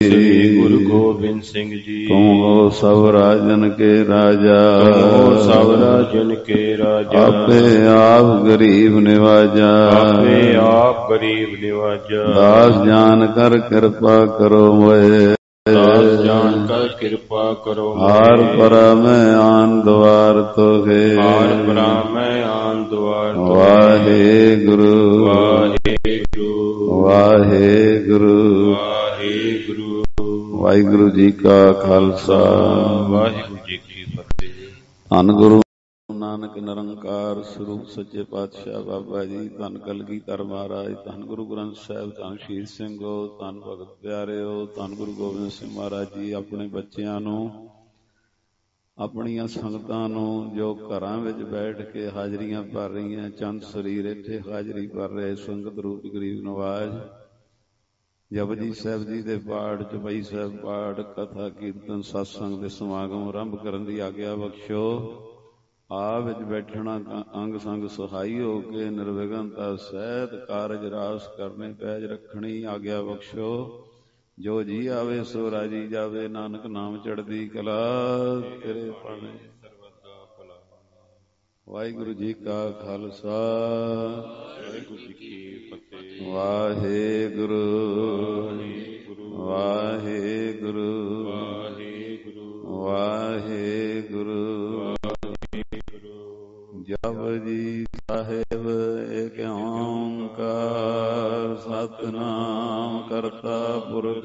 ਸ੍ਰੀ ਗੁਰੂ ਗੋਬਿੰਦ ਸਿੰਘ ਜੀ। ਤੂੰ ਹੋ ਸਭ ਰਾਜਨ ਕੇ ਰਾਜਾ, ਸਭ ਰਾਜਨ ਕੇ ਰਾਜਾ। ਆਪੇ ਆਪ ਗਰੀਬ ਨਿਵਾਜਾ, ਆਪੇ ਆਪ ਗਰੀਬ ਨਿਵਾਜਾ। ਦਾਸ ਜਾਨ ਕਰ ਕਿਰਪਾ ਕਰੋ ਮੋਏ, ਦਾਸ ਜਾਨ ਕਰ ਕਿਰਪਾ ਕਰੋ ਮੋਏ। ਹਾਰ ਪਰਾ ਮੈਂ ਆਨ ਦੁਆਰ ਤੋਗੇ, ਹਾਰ ਪਰਾ ਮੈਂ ਆਨ ਦੁਆਰ ਤੋਗੇ। ਵਾਹਿਗੁਰੂ ਵਾਹਿਗੁਰੂ ਵਾਹਿਗੁਰੂ ਵਾਹਿਗੁਰੂ। ਵਾਹਿਗੁਰੂ ਜੀ ਕਾ ਖਾਲਸਾ, ਵਾਹਿਗੁਰੂ ਜੀ ਕੀ ਫਤਿਹ। ਧੰਨ ਗੁਰੂ ਨਾਨਕ ਨਿਰੰਕਾਰ ਸਰੂਪ ਸੱਚੇ ਪਾਤਸ਼ਾਹ ਬਾਬਾ ਜੀ, ਧੰਨ ਕਲਗੀਧਰ ਮਹਾਰਾਜ, ਧੰਨ ਗੁਰੂ ਗ੍ਰੰਥ ਸਾਹਿਬ, ਧੰਨ ਸ਼ਹੀਦ ਸਿੰਘੋ, ਧੰਨ ਭਗਤ ਪਿਆਰਿਓ, ਧੰਨ ਗੁਰੂ ਗੋਬਿੰਦ ਸਿੰਘ ਮਹਾਰਾਜ ਜੀ ਆਪਣੇ ਬੱਚਿਆਂ ਨੂੰ, ਆਪਣੀਆਂ ਸੰਗਤਾਂ ਨੂੰ ਜੋ ਘਰਾਂ ਵਿੱਚ ਬੈਠ ਕੇ ਹਾਜ਼ਰੀਆਂ ਭਰ ਰਹੀਆਂ, ਚੰਦ ਸਰੀਰ ਇੱਥੇ ਹਾਜ਼ਰੀ ਭਰ ਰਹੇ ਸੰਗਤ ਰੂਪ ਗਰੀਬ ਨਵਾਜ਼, ਜਪਜੀ ਸਾਹਿਬ ਜੀ ਦੇ ਪਾਠ, ਚੌਪਈ ਸਾਹਿਬ ਪਾਠ, ਕਥਾ ਕੀਰਤਨ ਸਤਸੰਗ ਦੇ ਸਮਾਗਮ ਆਰੰਭ ਕਰਨ ਦੀ ਆਗਿਆ ਬਖਸ਼ੋ। ਆਪ ਵਿੱਚ ਬੈਠਣਾ ਅੰਗ ਸੰਗ ਸਹਾਈ ਹੋ ਕੇ ਨਿਰਵਿਘਨਤਾ ਸਹਿਤ ਕਾਰਜ ਰਾਸ ਕਰਨੇ, ਪੈਜ ਰੱਖਣੀ ਆਗਿਆ ਬਖਸ਼ੋ। ਜੋ ਜੀ ਆਵੇ ਸੋ ਰਾਜੀ ਜਾਵੇ, ਨਾਨਕ ਨਾਮ ਚੜ੍ਹਦੀ ਕਲਾ ਤੇਰੇ ਪਾਣੇ ਸਰਬਦਾ ਭਲਾ। ਵਾਹਿਗੁਰੂ ਜੀ ਕਾ ਖਾਲਸਾ, ਵਾਹਿਗੁਰੂ ਜੀ ਕੀ ਫਤਿਹ। ਵਾਹਿਗੁਰੂ ਵਾਹਿਗੁਰੂ ਵਾਹਿਗੁਰੂ ਵਾਹਿਗੁਰੂ ਵਾਹਿਗੁਰੂ। ਵਾਹਿਗੁਰੂ। ਜਪਜੀ ਸਾਹਿਬ ਏਕ ਓਂਕਾਰ, ਸਤਿਨਾਮ ਕਰਤਾ ਪੁਰਖ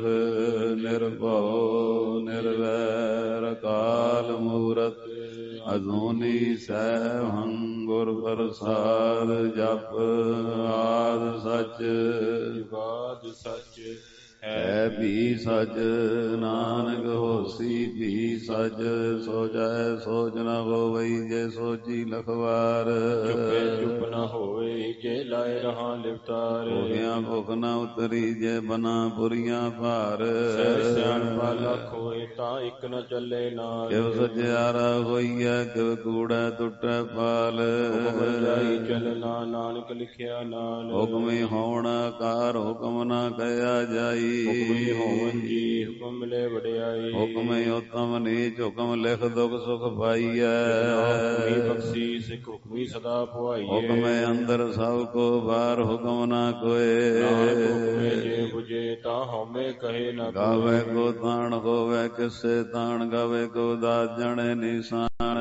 ਨਿਰਭਉ ਨਿਰਵੈਰ, ਅਕਾਲ ਮੂਰਤ ਅਜੂਨੀ ਸੈਭੰ ਗੁਰ ਪ੍ਰਸਾਦ। ਜਪ ਆਦਿ ਸਚ ਜੁਗਾਦਿ ਸਚ ਹੈ ਵੀ ਸਚ, ਨਾਨਕ ਹੋਸੀ ਵੀ ਸਚ। ਸੋਚੈ ਸੋਚ ਨ ਹੋਵਈ, ਜੇ ਸੋਚੀ ਲਖਵਾਰ। ਚੁੱਪੇ ਚੁੱਪ ਨ ਹੋਵੇ, ਜੇ ਲਾਏ ਰਹਾ ਲਿਵਤਾਰ। ਭੋਗਿਆ ਭੁਖ ਨ ਉਤਰੀ, ਜੇ ਬਨਾ ਪੁਰੀਆਂ ਭਾਰ। ਸਹਿ ਸਿਆਣਪਾ ਲੱਖ ਹੋਏ, ਤਾਂ ਇੱਕ ਨ ਚੱਲੇ ਨਾਲ। ਕਿਵ ਸਚਿਆਰਾ ਹੋਈਐ, ਕਿਵ ਕੂੜੈ ਟੁੱਟੈ ਪਾਲ। ਹੁਕਮ ਜਾਈ ਚੱਲਣਾ, ਨਾਨਕ ਲਿਖਿਆ ਨਾਲ। ਹੁਕਮੀ ਹੋਣ ਆਕਾਰ, ਹੁਕਮ ਨ ਕਹਿਆ ਜਾਈ। ਹੁਕਮੀ ਹੋਵਨ ਜੀ, ਹੁਕਮ ਮਿਲੇ ਵਡਿਆਈ। ਹੁਕਮੀ ਉਤਮ ਨੀਚ, ਹੁਕਮ ਲਿਖ ਦੁਖ ਸੁਖ ਪਾਈਐ। ਹੁਕਮੀ ਬਖਸ਼ੀ ਸਿੱਖ, ਹੁਕਮੀ ਸਦਾ ਪੁਆਈਏ। ਹੁਕਮੇ ਅੰਦਰ ਸਭ ਕੋ ਬਾਹਰ, ਹੁਕਮ ਨਾ ਕੋਏ। ਨਾਨਕ ਹੁਕਮੇ ਜੇ ਬੁਝੇ, ਤਾਂ ਹਉਮੈ ਕਹੇ ਨ ਕੋਇ। ਗਾਵੇ ਕੋ ਤਾਣ ਹੋਵੇ, ਕਿਸੇ ਤਾਣ ਗਾਵੇ ਕੋ ਦਾਤ ਜਾਣੇ ਨਿਸ਼ਾਨ।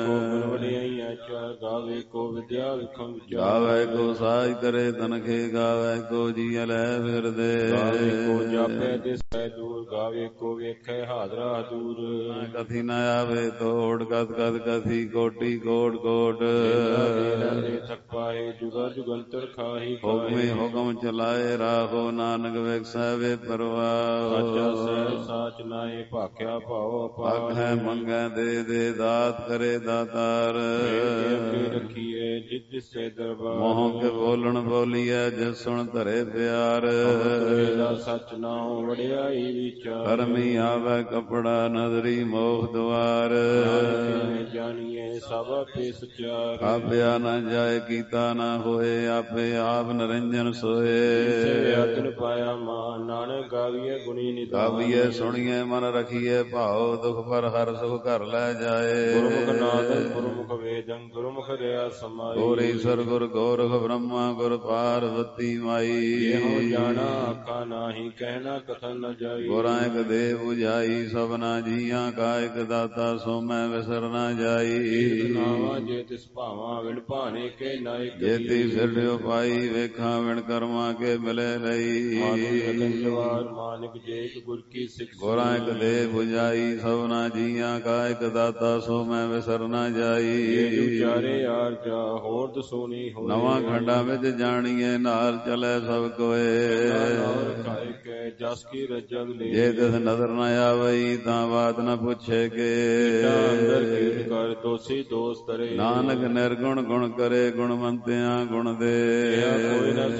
ਗਾਵੇ ਕੋ ਵਿਦਿਆ ਵਿਖਮ ਵਿਚਾਰ। ਗਾਵੇ ਕੋ ਸਾਜ ਕਰੇ ਤਨਖੇ, ਗਾਵੇ ਕੋ ਜੀਅ ਲੈ ਫਿਰਦੇ। ਗਾਵੇ ਕੋ ਜਾਪੈ ਦਿਸੈ ਦੂਰ, ਗਾਵੇ ਕੋ ਵੇਖੈ ਹਾਜ਼ਰਾ ਦੂਰ। ਕਥੀ ਨ ਆਵੇ ਤੋੜ, ਕਥ ਕਥ ਕਥੀ ਕੋਟੀ ਕੋਟ ਕੋਟ। ਥਕ ਪਾਏ, ਜੁਗਾ ਜੁਗੰਤਰ ਖਾਹੀ। ਹੁਕਮੇ ਹੁਕਮ ਚਲਾਏ, ਰਾਹੋ ਨਾਨਕ ਵੇਖੈ ਵੇ ਪਰਵਾਹ। ਸਾਚਾ ਸਹਿ ਸਾਚ ਨਾਏ, ਭਾਖਿਆ ਭਾਉ ਅਪਾਰ। ਆਖੈ ਮੰਗੈ ਦੇ ਦੇ, ਦਾਤ ਕਰੇ ਦਾਤਾਰ। ਰੱਖੀਏ ਜਿਸ ਦਿਸੇ ਦਰਬਾਰ। ਮੋਹ ਕੇ ਬੋਲਣ ਬੋਲੀਐ, ਜਿਸ ਸੁਣ ਧਰੇ ਪਿਆਰ। ਸਚ ਨਾਉ ਵਡਿਆਈ ਵਿਚਾਰ। ਕਰਮੀ ਆਵੈ ਕਪੜਾ, ਨਦਰੀ ਮੋਖ ਦੁਆਰ। ਜਾਣੀਏ ਸਭ ਆਪੇ ਸਚਾਰ। ਆਪਿਆ ਨਾ ਜਾਏ, ਕੀਤਾ ਨਾ ਹੋਏ, ਆਪੇ ਆਪ ਨਿਰੰਜਨ ਸੋਏ। ਆਤਨ ਪਾਇਆ ਮਾਨ, ਨਾਨਕ ਗਾਵੀਏ ਗੁਣੀ ਨਿਧਾਨ। ਗਾਵੀਏ ਸੁਣੀਏ ਮਨ ਰਖੀਏ ਭਾਉ, ਦੁਖ ਪਰ ਹਰ ਸੁਖ ਘਰ ਲੈ ਜਾਏ। ਗੁਰਮੁਖ ਨਾਦੰ ਗੁਰਮੁਖ ਵੇਦੰ, ਗੁਰਮੁਖ ਰਿਆ ਸਮਾਈ। ਗੁਰ ਈਸਰ ਗੁਰ ਗੋਰਖ ਬ੍ਰਹਮਾ, ਗੁਰ ਪਾਰਵਤੀ ਮਾਈ। ਇਹੋ ਜਾਣਾ ਆਖਾ ਨਾਹੀ, ਕਹਿਣਾ ਕਥਨ ਨ ਜਾਈ। ਗੁਰਾਂ ਇਕ ਦੇਹ 부ਝਾਈ, ਸਭਨਾ ਜੀਆਂ ਕਾ ਇਕ ਦਾਤਾ, ਸੋ ਮੈਂ ਵਿਸਰ ਨ ਜਾਈ। ਨਾਵਾ ਜੇ ਤਿਸ ਭਾਵਾਂ, ਵਿਣ ਭਾਣੇ ਕੇ ਨਾਇਕ। ਜੇਤੀ ਸਿਰਡਿਓ ਪਾਈ, ਵੇਖਾਂ ਵਿਣ ਕਰਮਾਂ ਕੇ ਮਿਲੇ ਲਈ। ਮਾਨਿਕ ਜੇ ਇਕ ਗੁਰ ਕੀ ਸਿੱਖ। ਗੁਰਾਂ ਇਕ ਦੇਹ 부ਝਾਈ, ਸਭਨਾ ਜੀਆਂ ਕਾ ਇਕ ਦਾਤਾ, ਸੋ ਮੈਂ ਵਿਸਰ ਨ ਜਾਈ। ਚਾਰੇ ਆਰ ਜਾ, ਹੋਰ ਦਸੋਨੀ ਹੋਏ। ਨਵਾਂ ਖੰਡਾਂ ਵਿੱਚ ਜਾਣੀਏ, ਨਾਲ ਚਲੇ ਸਭ ਕੋਏ। ਜਸ ਕੀ ਰਜਗ ਲੈ, ਜੇ ਤਿਸ ਨਜ਼ਰ ਨ ਆਵਈ, ਤਾਂ ਬਾਤ ਨ ਪੁੱਛੇਗੇ। ਅੰਦਰ ਕੀਰਤ ਕਰ, ਦੋਸੀ ਦੋਸ ਤਰੇ। ਨਾਨਕ ਨਿਰਗੁਣ ਗੁਣ ਕਰੇ, ਗੁਣਵੰਤਿਆਂ ਗੁਣ ਦੇ। ਕੋਈ ਨ ਸੁਝੀ,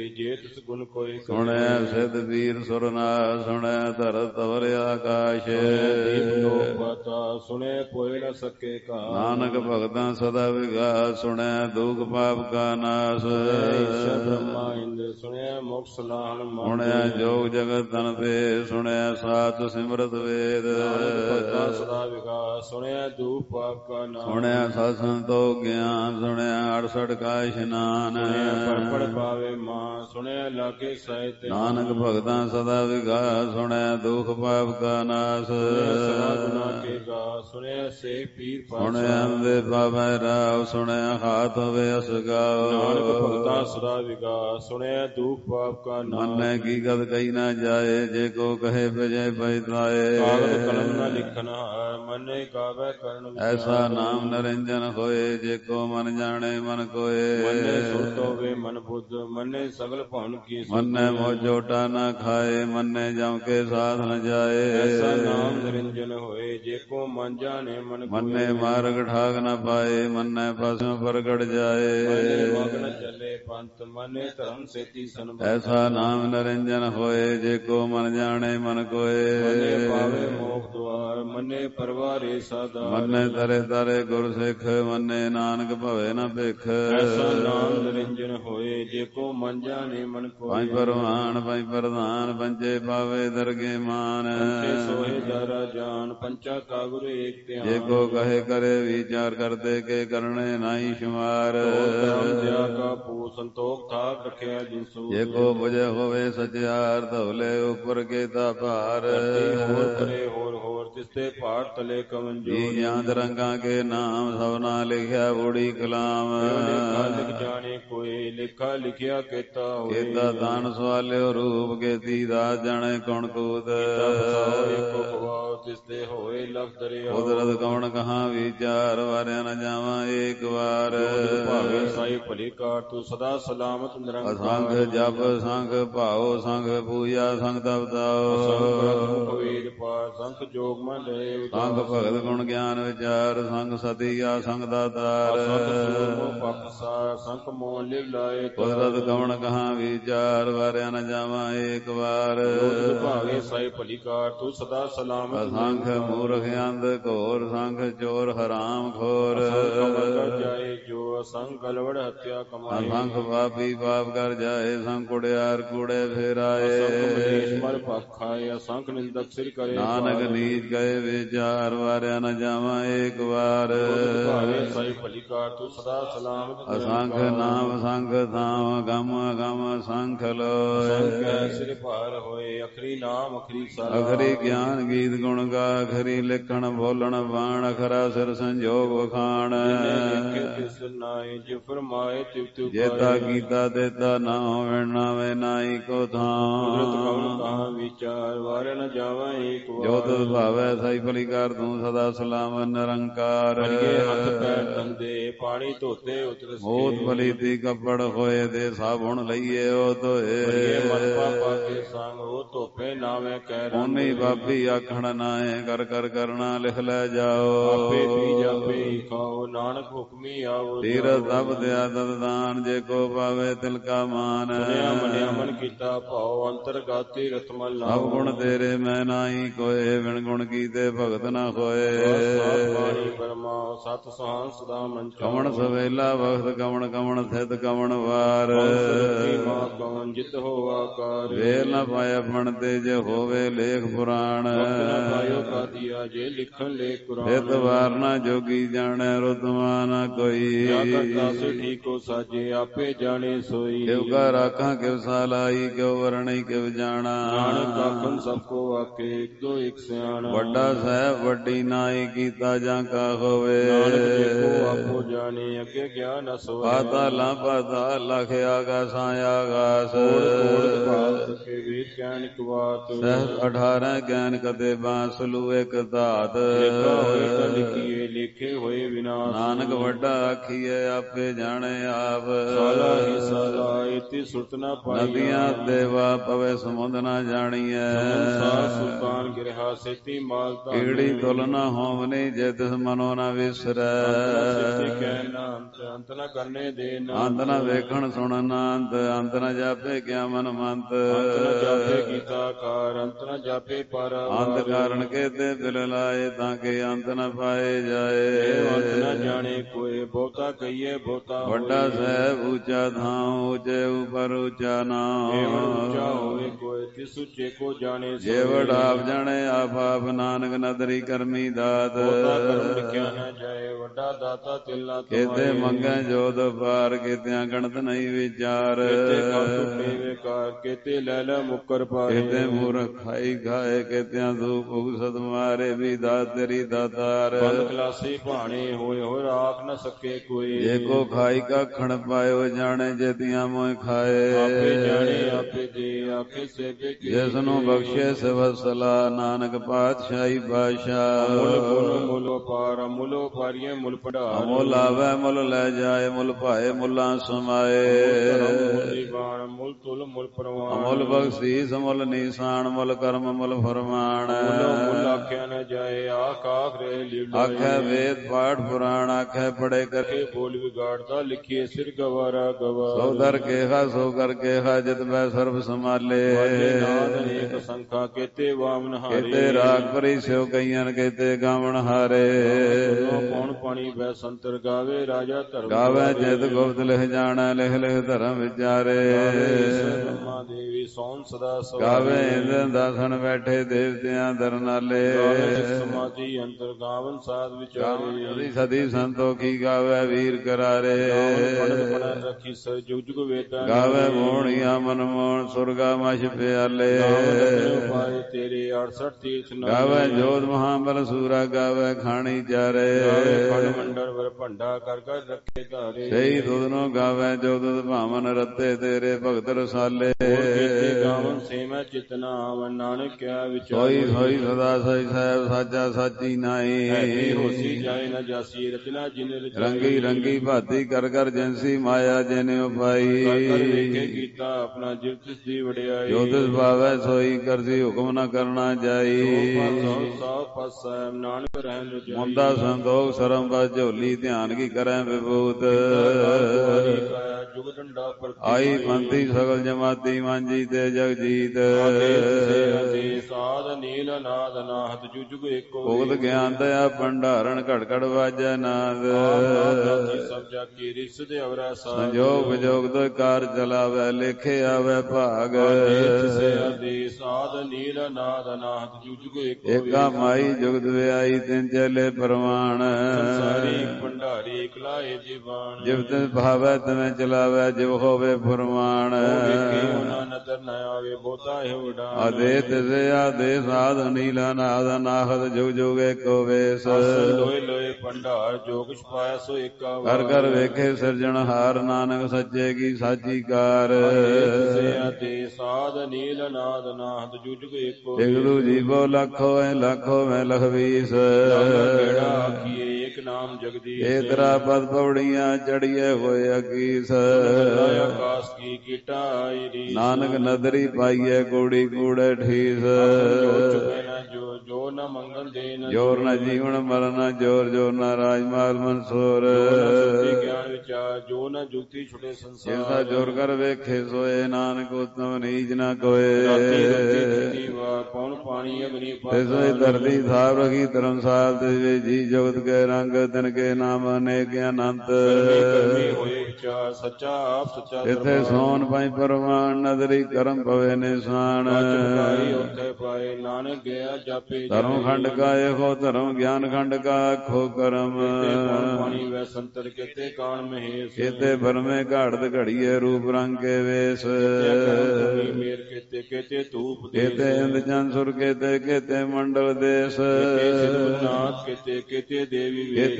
ਜੇ ਤਿਸ ਗੁਣ ਕੋਈ ਸੁਣਿਆ ਸਿੱਧ ਵੀਰ ਸੁਰਨਾਥ, ਸੁਣਿਆ ਧਰਤ ਤਵਰ ਆਕਾਸ਼। ਦੀਪ ਲੋਕ ਪਾਤਾ ਸੁਣੇ ਪੋਇ ਨ ਸਕੇ ਕਾ, ਨਾਨਕ ਭਗਤਾਂ ਸਦਾ ਵਿਗਾਸ, ਸੁਣਿਆ ਦੁਖ ਪਾਪ ਕਾ ਨਾਸ। ਈਸ਼ਰ ਬ੍ਰਹਮਾ ਇੰਦਰ ਸੁਣਿਆ ਮੁਖ ਸਲਾਹਣ ਮਨ, ਸੁਣਿਆ ਜੋਗ ਜਗਤ ਤਨ ਤੇ, ਸੁਣਿਆ ਸਾਤ ਸਿਮਰਤ ਵੇਦ। ਭਗਤਾਂ ਸਦਾ ਵਿਗਾਸ ਸੁਣਿਆ ਦੂਪ ਪਾਪ ਕਾ ਨਾਮ, ਸੁਣਿਆ ਸਤ ਸੰਤੋਖ ਗਿਆਨ, ਸੁਣਿਆ 68 ਕਾ ਇਸ਼ਨਾਨ। ਪੜ ਪਾਵੇ ਮਾਂ ਸੁਣਿਆ ਲਾਗੇ ਸਾਹਿਤ, ਨਾਨਕ ਭਗਤਾਂ ਸਦਾ ਵਿਗਾਸ, ਸੁਣਿਆ ਦੁਖ ਪਾਪ ਕਾ ਨਾਸ। ਸਦਾ ਗੁਨਾ ਕੇ ਗਾ ਸੁਣਿਆ ਸੇ ਪੀਰ ਸੁਣਿਆ ਅੰਦੇ ਪਾਵੈ ਰਾਵ, ਸੁਣਿਆ ਹਾਥ ਹੋਵੇ ਅਸਗਾਓ। ਨਾਨਕ ਭਗਤਾਂ ਸਦਾ ਵਿਗਾਸ ਸੁਣਿਆ ਦੁਖ ਪਾਪ ਕਾ ਨਾਮ, ਮੰਨੈ ਕੀ ਗਤ ਕਹੀ ਨਾ ਜਾਏ, ਜੇ ਕੋ ਕਹੇ ਵਿਜੈ ਪਛਤਾਏ। ਕਾਗਦ ਕਲਮ ਨ ਲਿਖਨ ਹਾਰ, ਮੰਨੇ ਕਾਵੈ ਕਰਨ ਵਿਚਾਰ। ਐਸਾ ਨਾਮ ਨਿਰੰਜਨ ਹੋਏ, ਜੇ ਕੋ ਮਨ ਜਾਣੇ ਮਨ ਕੋਏ। ਮੰਨੇ ਸੁਰਤ ਹੋਵੇ ਮਨ ਬੁੱਧ, ਮੰਨੇ ਸਗਲ ਭਵਨ ਕੀ ਸੁਧ। ਮੰਨੈ ਮੋਜੋਟਾ ਨਾ ਖਾਏ, ਮੰਨੈ ਜਮ ਕੇ ਸਾਧ ਨ ਜਾਏ। ਐਸਾ ਨਾਮ ਨਿਰੰਜਨ ਹੋਏ, ਜੇ ਕੋ ਮਨ ਜਾਣੇ ਮਨ ਕੋਏ। ਮੰਨੈ ਮਾਰਗ ਠਾਕ ਨ ਪਾਏ, ਮੰਨੈ ਪਸਮ ਪ੍ਰਗਟ ਜਾਏ। ਮੰਨੇ ਮਗਨ ਚੱਲੇ ਪੰਥ, ਮੰਨੇ ਧਰਮ ਸੇਤੀ ਸੰਬੰਧ। ਐਸਾ ਨਾਮ ਨਿਰੰਜਨ ਹੋਏ, ਜੇ ਕੋ ਮਨ ਜਾਣੇ ਮਨ ਕੋਏ। ਮੰਨੇ ਪਾਵੇ ਮੋਖ ਦੁਆਰ, ਮੰਨੇ ਪਰਵਾਰੇ ਸਾਧਾਰ। ਮੰਨੈ ਤਰੇ ਤਰੇ ਗੁਰ ਸਿੱਖ, ਮੰਨੈ ਨਾਨਕ ਭਵੇ ਨ ਭਿਖ। ਐਸਾ ਨਾਮ ਨਿਰੰਜਨ ਹੋਏ, ਜੇ ਕੋ ਮਨ ਜਾਣੇ ਮਨ ਕੋਏ। ਪੰਜ ਪਰਵਾਨ ਪੰਜ ਪ੍ਰਧਾਨ, ਪੰਜੇ ਪਾਵੇ ਦਰਗੇ ਮਾਨ। ਪੰਚੇ ਸੋਹੇ ਦਾਰਾ ਜਾਨ, ਪੰਚਾ ਕਾ ਗੁਰ ਏਕ ਧਿਆਨ। ਜੇ ਕੋ ਕਹੇ ਕਰੇ ਵਿਚਾਰ, ਕਰਦੇ ਕੇ ਕਰਨੇ ਨਾਹੀ ਸ਼ੁਮਾਰ। ਧਰਮ ਦਿਆ ਕਾ ਪੂ ਸੰਤੋਖ ਥਾਕ ਰਖਿਆ ਜਿਸੂ। ਜੇ ਕੋ ਬੁਝੇ ਹੋਵੇ ਸਚਿਆਰ, ਧਵਲੇ ਉਪਰ ਕੇਤਾ ਭਾਰ। ਹੋਰ ਪਰੇ ਹੋਰ ਹੋਰ, ਤਿਸਤੇ ਭਾਰ ਤਲੇ ਕਵਨ ਜੋਰ। ਜੀ ਜਾਂਦ ਰੰਗਾਂ ਕੇ ਨਾਮ, ਸਭਨਾ ਲਿਖਿਆ ਬੂੜੀ ਕਲਾਮ। ਲੇਖਾ ਲਿਖ ਜਾਣੇ ਕੋਈ, ਲੇਖਾ ਲਿਖਿਆ ਕੇਤਾ ਹੋਏ। ਕੇਤਾ ਦਾਨ ਸਵਾਲਿਓ ਰੂਪ, ਕੇਤੀ ਦਾਤ ਜਾਣੇ ਕੌਣ ਕੂਤ। ਏਕੋ ਭਵਾਉ ਤਿਸਦੇ ਹੋਏ ਲਖ ਦਰਿਆ। ਕੁਦਰਤ ਕੌਣ ਕਹਾਂ ਵਿਚਾਰ, ਵਾਰਿਆ ਨ ਜਾਵਾਂ ਏਕ ਵਾਰ। ਭਾਵੇ ਸਾਈ ਭਲੀ ਕਾਰ, ਤੂੰ ਸਦਾ ਸਲਾਮਤ ਨਿਰੰਕਾਰ। ਅਸੰਖ ਜਪ ਸੰਖ ਭਾਉ, ਸੰਖ ਪੂਜਾ ਸੰਖ ਤਪਤਾਓ। ਸੰਖ ਵੇਦ ਪਾਠ, ਸੰਖ ਜੋਗ ਮਨ ਲਏ। ਸੰਖ ਭਗਤ ਗੁਣ ਗਿਆਨ ਵਿਚਾਰ, ਸੰਖ ਸਤੀ ਆ ਸੰਖ ਦਾਤਾਰ। ਸੰਖ ਮੋਹ ਲਿਵ ਲਾਏ। ਕੁਦਰਤ ਕੌਣ ਕਹਾਂ ਵਿਚਾਰ, ਵਾਰਿਆ ਨ ਜਾਵਾਂ ਏਕ ਵਾਰ। ਭਾਵੇ ਸਾਈ ਭਲੀ ਕਾਰ, ਤੂੰ ਸਦਾ ਸਲਾਮਤ। ਅਸੰਖ ਮੂਰਖ ਅੰਧ ਘੋਰ, ਸੰਖ ਚੋਰ ਹਰਾਮ ਖੋਰ। ਜਾਏ ਜੋ ਅਸੰਖ ਗਲਵੜ ਹੱਤਿਆ ਕਮਾਏ। ਅਸੰਖ ਪਾਪੀ ਪਾਪ ਕਰ ਜਾਏ, ਸੰਖ ਕੁੜਿਆਰ ਕੂੜੇ ਫੇਰਾਏ। ਮਰ ਪਖਾਏ, ਅਸੰਖ ਨਿੰਦਕ ਸਿਰ ਕਰੇ। ਨਾਨਕ ਨੀਚ ਗਏ ਵਿਚਾਰ, ਵਾਰਿਆ ਨ ਜਾਵਾਂ ਏਕ ਵਾਰ। ਭਾਵੇ ਸਾਈ ਭਲੀ ਕਾਰ, ਤੂੰ ਸਦਾ ਸਲਾਮਤ। ਅਸੰਖ ਨਾਮ ਸੰਖ ਥਾਮ, ਗਮ ਗਮ ਸੰਖ ਲੋਏ। ਸੰਖ ਸਿਰ ਭਾਰ ਹੋਏ, ਅਖਰੀ ਨਾਮ ਅਖਰੀ ਸਲਾਹ। ਅਖਰੀ ਗਿਆਨ ਗੀਤ ਗੁਣ ਗਾ, ਅਖਰੀ ਲਿਖਣ ਬੋਲਣ ਬਾਣ, ਅਖਰਾ ਸਿਰ ਸੰਜੋਗ ਵਖਾਣ। ਤਿਸ ਨਾਏ ਜਿ ਫਰਮਾਏ ਤਿਵ ਤਿਵ ਜੇਤਾ ਕੀਤਾ ਤੇਤਾ ਨਾ ਹੋਵੇ, ਨਾਵੇਂ ਨਾਹੀ ਕੋ ਥਾਂ। ਕੌਣ ਕਹਾਂ ਵਿਚਾਰ, ਵਾਰਿਆ ਨ ਜਾਵਾਂ ਏਕ ਵਾਰ। ਜੋ ਤੁਧ ਭਾਵੈ ਸਾਈ ਭਲੀ ਕਰ, ਤੂੰ ਸਦਾ ਸਲਾਮ ਨਿਰੰਕਾਰ। ਹੱਥ ਪੈਰ ਧੰਦੇ, ਪਾਣੀ ਧੋਤੇ ਉਤਰਸ। ਮੋਤ ਭਲੀ ਤੀ ਕੱਪੜ ਹੋਏ, ਦੇ ਸਾਬੁਣ ਲਈਏ ਉਹ ਧੋਏ। ਮਨ ਪਾਪਾ ਕੇ ਸੰਗ ਉਹ ਧੋਪੇ, ਨਾਵੇਂ ਕਹਿ ਰੰਗ। ਉਨੀ ਬਾਪੀ ਆਖਣ ਨਾਏ, ਕਰ ਕਰ ਕਰਨਾ ਲਿਖ ਲੈ ਜਾਓ। ਆਪੇ ਪੀ ਜਾਪੇ ਖਾਓ, ਨਾਨਕ ਹੁਕਮੀ ਆਓ। ਤੀਰਥ ਤਪ ਦਿਆ ਤਦ ਦਾਨ, ਜੇ ਕੋ ਪਾਵੇ ਤਿਲ ਕਾ ਮਾਨ। ਸੁਨਿਆ ਮੰਨਿਆ ਮਨ ਕੀਤਾ ਭਾਉ, ਅੰਤਰਗਾਤੀ ਰਤਮਲ ਨਾਮ। ਸਭ ਗੁਣ ਤੇਰੇ ਮੈਂ ਨਾਹੀ ਕੋਏ, ਬਿਨ ਗੁਣ ਕੀਤੇ ਭਗਤ ਨਾ ਹੋਏ। ਬਾਣੀ ਬਰਮਾ ਸਤ ਸੁਹਾਨ ਸਦਾ ਮਨ ਚਾਉ। ਕਵਣ ਸਵੇਲਾ ਵਖਤ, ਕਵਣ ਕਵਣ ਥਿਤ, ਕਵਣ ਵਾਰ। ਮਾਂ ਕਵਣ ਜਿਤ ਹੋ ਆਕਾਰ। ਵੇਲ ਨ ਪਾਇਆ ਫਣ ਤੇ, ਜੇ ਹੋਵੇ ਲੇਖ ਪੁਰਾਣ। ਪਾਇਓ ਕਾਦੀਆ, ਜੇ ਲਿਖਣ ਲੇਖ ਕੁਰਾਨ। ਹਿਤ ਵਾਰ ਨਾ ਜੋਗੀ ਜਾਣੈ, ਰੁਤਮਾ ਨਾ ਕੋਈ। ਕਰਤਾ ਸੇ ਠੀਕੋ ਸਾਜੇ, ਆਪੇ ਜਾਣੇ ਸੋਈ। ਕਿਉ ਕਾ ਰਾਖਾਂ ਕਿਵ ਸਾਲਾਈ, ਕਿਉ ਵਰਣਈ ਕਿਵ ਜਾਣਾ। ਨਾਨਕ ਆਖਣ ਸਭ ਕੋ ਆਕੇ, ਇੱਕ ਦੋ ਇੱਕ ਸਿਆਣਾ। ਵੱਡਾ ਸਾਹਿਬ ਵੱਡੀ ਨਾਈ, ਕੀਤਾ ਜਾਂ ਕਾ ਹੋਵੇ। ਨਾਨਕ ਦੇਖੋ ਆਪੋ ਜਾਣੇ, ਅੱਗੇ ਗਿਆਨ ਅਸੋਏ। ਪਾਤਾਲਾਂ ਪਾਤਾਲ, ਲਖ ਆਗਾਸਾਂ ਆਗਾਸ। ਕੋੜ ਭਾਗ ਕੇ ਵੇਦ ਗਿਆਨ ਇਕ ਬਾਤ। ਸਹਿਤ 18 ਗਿਆਨ ਕਦੇ ਬਾਂਸਲੂ ਇੱਕ ਧਾਤ। ਲੇਖਾ ਹੋਏ ਤਾਂ ਲਿਖੀਏ, ਲੇਖੇ ਹੋਏ ਵਿਨਾ ਵਿਨਾਸ਼। ਨਾਨਕ ਵੱਡਾ ਆਖੀਐ ਆਪੇ ਜਾਣੇ ਆਪ। ਸਾਲਾ ਹੀ ਸਾਲਾ ਇਤੀ ਸੁਰਤ ਨ ਪਾਈਆ। ਨਦੀਆਂ ਦੇਵਾ ਪਵੇ ਸਮੁੰਦ ਨ ਜਾਣੀਐ। ਸੰਸਾਰ ਸੁਲਤਾਨ ਗਿਰਹਾ ਸੇਤੀ ਮਾਲ ਧਨ। ਕੀੜੀ ਤੁਲ ਨ ਹੋਵਨੀ ਜੇ ਤਿਸ ਮਨੋ ਨ ਵਿਸਰੈ। ਅੰਤ ਨ ਕਰਨੇ ਦੇ ਅੰਤ ਨ ਵੇਖਣ ਸੁਣਨ ਅੰਤ। ਅੰਤ ਨ ਜਾਪੇ ਕਿਆ ਮਨ ਮੰਤ। ਅੰਤ ਨ ਜਾਪੇ ਕੀਤਾ ਕਾਰ। ਅੰਤ ਨ ਜਾਪੇ ਪਰ। ਅੰਤ ਕਾਰਨ ਕੇਤੇ ਬਿਲ ਲਾਏ ਤਾਂ ਕਿ ਅੰਤ ਨ ਪਾਏ ਜਾਏ। ਅੰਤ ਨ ਜਾਣੇ ਕੋਏ ਬਹੁਤਾ ਕਹੀਏ ਬਹੁਤਾ ਵੱਡਾ ਸਾਹਿਬ ਉੱਚਾ ਥਾਂ ਉੱਚੇ ਉਪਰ ਉੱਚਾ ਨਾਮ। ਉੱਚਾ ਹੋਵੇ ਕੋਏ ਤਿਸ ਉੱਚੇ ਕੋ ਜਾਣੇ। ਜੇ ਵਡ ਆਪ ਜਾਣੇ ਆਪ ਆਪ ਨਾਨਕ ਨਦਰੀ ਕਰਮੀ ਦਾਤ। ਬਹੁਤਾ ਕਰਮ ਲਿਖਿਆ ਨ ਜਾਏ ਵੱਡਾ ਦਾਤਾ ਤਿਲ ਨਾ ਕੇਤੇ ਮੰਗੈ ਜੋਤ ਪਾਰ। ਕੇਤਿਆਂ ਗਣਤ ਨਹੀਂ ਵਿਚਾਰ। ਕੇਤੇ ਕਬ ਟੁੱਟੇ ਵੇਕਾਰ। ਕੇਤੇ ਲੈ ਲੈ ਮੁੱਕਰ ਪਾਏ। ਕੇਤੇ ਮੂਰਖ ਖਾਈ ਖਾਏ। ਕੇਤਿਆਂ ਧੂਪ ਉਗਸਤ ਮਾਰੇ ਵੀ ਦਾਤ ਤੇਰੀ ਦਾਤਾਰ। ਬੰਦ ਕਲਾਸੀ ਭਾਣੇ ਹੋਏ ਹੋਏ ਰਾਖ ਨ ਸਕੇ ਕੋਈ। ਜੇ ਕੋ ਖਾਈ ਕਾਖਣ ਪਾਇਓ ਜਾਣੇ ਜੇਤੀਆਂ ਮੋਇ ਖਾਏ। ਆਪੇ ਜਾਣੇ ਆਪੇ ਦੇ ਆਖੇ ਸੇਵੇ ਕੀ। ਜਿਸ ਨੂੰ ਬਖਸ਼ੇ ਸਵਸਲਾ ਨਾਨਕ ਪਾਤਸ਼ਾਹੀ ਬਾਦਸ਼ਾਹ। ਮੁੱਲ ਗੁਣ ਮੁੱਲ ਵਪਾਰ। ਅਮੁੱਲ ਵਪਾਰੀਏ ਮੁੱਲ ਪੜਾਰ। ਮੁੱਲ ਆਵੇ ਮੁੱਲ ਲੈ ਜਾਏ। ਮੁੱਲ ਭਾਏ ਮੁੱਲਾਂ ਸਮਾਏ। ਮੁੱਲ ਤੁਲ ਮੁੱਲ ਪ੍ਰਵਾਨ। ਮੁੱਲ ਬਖਸ਼ੀਸ ਮੁੱਲ ਨੀਸਾਨ। ਮੁੱਲ ਕਰਮ ਮੁੱਲ ਫਰਮਾਨ। ਮੁੱਲ ਆਖਿਆ ਨ ਜਾਏ ਆਖ ਆਖ ਰੇ ਲੀਲਾ। ਆਖੇ ਵੇਦ ਪਾਠ ਪੁਰਾਣ ਆਖੇ ਪੜੇ ਕਰਕੇ। ਬੋਲ ਵਿਗਾੜਦਾ ਲਿਖੀਏ ਸਿਰ ਗਵਾਰਾ ਗਵਾ। ਸੋ ਦਰ ਕੇਹਾ ਸੋ ਕਰ ਕੇਹਾ ਜਿਤ ਮੈਂ ਸਰਬ ਸੰਭਾਲੇ। ਨਾਦ ਅਨੇਕ ਸੰਖਾ ਕੇਤੇ ਵਾਮਨ ਹਾਰੇ। ਕੇਤੇ ਰਾਗ ਪਰੀ ਸਿਓ ਕਈਆਂ ਕੇਤੇ ਗਾਵਣ ਹਾਰੇ। ਕੌਣ ਪਾਣੀ ਬੈ ਸੰਤਰ ਗਾਵੇ ਰਾਜਾ ਧਰਮ। ਗਾਵੇ ਜਿਤ ਗੁਪਤ ਲਿਖ ਜਾਣਾ ਲਿਖ ਲਿਖ ਧਰਮ ਵਿਚਾਰੇ। ਬ੍ਰਹਮਾ ਦੇਵੀ ਸੋਨ ਸਦਾ ਸਵਾਰੇ। ਗਾਵੇ ਇੰਦਰ ਦਾਸਣ ਬੈਠੇ ਦੇਵਤਿਆਂ ਦਰਨਾਲੇ। ਸਮਾਧੀ ਅੰਤਰ ਗਾਵਨ ਸਾਧ ਵਿਚਾਰੇ। ਸਦੀ ਸੰਤੋਖੀ ਗਾਵੇ ਵੀਰ ਕਰਾਰੇ। ਰੱਖੀ ਸਰ ਜੁਗ ਜੁਗ ਵੇਦਾਂ। ਗਾਵੇ ਮੋਹਣੀਆਂ ਮਨ ਮੋਹਣ ਸੁਰਗਾ ਮਛ ਪਿਆਲੇ। ਪਾਏ ਤੇਰੇ 68 ਤੀਰਥ ਗਾਵੇ ਜੋਧ ਮਹਾਬਲ ਸੂਰਾ ਗਾਵੇ ਖਾਣੀ ਚਾਰੇ। ਖੰਡ ਮੰਡਲ ਵਰ ਭੰਡਾ ਕਰ ਕਰ ਰੱਖੇ ਧਾਰੇ। ਸਹੀ ਦੁੱਧ ਨੂੰ ਗਾਵੇ ਜੋ ਦੁੱਧ ਭਾਵਨ ਰੱਤੇ ਤੇਰੇ ਭਗਤ ਰਸਾਲੇ। ਗਾਵਨ ਸੇ ਮੈਂ ਚਿਤਨਾ ਆਵਨ ਨਾਨਕ ਕਿਆ ਵਿਚਾਰ। ਸੋਈ ਸੋਈ ਸਦਾ ਸਈ ਸਾਹਿਬ ਸਾਚਾ ਸਾਚੀ ਨਾਈ। ਹੋਸੀ ਜਾਏ ਨ ਜਾਸੀ ਰਚਨਾ ਜਿਨ ਰੰਗੀ ਰੰਗੀ ਭਾਤੀ ਕਰ ਕਰ ਜੈਂਸੀ ਮਾਇਆ ਜਿਨੇ ਉਪਾਈ। ਵੇਖੇ ਕੀਤਾ ਆਪਣਾ ਜਿਵ ਤਿਸ ਦੀ ਵਡਿਆਈ। ਜੋ ਤਿਸ ਭਾਵੈ ਸੋਈ ਕਰਸੀ ਹੁਕਮ ਨ ਕਰਨਾ ਜਾਈ। ਨਾਨਕ ਰਹਿਣ ਰਜਾਈ। ਮੁੰਦਾ ਸੰਤੋਖ ਸਰਮ ਬਸ ਝੋਲੀ ਧਿਆਨ ਕੀ ਕਰੈ ਵਿਭੂਤ। ਜੁਗ ਡੰਡਾ ਆਈ ਪੰਥੀ ਸਗਲ ਜਮਾਤੀ ਮਾਂਜੀ ਤੇ ਜਗ ਜੀਤ। ਸਾਧ ਨੀਲ ਨਾਦ ਨਾਹਤ ਜੁਗ ਜੁਗ ਏਕੋ। ਭੁਗਤ ਗਿਆਨ ਦਇਆ ਭੰਡਾਰਨ ਘੜ ਘੜ ਵਾਜੈ ਨਾਦ। ਸਭ ਜਾ ਕੀ ਰਿਸ ਦੇ ਅਵਰਾ ਸਾਧ। ਸੰਜੋਗ ਵਿਜੋਗ ਤੋਂ ਕਾਰ ਚਲਾਵੇ ਲੇਖੇ ਆਵੇ ਭਾਗ। ਸਾਧ ਨੀਲ ਨਾਦ ਨਾਹਤ ਜੁਗ ਜੁਗ ਏਕੋ। ਏਕਾ ਮਾਈ ਜੁਗਤ ਵਿਆਈ ਤਿੰਨ ਚਲੇ ਪ੍ਰਮਾਣ। ਸਾਰੀ ਭੰਡਾਰੀ ਇਕਲਾਏ ਜੀਵਾਨ। ਜਿਵ ਤਿਸ ਭਾਵੈ ਤਿਵੇਂ ਚਲਾਵੇ ਜਿਵ ਹੋਵੇ ਫੁਰਮਾਨ। ਨਦਰ ਨ ਆਵੇ ਬਹੁਤਾ ਹੈ ਉਡਾਨ। ਆਦੇ ਤਿਸੇ ਆਦੇ ਸਾਧ ਨੀਲਾ ਨਾਦ ਨਾਹਤ ਜੁਗ ਜੁਗ ਏਕੋ ਵੇਸ। ਲੋਏ ਲੋਏ ਭੰਡਾਰ ਜੋ ਕੁਛ ਪਾਇਆ ਸੋ ਏਕਾ ਕਰ ਕਰ ਵੇਖੇ ਸਿਰਜਣਹਾਰ ਨਾਨਕ ਸੱਚੇ ਕੀ ਸਾਚੀ ਕਾਰ। ਆਦੇ ਸਾਧ ਨੀਲ ਨਾਦ ਨਾਹਤ ਜੁਗ ਜੁਗ ਏਕੋ। ਇਗਲੂ ਜੀਵੋ ਲੱਖੋ ਐ ਲੱਖੋ ਮੈਂ ਲਖਵੀਸ। ਕਿਹੜਾ ਆਖੀਏ ਏਕ ਨਾਮ ਜਗਦੀਸ਼। ਏ ਤਰਾ ਪਦ ਪੌੜੀਆਂ ਚੜੀਏ ਹੋਏ ਅਕੀਸ। ਆਕਾਸ਼ ਕੀ ਕੀਟਾ ਆਈ ਰੀਸ। ਨਾਨਕ ਨਦਰੀ ਪਾਈਏ ਕੂੜੀ ਕੂੜੇ ਠੀਸ। ਜੋ ਨ ਮੰਗਲ ਦੇਨ। ਜੋਰ ਨ ਜੀਵਨ ਮਰਨ ਜੋਰ ਜੋਰ ਨ ਰਾਜਮਾਲ ਮਨਸੂਰ। ਗਿਆਨ ਵਿਚਾਰ ਜੋ ਨ ਜੁਗਤੀ ਛੁਟੇ ਸੰਸਾਰ। ਜਿਸਾ ਜੋਰ ਕਰ ਵੇਖੇ ਸੋਏ ਨਾਨਕ ਉਤਮ ਨੀਚ ਨ ਕੋਏ। ਪੌਣ ਪਾਣੀ ਅਗਨੀ ਤਿਸੋਈ ਧਰਤੀ ਥਾਪ ਰਖੀ ਧਰਮਸਾਲ ਤਿਸ ਜੀ ਜੁਗਤ ਕੇ ਰੰਗ ਤਿਨ ਕੇ ਨਾਮ ਅਨੇਕ ਅਨੰਤ। ਹੋਏ ਵਿਚਾਰ ਸੱਚਾ ਆਪ ਸੱਚਾ। ਇਥੇ ਸੋਨ ਪਾਈ ਪਰਮਾਨ ਨਦਰੀ ਕਰਮ ਪਵੇ ਨਿਸ਼ਾਨ। ਉੱਥੇ ਪਾਏ ਨਾਨਕ ਗਿਆ ਜਾਪੇ। ਧਰਮ ਖੰਡ ਕਾ ਏਕੋ ਧਰਮ ਗਿਆਨ ਖੰਡ ਕਾ ਆਖੋ ਕਰਮ। ਪਾਣੀ ਵੈ ਸੰਤਰ ਕੇਤੇ ਕਾਣ ਮਹੇਸ਼। ਕੇਤੇ ਬਰਮੇ ਘਾੜਤ ਘੜੀਏ ਰੂਪ ਰੰਗ ਕੇ ਵੇਸ। ਮੇਰ ਕੇਤੇ ਕੇਤੇ ਧੂਪ ਕੇਤੇ ਇੰਦ ਚੰਦ ਸੁਰ ਕੇਤੇ ਕੇਤੇ ਮੰਡਲ ਦੇਸ। ਨਾਥ ਕੇਤੇ ਕੇਤੇ ਦੇਵੀ ਕੇਤੇ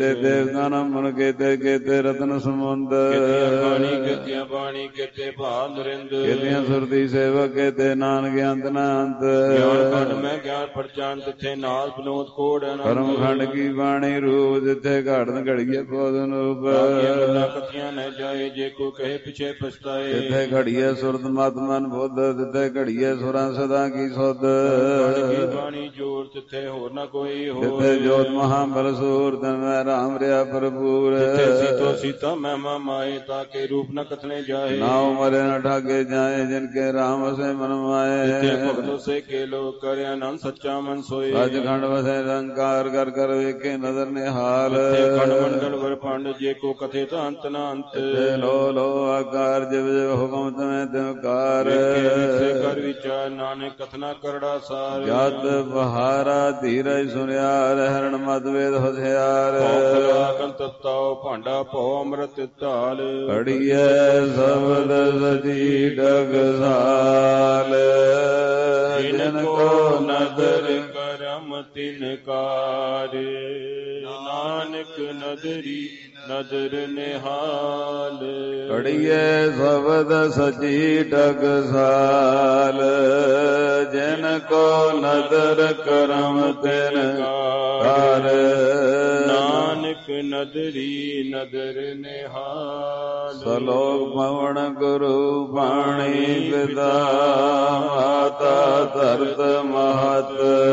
ਕੀਤੇ ਦੇਵਤਾ ਨਮਨ ਕੀਤੇ ਕੀਤੇ ਰਤਨ ਸਮੁੰਦ ਬਾਣੀ ਕੀਤੀਆਂ ਬਾਣੀ ਕੀਤੇ ਭਾਵ ਨਰਿੰਦ ਕੀਤੀਆਂ ਸੁਰਤੀ ਸੇਵਕ ਕੀਤੇ ਨਾਨਕ ਅੰਤ ਨਾ ਅੰਤ ਗਿਆਨ ਖੰਡ ਮੈਂ ਗਿਆਨ ਪਰਚਾਨ ਤਿੱਥੇ ਨਾਲ ਬਨੋਦ ਕੋੜ ਕਰਮ ਖੰਡ ਕੀ ਬਾਣੀ ਰੂਪ ਜਿੱਥੇ ਘੜਨ ਘੜੀਏ ਬੋਧਨ ਰੂਪ ਗੱਲਾਂ ਕਥੀਆਂ ਨ ਜਾਏ ਜੇ ਕੋ ਕਹੇ ਪਿਛੇ ਪਛਤਾਏ ਜਿੱਥੇ ਘੜੀਏ ਸੁਰਤ ਮਤ ਮਨ ਬੁੱਧ ਜਿੱਥੇ ਘੜੀਏ ਸੁਰਾਂ ਸਦਾ ਕੀ ਸੁਧ ਬਾਣੀ ਜੋਰ ਤਿੱਥੇ ਹੋਰ ਨਾ ਕੋਈ ਹੋਰ ਜਿੱਥੇ ਜੋਤ ਮਹਾਬਲ ਸੂਰ ਤਨ ਮੈਂ ਰਾਮ ਰਿਆ ਭਰਪੂਰ ਜਿੱਥੇ ਸੀਤੋ ਸੀਤਾ ਮਹਿਮਾ ਮਾਏ ਤਾਂ ਕੇ ਰੂਪ ਨ ਕਥਨੇ ਜਾਏ ਨਾਉ ਮਰੇ ਨ ਠਾਗੇ ਜਾਏ ਜਿਨ ਕੇ ਰਾਮ ਵਸੇ ਮਨ ਮਾਏ ਜਿੱਥੇ ਭਗਤੋ ਸੇ ਕੇ ਲੋਕ ਕਰਿ ਆਨੰਦ ਸੱਚਾ ਮਨ ਸੋਏ ਸੱਚਖੰਡ ਵਸੇ ਰੰਕਾਰ ਕਰ ਕਰ ਵੇਖੇ ਨਦਰ ਨਿਹਾਲ ਜਿੱਥੇ ਖੰਡ ਮੰਡਲ ਵਰ ਪੰਡ ਜੇ ਕੋ ਕਥੇ ਤਾਂ ਅੰਤ ਨਾ ਅੰਤ ਲੋ ਲੋ ਆਕਾਰ ਜਿਵ ਜਿਵ ਹੁਕਮ ਤਮੈ ਤਿਵਕਾਰ ਕਰ ਵਿਚਾਰ ਨਾਨਕ ਕਥਨਾ ਕਰੜਾ ਸਾਰ ਜਤ ਬਹਾਰਾ ਧੀਰਜ ਸੁਨਿਆਰ ਹਰਣ ਮਤ ਵੇਦ ਹਥਿਆਰ ਤਤਾਉ ਭਾਂਡਾ ਭਉ ਅੰਮ੍ਰਿਤ ਢਾਲ ਅੜੀਏ ਸਬਦ ਸਜੀ ਡਗਸਾਲ ਜਿਨ ਕੋ ਨਦਰ ਕਰਮ ਤਿਨਕਾਰ ਨਾਨਕ ਨਦਰੀ ਨਦਰ ਨਿਹਾਲ ਅੜੀਏ ਸਬਦ ਸਜੀ ਡਗਸਾਲ ਜਿਨ ਕੋ ਨਦਰ ਕਰਮ ਤਿਨਕਾਰ ਨਾਨਕ ਨਦਰੀ ਨਦਰ ਨਿਹਾਲ ਸਲੋਕ ਪਵਨ ਗੁਰੂ ਬਾਣੀ ਪਿਤਾ ਮਾਤਾ ਧਰਤ ਮਹਤ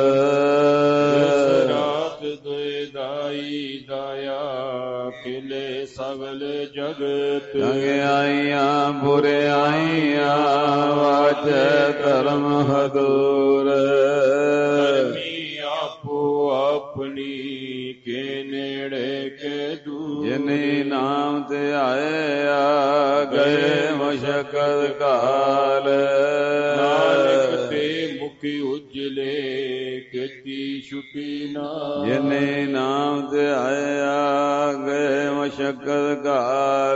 ਰਾਤ ਦੁਇ ਦਾਈ ਦਾਇਆ ਖਿਲੇ ਸਗਲ ਜਗਤ ਚੰਗਿਆਈਆਂ ਬੁਰਿਆਈਆਂ ਵਾਚੈ ਧਰਮ ਹਦੂਰ ਧਰਮੀ ਆਪੋ ਆਪਣੀ ਕੇ ਨੇੜੇ ਕੇ ਦੂਰ ਜਿਨੇ ਨਾਮ ਤੇ ਆਇਆ ਗਏ ਮਸ਼ਕਤ ਕਾਲ ਨਾਨਕ ਤੇ ਮੁਖੀ ਉਜਲੇ ਕੀਤੀ ਛੁਟੀ ਨਾ ਜਿਨੇ ਨਾਮ ਤੇ ਆਇਆ ਗਏ ਮਸ਼ਕਤ ਕਾਲ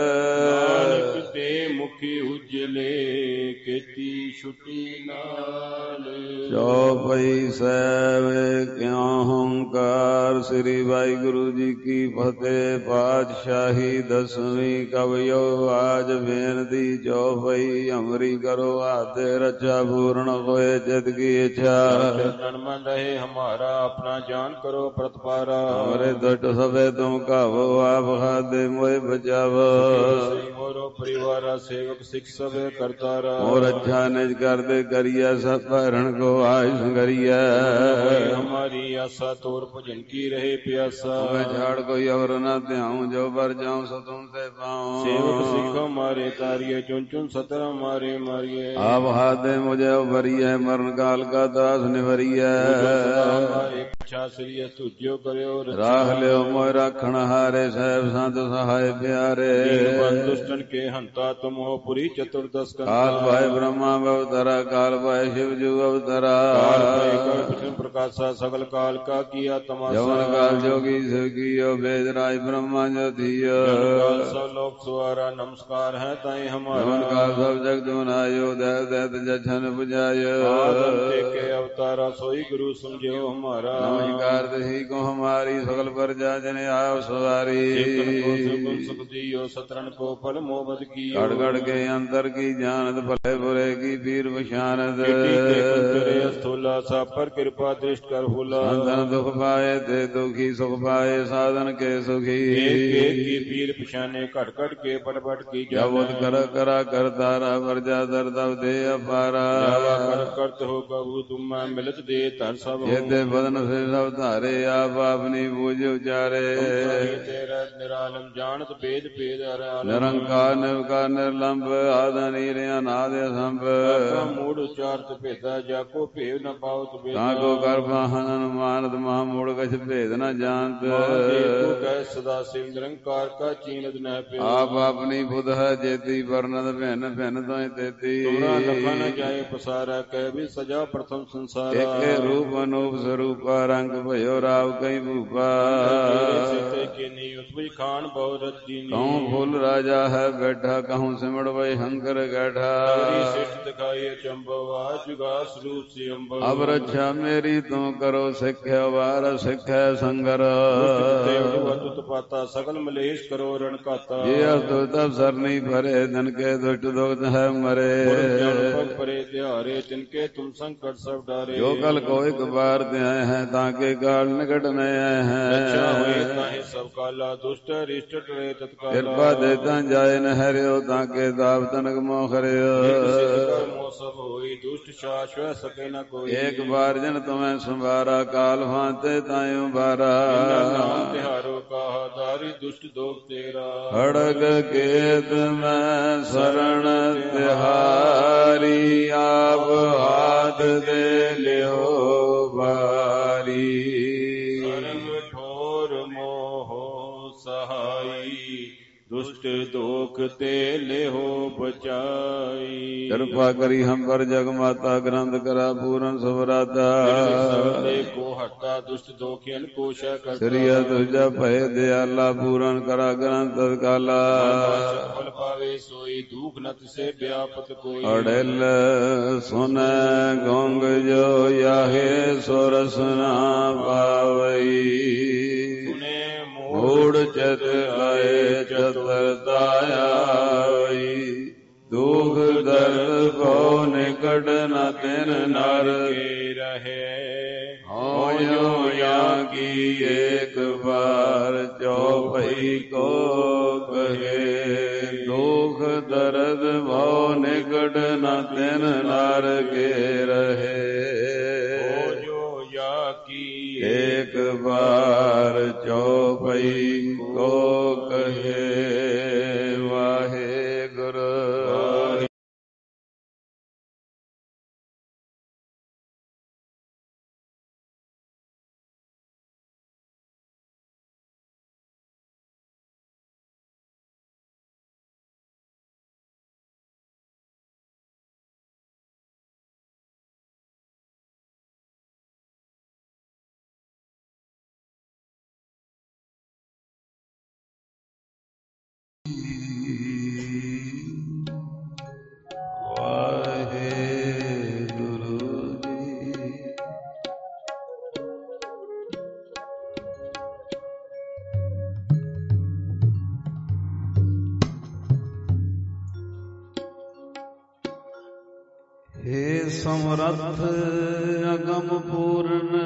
ਨਾਨਕ ਤੇ ਮੁਖੀ ਉਜਲੇ ਕੀਤੀ ਛੁਟੀ ਨਾਲ ਚੌਪਈ ਸਾਹਿਬ ਕਿਉ ਹੰਕਾਰ ਸ੍ਰੀ ਵਾਹਿਗੁਰੂ ਜੀ ਕੀ ਫਤਿਹ ਪਾਤਸ਼ਾਹੀ ਦਸਵੀਂ ਕਵਿਓ ਆਜ ਬੇਨਤੀ ਚੌਪਈ ਅਮਰੀ ਕਰੋ ਆਤੇ ਰਚਾ ਪੂਰਨ ਹੋਏ ਜਿਤ ਕੀ ਇੱਛਾ ਜਨ ਮਨ ਰਹੇ ਹਮਾਰਾ ਆਪਣਾ ਜਾਨ ਕਰੋ ਪ੍ਰਤਪਾਰਾ ਹਮਰੇ ਦੁਟ ਸਭੇ ਤੁਮ ਕਾਵੋ ਆਪ ਖਾਦੇ ਮੋਏ ਬਚਾਵੋ ਮੋਰੋ ਪਰਿਵਾਰਾ ਸੇਵਕ ਸਿੱਖ ਸਭੇ ਕਰਤਾਰਾ ਮੋਰ ਅੱਛਾ ਨਿਜ ਕਰਦੇ ਕਰੀਐ ਸਭ ਭਰਨ ਕੋ ਆਇ ਸੰਗਰੀਐ ਹਮਾਰੀ ਆਸਾ ਤੋਰ ਭਜਨ ਕੀ ਰਹੇ ਪਿਆਸਾ ਮੈਂ ਝਾੜ ਕੋਈ ਔਰ ਨਾ ਧਿਆਉ ਜੋ ਵਰ ਜਾਉ ਸੋ ਤੁਮ ਤੇ ਪਾਉ ਸੇਵਕ ਸਿੱਖ ਮਾਰੇ ਤਾਰੀਏ ਚੁਨ ਚੁਨ ਸਤਰ ਮਾਰੇ ਮਾਰੀਏ ਆਪ ਹਾਦੇ ਮੁਝੇ ਉਭਰੀਐ ਮਰਨ ਕਾਲ ਕਾ ਦਾਸ ਨਿਵਰੀਐ ਇੱਛਾ ਸ੍ਰੀ ਤੁਜਿਓ ਕਰਿਓ ਰਾਖ ਲਿਓ ਮੋਇ ਰਾਖਣ ਹਾਰੇ ਸਾਹਿਬ ਸੰਤ ਸਹਾਇ ਪਿਆਰੇ ਦੁਸ਼ਟਨ ਕੇ ਹੰਤਾ ਤੁਮ ਹੋ ਪੁਰੀ ਚਤੁਰਦਸ ਕਾਲ ਭਾਇ ਬ੍ਰਹਮਾ ਅਵਤਰਾ ਕਾਲ ਭਾਇ ਸ਼ਿਵ ਜੂ ਅਵਤਰਾ ਕਾਲ ਭਾਇ ਕਰ ਵਿਸ਼ਨ ਪ੍ਰਕਾਸ਼ਾ ਸਗਲ ਕਾਲ ਕਾ ਕੀਆ ਤਮਾਸਾ ਜਵਨ ਕਾਲ ਜੋਗੀ ਸਿਵ ਕੀਓ ਵੇਦ ਰਾਜ ਬ੍ਰਹਮਾ ਜੋਧੀਓ ਕਾਲ ਸਭ ਲੋਕ ਸਵਾਰਾ ਨਮਸਕਾਰ ਹੈ ਤਾਈ ਹਮਾਰਾ ਜਵਨ ਕਾਲ ਸਭ ਜਗ ਦੁਨਾਇਓ ਦੈ ਦੈਤ ਜਛਨ 부ਜਾਇਓ ਆਦਮ ਤੇ ਕੇ ਅਵਤਾਰਾ ਸੋਈ ਗੁਰੂ ਸਮਝਿਓ ਹਮਾਰਾ ਨਮਸਕਾਰ ਦਹੀ ਕੋ ਹਮਾਰੀ ਸਗਲ ਪ੍ਰਜਾ ਜਨ ਆਇਓ ਸਵਾਰੀ ਗੁਣ ਸੁਖ ਦੀਓ ਸਤਰਨ ਕੋ ਫਲ ਮੋਬਦ ਕੀਓ ਗੜ ਗੜ ਕੇ ਅੰਦਰ ਕੀ ਜਾਣਤ ਭਲੇ ਬੁਰੇ ਕੀ ਪੀਰ ਪਛਾਨਤ ਸਥੂਲਾ ਸਾ ਪਰ ਕਿਰਪਾ ਦ੍ਰਿਸ਼ਟ ਕਰ ਹੁਲਾ ਸੰਤਨ ਦੁਖ ਪਾਏ ਤੇ ਦੁਖੀ ਸੁਖ ਪਾਏ ਸਾਧਨ ਕੇ ਸੁਖੀ ਏਕ ਕੀ ਪੀਰ ਪਛਾਨੇ ਘਟ ਘਟ ਕੇ ਪਟ ਪਟ ਕੀ ਜਬਤ ਕਰ ਕਰਾ ਕਰਤਾਰਾ ਵਰਜਾ ਦਰਦਵ ਦੇ ਅਪਾਰਾ ਕਰ ਕਰਤ ਹੋ ਕਬੂ ਤੁਮ ਮਿਲਤ ਦੇ ਧਨ ਸਭ ਇਹਦੇ ਬਦਨ ਸੇ ਸਭ ਧਾਰੇ ਆਪ ਆਪਨੀ ਬੂਝ ਉਚਾਰੇ ਤੇਰਾ ਨਿਰਾਲਮ ਜਾਣਤ ਭੇਦ ਭੇਦ ਨਿਰੰਕਾਰ ਨਿਰਕਾਰ ਨਿਰਲੰਭ ਆਦਿ ਨੀਰ ਅਨਾਦਿ ਸੰਭ ਮੂੜ ਉਚਾਰਤ ਭੇਦਾ ਜਾ ਕੋ ਭੇਵ ਨ ਪਾਉਤ ਭੇਦ ਤਾ ਕੋ ਕਰ ਬਾਹਨ ਅਨੁਮਾਨਤ ਮਹਾ ਮੂੜ ਕਛ ਭੇਦ ਨ ਜਾਣਤ ਤੂ ਕਹਿ ਸਦਾ ਸਿਵ ਨਿਰੰਕਾਰ ਕਾ ਚੀਨਤ ਨ ਪਿਆ ਆਪ ਆਪਣੀ ਬੁਧ ਹੈ ਜੇਤੀ ਵਰਨਤ ਭਿੰਨ ਭਿੰਨ ਤੋਇ ਤੇਤੀ ਤੁਮਰਾ ਲਖਾ ਨ ਜਾਏ ਪਸਾਰਾ ਕਹਿ ਵੀ ਸਜਾ ਪ੍ਰਥਮ ਸੰਸਾਰਾ ਏਕੇ ਰੂਪ ਅਨੂਪ ਸਰੂਪਾ ਰੰਗ ਭਇਓ ਰਾਵ ਕਈ ਭੂਪਾ ਸਿੱਤੇ ਕੀਨੀ ਉਤਵੀ ਖਾਨ ਬਹੁ ਰਤੀ ਕਹੂੰ ਫੁੱਲ ਰਾਜਾ ਹੈ ਬੈਠਾ ਕਹੂੰ ਸਿਮੜ ਵਈ ਹੰਕਰ ਗੈਠਾ ਸਿਸ਼ਟ ਦਿਖਾਈਏ ਚੰਬਵਾ ਜੁਗਾ ਸਰੂਪ ਸੀ ਅੰਬਰ ਅਬ ਰੱਛਾ ਮੇਰੀ ਤੂੰ ਕਰੋ ਸਿੱਖਿਆ ਵਾਰ ਸਿੱਖੈ ਸੰਗਰ पाता सकल मलेश करो रण काता जे अस्तु तब सरनी भरे धन के दुष्ट दुख है मरे परे तिहारे तिनके तुम संकट सब डारे जो कल को एक बार त्याए हैं ताके काल निकट नए हैं सब काला दुष्ट रिष्ट टरे तत्काल कृपा देता जाए न हरियो ताके दाव तनक मोखरियो सब होई दुष्ट शाश्वत सके न कोई एक बार जन तुम्हें संभारा काल भांते तायु बारा तिहारो का दारी दुष्ट दोग तेरा खड़ग केत में शरण तिहारी आप हाथ दे लियो बारी ठोर मोह सहाई दुष्ट दोख ते ले हो बचाई कृपा करी हम पर जग माता ग्रंथ करा पूरन सुभराता को हटा दुष्ट दोखियन को श्री तुझा भय दयाला पूरन करा ग्रंथ तत्काला फल पावे सोई दुख नत से व्यापत कोई अड़ेल सुन गोंग जो याहे सोरस ना पावई मूड चत आए चतुरताया दुख दर्द को निकट न तिन नर रहे हो या की एक बार चौपई को कहे दुख दर्द भव निकट न तिन नर के रहे एक बार चौपई को कहे वाहे गुरु हे समरथ अगम पूर्ण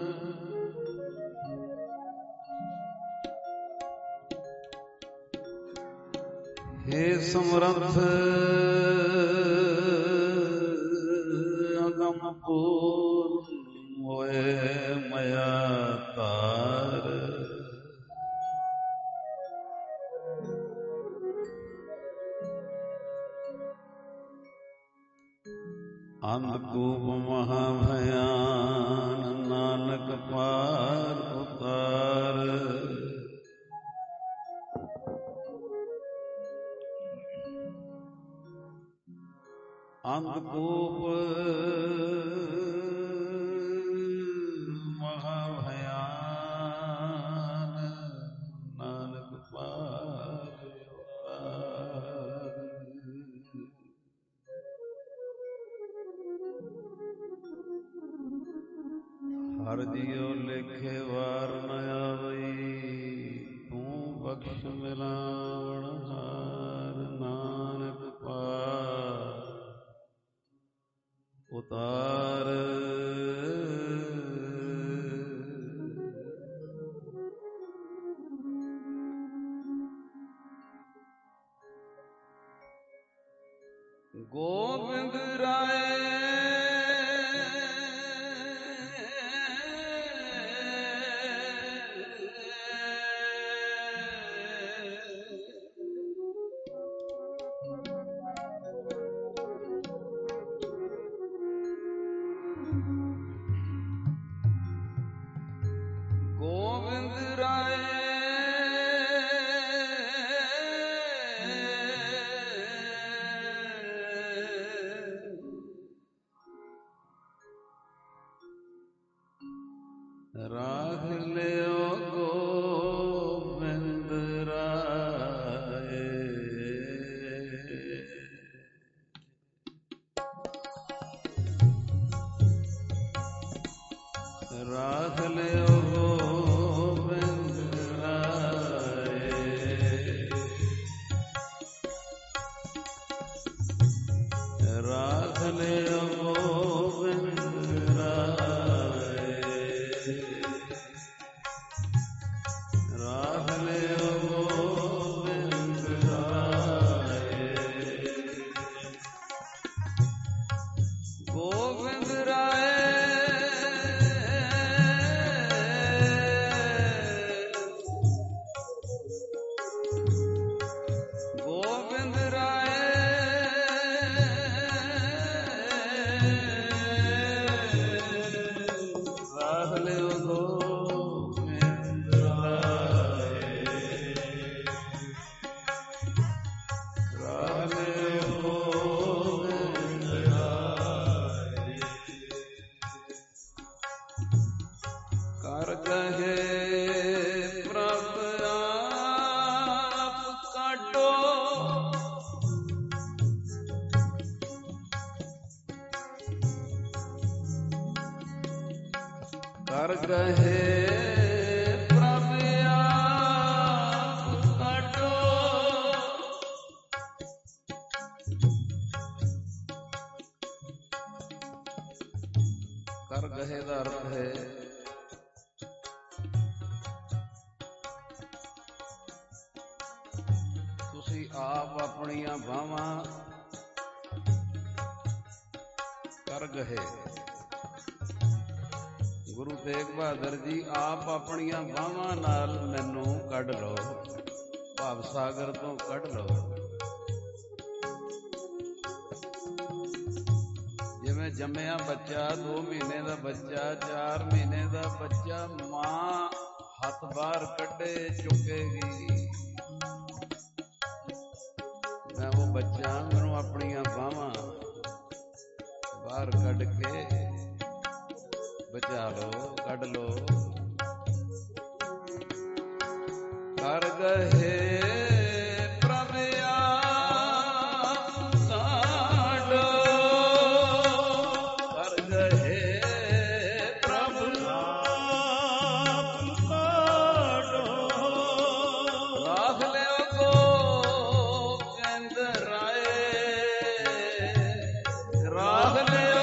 हे समरथ अगम पूर्ण होए मया तार अंधकूप महाभयान नानक पार उतार अंधकूप महाभयान नानक पार उतार हर जियो लेखे वार न आवई तू बख्श मिलावण हार नानक पार उतार गोविंद राय गोविंद राय ਗਹੇ ਪ੍ਰਭ ਆਪ ਕਾਟੋ, ਕਰ ਗਹੇ ਦਾ ਅਰਥ ਹੈ ਤੁਸੀਂ ਆਪ ਆਪਣੀਆਂ ਬਾਹਾਂ ਕਰ ਗਹੇ। ਗੁਰੂ ਤੇਗ ਬਹਾਦਰ ਜੀ ਆਪ ਆਪਣੀਆਂ ਬਾਹਾਂ ਨਾਲ ਮੈਨੂੰ ਕੱਢ ਲਓ, ਭਾਵ ਸਾਗਰ ਤੋਂ ਕੱਢ ਲਓ। ਜਿਵੇਂ ਜੰਮਿਆ ਬੱਚਾ, 2 ਮਹੀਨੇ ਦਾ ਬੱਚਾ, 4 ਮਹੀਨੇ ਦਾ ਬੱਚਾ, ਮਾਂ ਹੱਥ ਬਾਹਰ ਕੱਢੇ ਚੁੱਕੇਗੀ, ਮੈਂ ਉਹ ਬੱਚਾ, ਮੈਨੂੰ ਆਪਣੀਆਂ ਬਾਹਾਂ ਬਾਹਰ ਕੱਢ ਕੇ ਬਚਾ ਲੋ, ਕੱਢ ਲੋ। ਕਰ ਗਹੇ ਪ੍ਰਭ ਆਪ ਕਾਟੋ, ਕਰ ਗਹੇ ਪ੍ਰਭ ਆਪ ਕਾਟੋ, ਰਾਖ ਲਿਓ ਗੋਬਿੰਦ ਰਾਏ, ਰਾਖ ਲਿਓ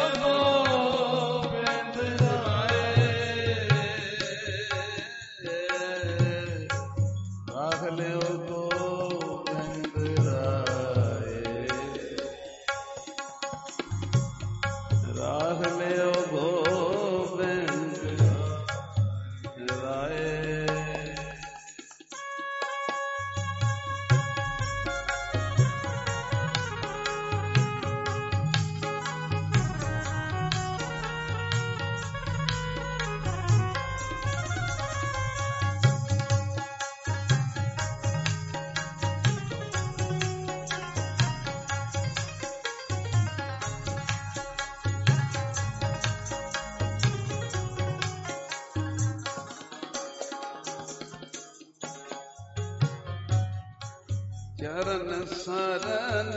ਚਰਨ ਸਰਨ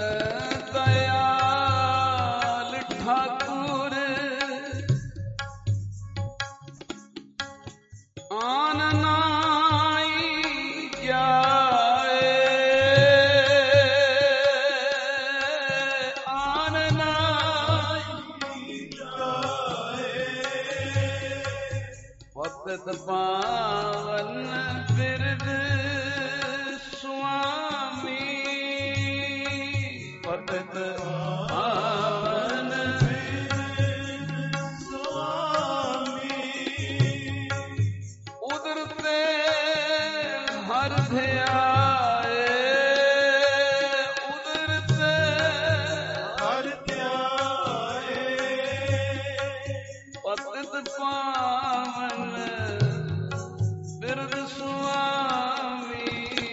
ਦਇਆਲ ਠਾਕੁਰ, ਆਨ ਨਾਈ ਜਾਏ, ਆਨ ਨਾਈ ਜਾਏ, ਪਤਿਤ ਪਾਵਨ ਬਿਰਦ ਪਤਿਤ ਪਾਵਨ ਸੁਆਮੀ, ਉਦਰ ਤੇ ਹਰ ਧਿਆਏ, ਉਦਰ ਤੇ ਹਰ ਧਿਆਏ, ਪਤਿਤ ਪਾਵਨ ਬਿਰਦ ਸੁਆਮੀ,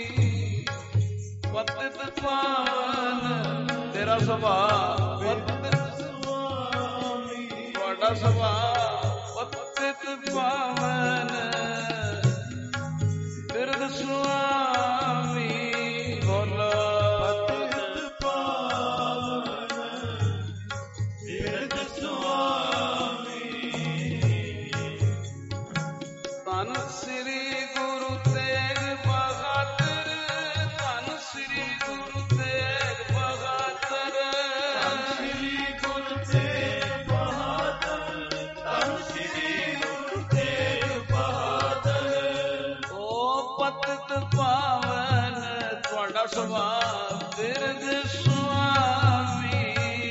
ਪਤਿਤ ਪਾਵਨ ਤੇਰਾ ਸੁਭਾਅ, ਪਤਿਤ ਸੁਆਮੀ ਤੁਹਾਡਾ ਸੁਭਾਅ, ਪਤਿਤ ਪਾਵਨ ਬਿਰਦ ਸੁਆਮੀ, ਬੋਲੋ ਪਤਿਤ ਪਾਵਨ ਬਿਰਦ ਸੁਆਮੀ। ਧੰਨ ਸ੍ਰੀ ਗੁਰੂ ਤੇਗ ਬਹਾਦਰ, ਧੰਨ ਸ੍ਰੀ ਗੁਰੂ ਤੇਗ ਬਹਾਦਰ, ਧੰਨ ਸ੍ਰੀ ਗੁਰੂ ਤੇਗ ਬਹਾਦਰ, ਧੰਨ ਸ੍ਰੀ ਗੁਰੂ ਤੇਗ ਬਹਾਦਰ। ਓ ਪਤਿਤ ਪਾਵਨ ਤੁਹਾਡਾ ਸੁਭਾਅ, ਬਿਰਦ ਸੁਆਮੀ,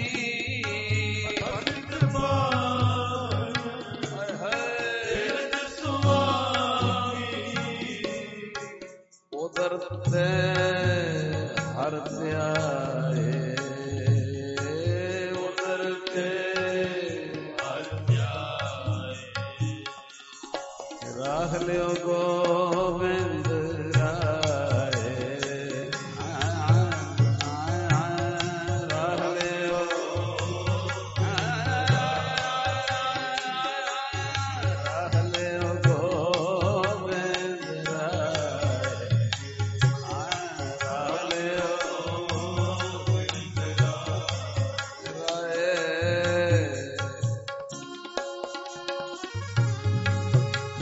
ਪਤਿਤ ਪਾਵਨ ਬਿਰਦ ਸੁਆਮੀ, ਉਦਰ ਤੇ ਹਰ ਧਿਆਏ, ਉਦਰ ਤੇ ਹਰ ਧਿਆਏ, ਰਾਖ ਲਿਓ ਗੋਬਿੰਦ ਰਾਏ, ਰਾਖ ਲਿਓ, ਰਾਖ ਲਿਓ ਗੋਬਿੰਦ ਰਾਏ, ਰਾਖ ਲਿਓ ਗੋਬਿੰਦ ਰਾਏ।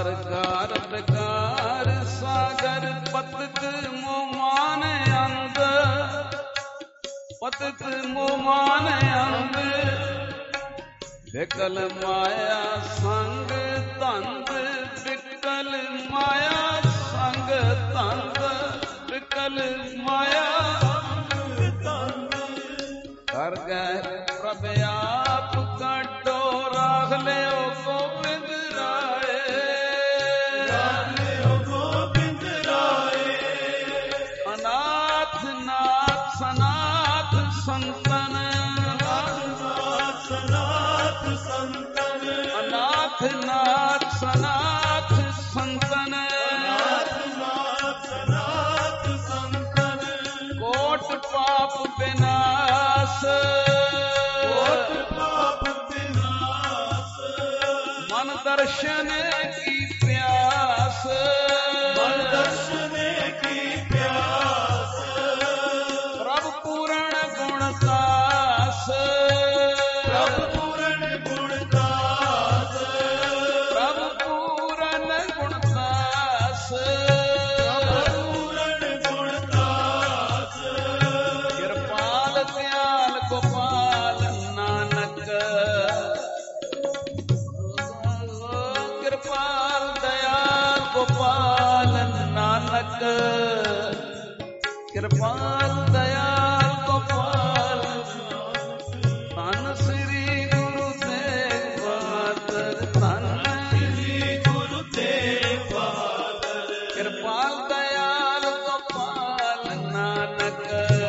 ਸਰਕਾਰ ਪ੍ਰਕਾਰ ਸਾਗਰ ਪਤਕ ਮੋਮਾਨ ਅੰਦ ਪਤਕ ਮੋਮਾਨ ਅੰਦ ਵਿਕਲ ਮਾਇਆ ਸੰਗ ਧੰਦ ਵਿਕਲ ਮਾਇਆ ਸੰਗ ਧੰਦ ਵਿਕਲ ਮਾਇਆ ਕਰ ਗਏ ਪ੍ਰਭ ਆਪ ਕਾਟੋ ਰਾਖ ਲਿਓ ਗੋਬਿੰਦ ਰਾਏ ਰਾਖ ਲਿਓ ਗੋਬਿੰਦ ਰਾਏ ਅਨਾਥ ਨਾਥ ਸਨਾਥ ਸੰਤਨ ਅਨਾਥ ਸਨਾਥ ਸੰਤਨ ਅਨਾਥ ਨਾਥ ਸਨਾਥ ਸੰਤਨ ਅਨਾਥ ਨਾਥ ਸਨਾਥ ਸੰਤਨ ਕੋਟ ਪਾਪ ਵਿਨਾਸ਼ ਕੋਟ ਪਾਪ ਵਿਨਾਸ਼ ਮਨ ਦਰਸ਼ਨ ਕੀ ਪਿਆਸ ਮਨ ਦਰਸ਼ਨ ਕੀ ਪਿਆਸ ਪ੍ਰਭ ਪੂਰਨ ਗੁਣ ਦਾਸ ਪ੍ਰਭ ਪੂਰਨ ਗੁਣ ਦਾਸ ਪ੍ਰਭ ਪੂਰਨ ਗੁਣ ਦਾਸ ਪ੍ਰਭ ਪੂਰਨ ਗੁਣ ਦਾਸ ਕਿਰਪਾਲ ਦਿਆਲ ਗੋਪਾਲ ਨਾਨਕ ਕਿਰਪਾਲ ਦਇਆਲ ਗੋਪਾਲ ਨਾਨਕ ਕਿਰਪਾਲ ਦਇਆਲ ਗੋਪਾਲ ਧੰਨ ਸ੍ਰੀ ਗੁਰੂ ਤੇਗ ਬਹਾਦਰ ਧੰਨ ਸ੍ਰੀ ਗੁਰੂ ਤੇਗ ਬਹਾਦਰ ਕਿਰਪਾਲ ਦਇਆਲ ਗੋਪਾਲ ਨਾਨਕ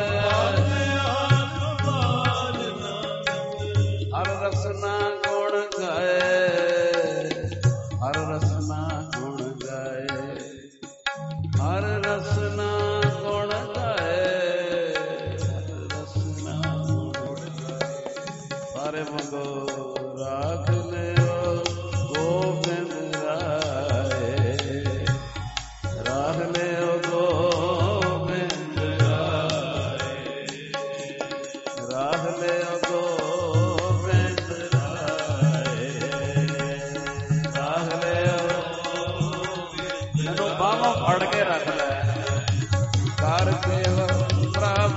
ਹਰ ਰਸਨਾ ਗੁਣ ਗਾਏ ਹਰ ਰਸਨਾ ਗੁਣ ਗਾਏ ਹਰ ਰਸਨਾ ਗੁਣ ਗਾਏ ਹਰ ਰਸਨਾ ਗੁਣ ਗਾਏ ਸਾਰੇ ਮੰਗੋ ਰਾਖ ਲਿਓ ਗੋਬਿੰਦ ਰਾਏ ਰਾਖ ਲਿਓ ਗੋਬਿੰਦ ਰਾਏ ਰਾਖ ਲਿਓ ਗੋਬਿੰਦ ਰਾਏ ਰਾਖ ਲਿਓ ਮੈਨੂੰ ਬਾਹਾਂ ਫੜ ਕੇ ਰੱਖ ਲੈ ਕਰ ਸੇਵਾ ਪ੍ਰਭ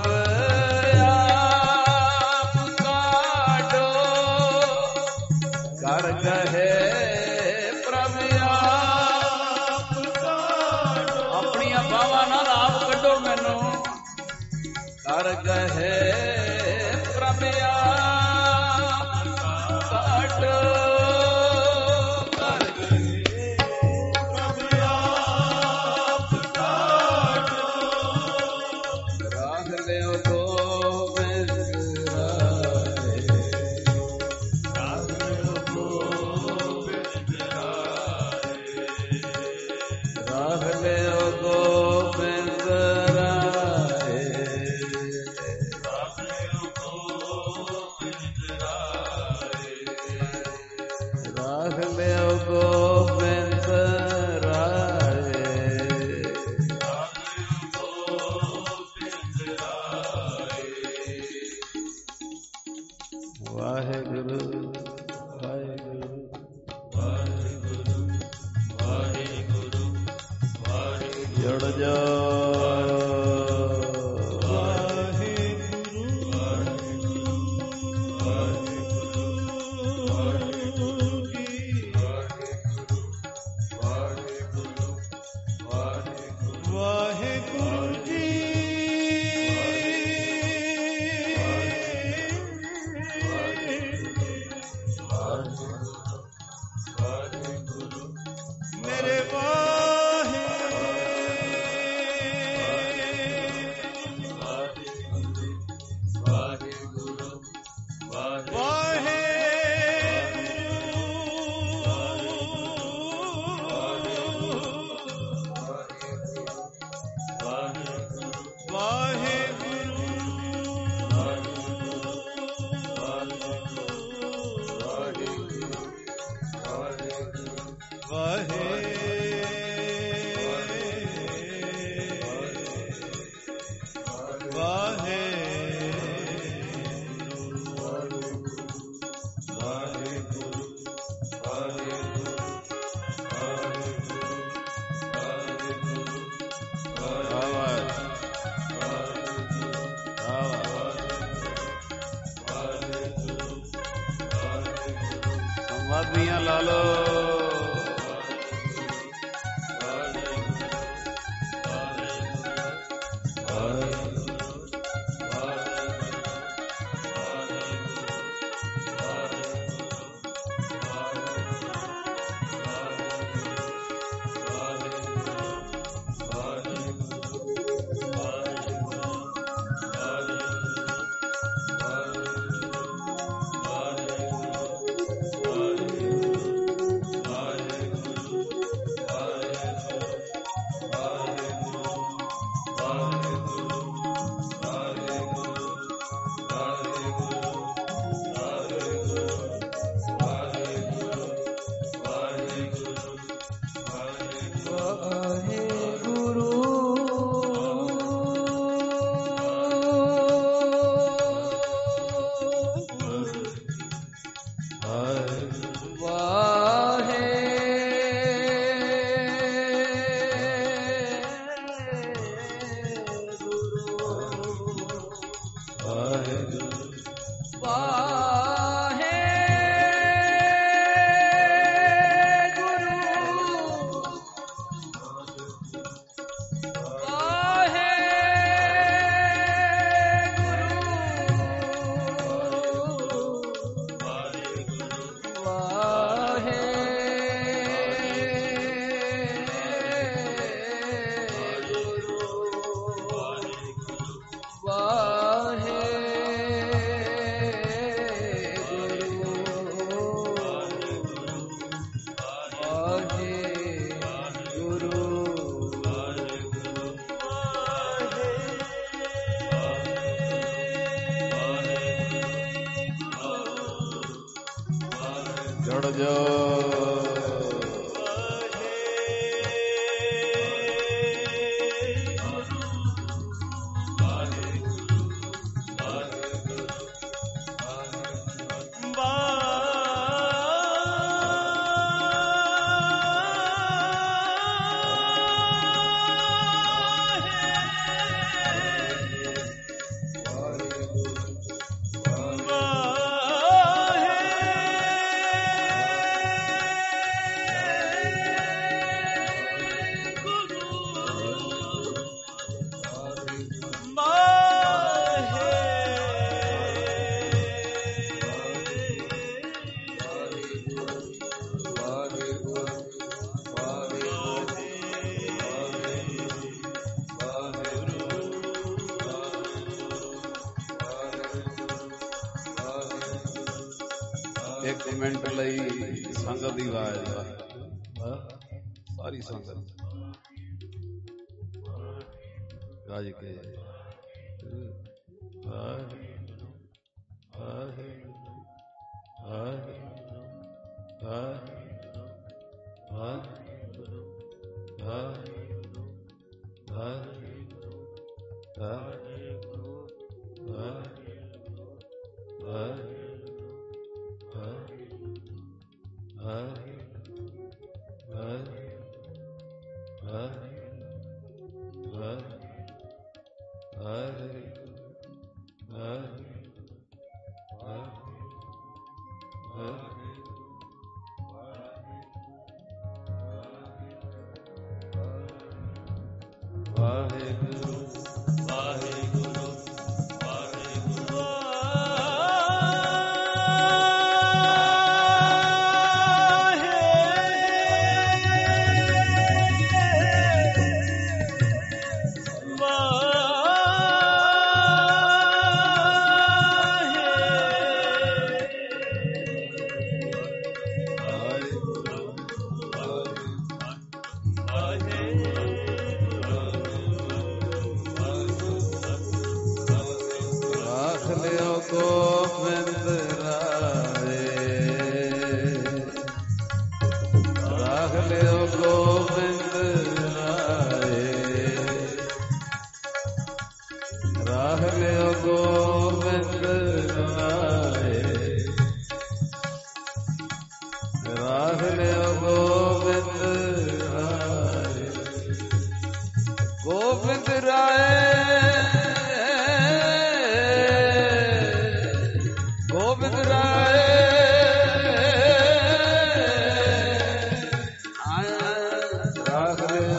ਆਪ ਕਾਢੋ ਕਰ ਕਹੇ ਪ੍ਰਭ ਆਪ ਕਾਢੋ ਆਪਣੀਆਂ ਬਾਹਾਂ ਨਾਲ ਆਪ ਕੱਢੋ ਮੈਨੂੰ ਕਰ ਕਹੇ ਪ੍ਰਭ ਆਪ ਕਾਢੋ ਕਰ ਕਹੇ ਪ੍ਰਭ ਆਪ ਕਾਢੋ ਰਾਖ ਲਿਓ ਗੋਬਿੰਦ ਰਾਏ ਰਾਖ ਲਿਓ ਗੋਬਿੰਦ ਰਾਏ ਰਾਖ ਲਿਓ ਗੋਬਿੰਦ ਰਾਏ ਰਾਖ ਲਿਓ ਗੋਬਿੰਦ ਰਾਏ ਰਾਖ ਲਿਓ ਗੋਬਿੰਦ ਰਾਏ ਵਾਹਿਗੁਰੂ ਵਾਹਿਗੁਰੂ ਵਾਹਿਗੁਰੂ ਵਾਹਿਗੁਰੂ ਵਾਹਿਗੁਰੂ ਜੁੜ ਜਾ ਵਾਹਿਗੁਰੂ ਵਾਹਿਗੁਰੂ ਵਾਹਿਗੁਰੂ ਜੀ ਵਾਹਿਗੁਰੂ ਵਾਹਿਗੁਰੂ ਵਾਹਿਗੁਰੂ ਜੀ ਮੇਰੇ ਵਾਹਿਗੁਰੂ ਸਾਧੀਆਂ ਲਾ ਲੋ। ਜੁੜ ਜੋ ਇੱਕ ਮਿੰਟ ਲਈ ਸੰਗਤ ਦੀ ਆਵਾਜ਼ ਸਾਰੀ ਸੰਗਤ ਰਾਜ ਕੇ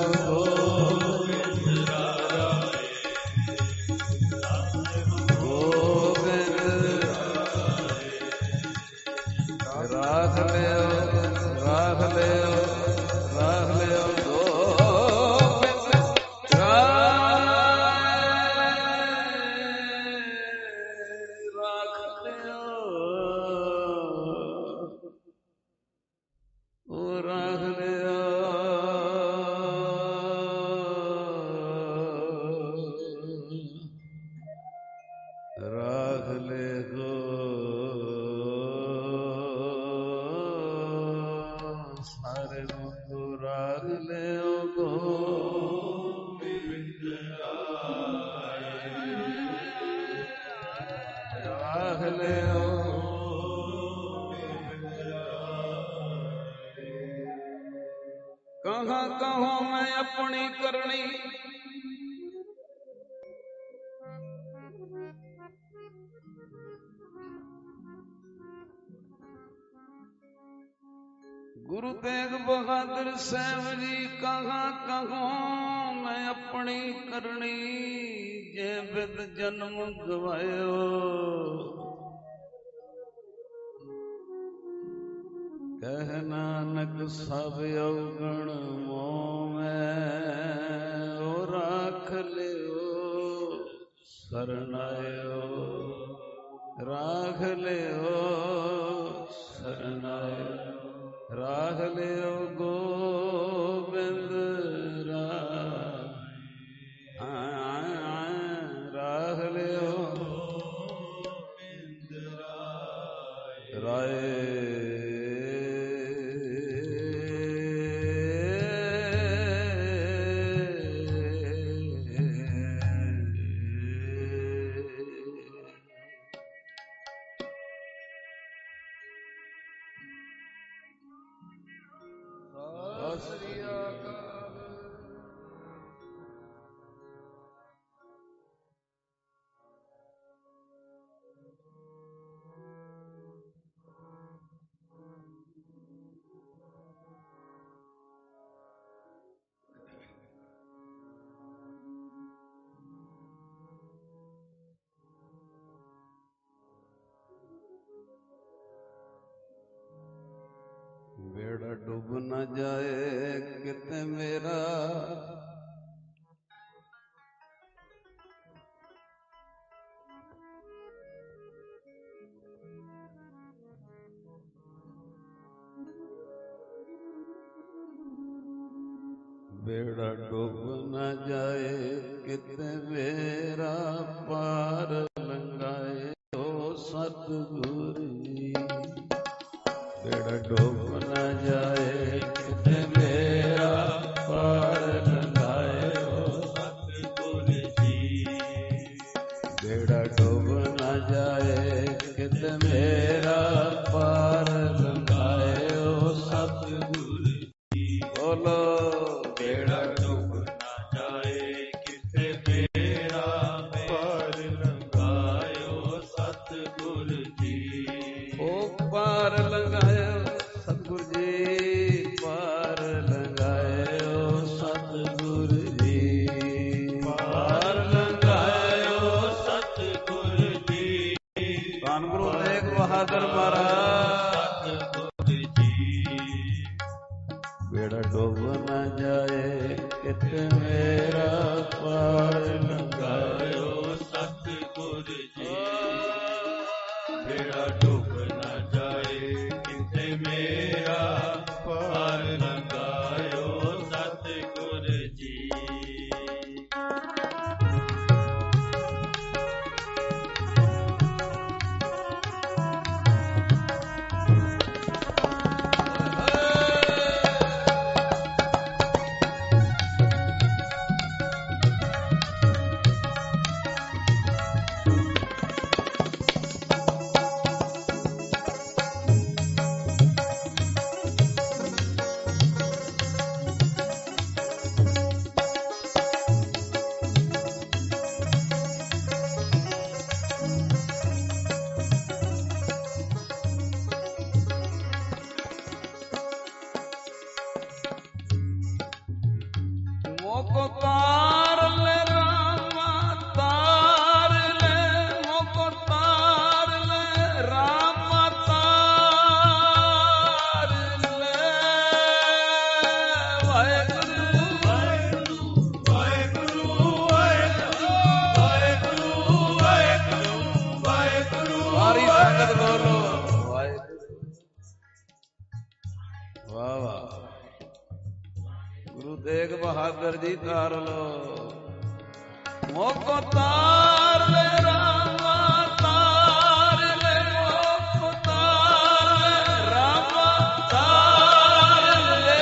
ਕਹਾਂ ਕਹਾਂ ਮੈਂ ਆਪਣੀ ਕਰਨੀ ਗੁਰੂ ਤੇਗ ਬਹਾਦਰ ਸਾਹਿਬ ਜੀ ਕਹਾਂ ਕਹਾਂ ਮੈਂ ਆਪਣੀ ਕਰਨੀ ਜੇ ਬਿਦ ਜਨਮ ਗਵਾਇਓ ਕਹਿ ਨਾਨਕ ਸਭ ਔਗਣ ਮੋਹ ਮੈਂ ਉਹ ਰਾਖ ਲਿਓ ਸਰਣ ਆਇਓ ਰਾਖ ਲਿਓ ਸਰਣ ਆਇਓ ਰਾਖ ਲਿਓ ਗੋਬਿੰਦ ਰਾਖ ਲਿਓ ਰਾਏ बेड़ा डूब न जाए किते मेरा बेड़ा डूब न जाए किते मेरा पार लंघाए ओ सतगुर जी बेड़ा डूब न जाए किते मेरा पार लंघाए ओ सतगुर जी बेड़ा डूब न जाए किते मेरा पार लंघाए ओ सतगुर जी बोलो बेड़ा डूब न जाए किते मेरा पार लंघाए ओ सतगुर जी ओ पार लंघाए सतगुर जी पार लगायो सतगुर जी पार लगायो सतगुर जी धन गुरु तेग बहादुर महाराज सतगुर जी बेड़ा डूब न जाए कित मेरा पार लगायो सतगुर जी बेड़ा डूब न जाए मेरा पार लगायो सतगुर जी मोको तार ले रामा तार ले, मोको तार ले रामा तार ले। वाहेगुरु वाहेगुरु वाहेगुरु वाहेगुरु वाहेगुरु वाहेगुरु। सारी संगत बोलो वाहेगुरु। वाह वाह। गुरु तेग बहादुर जी तार लो। मोको तार ले रामा तार ले, मोको तार ले रामा तार ले।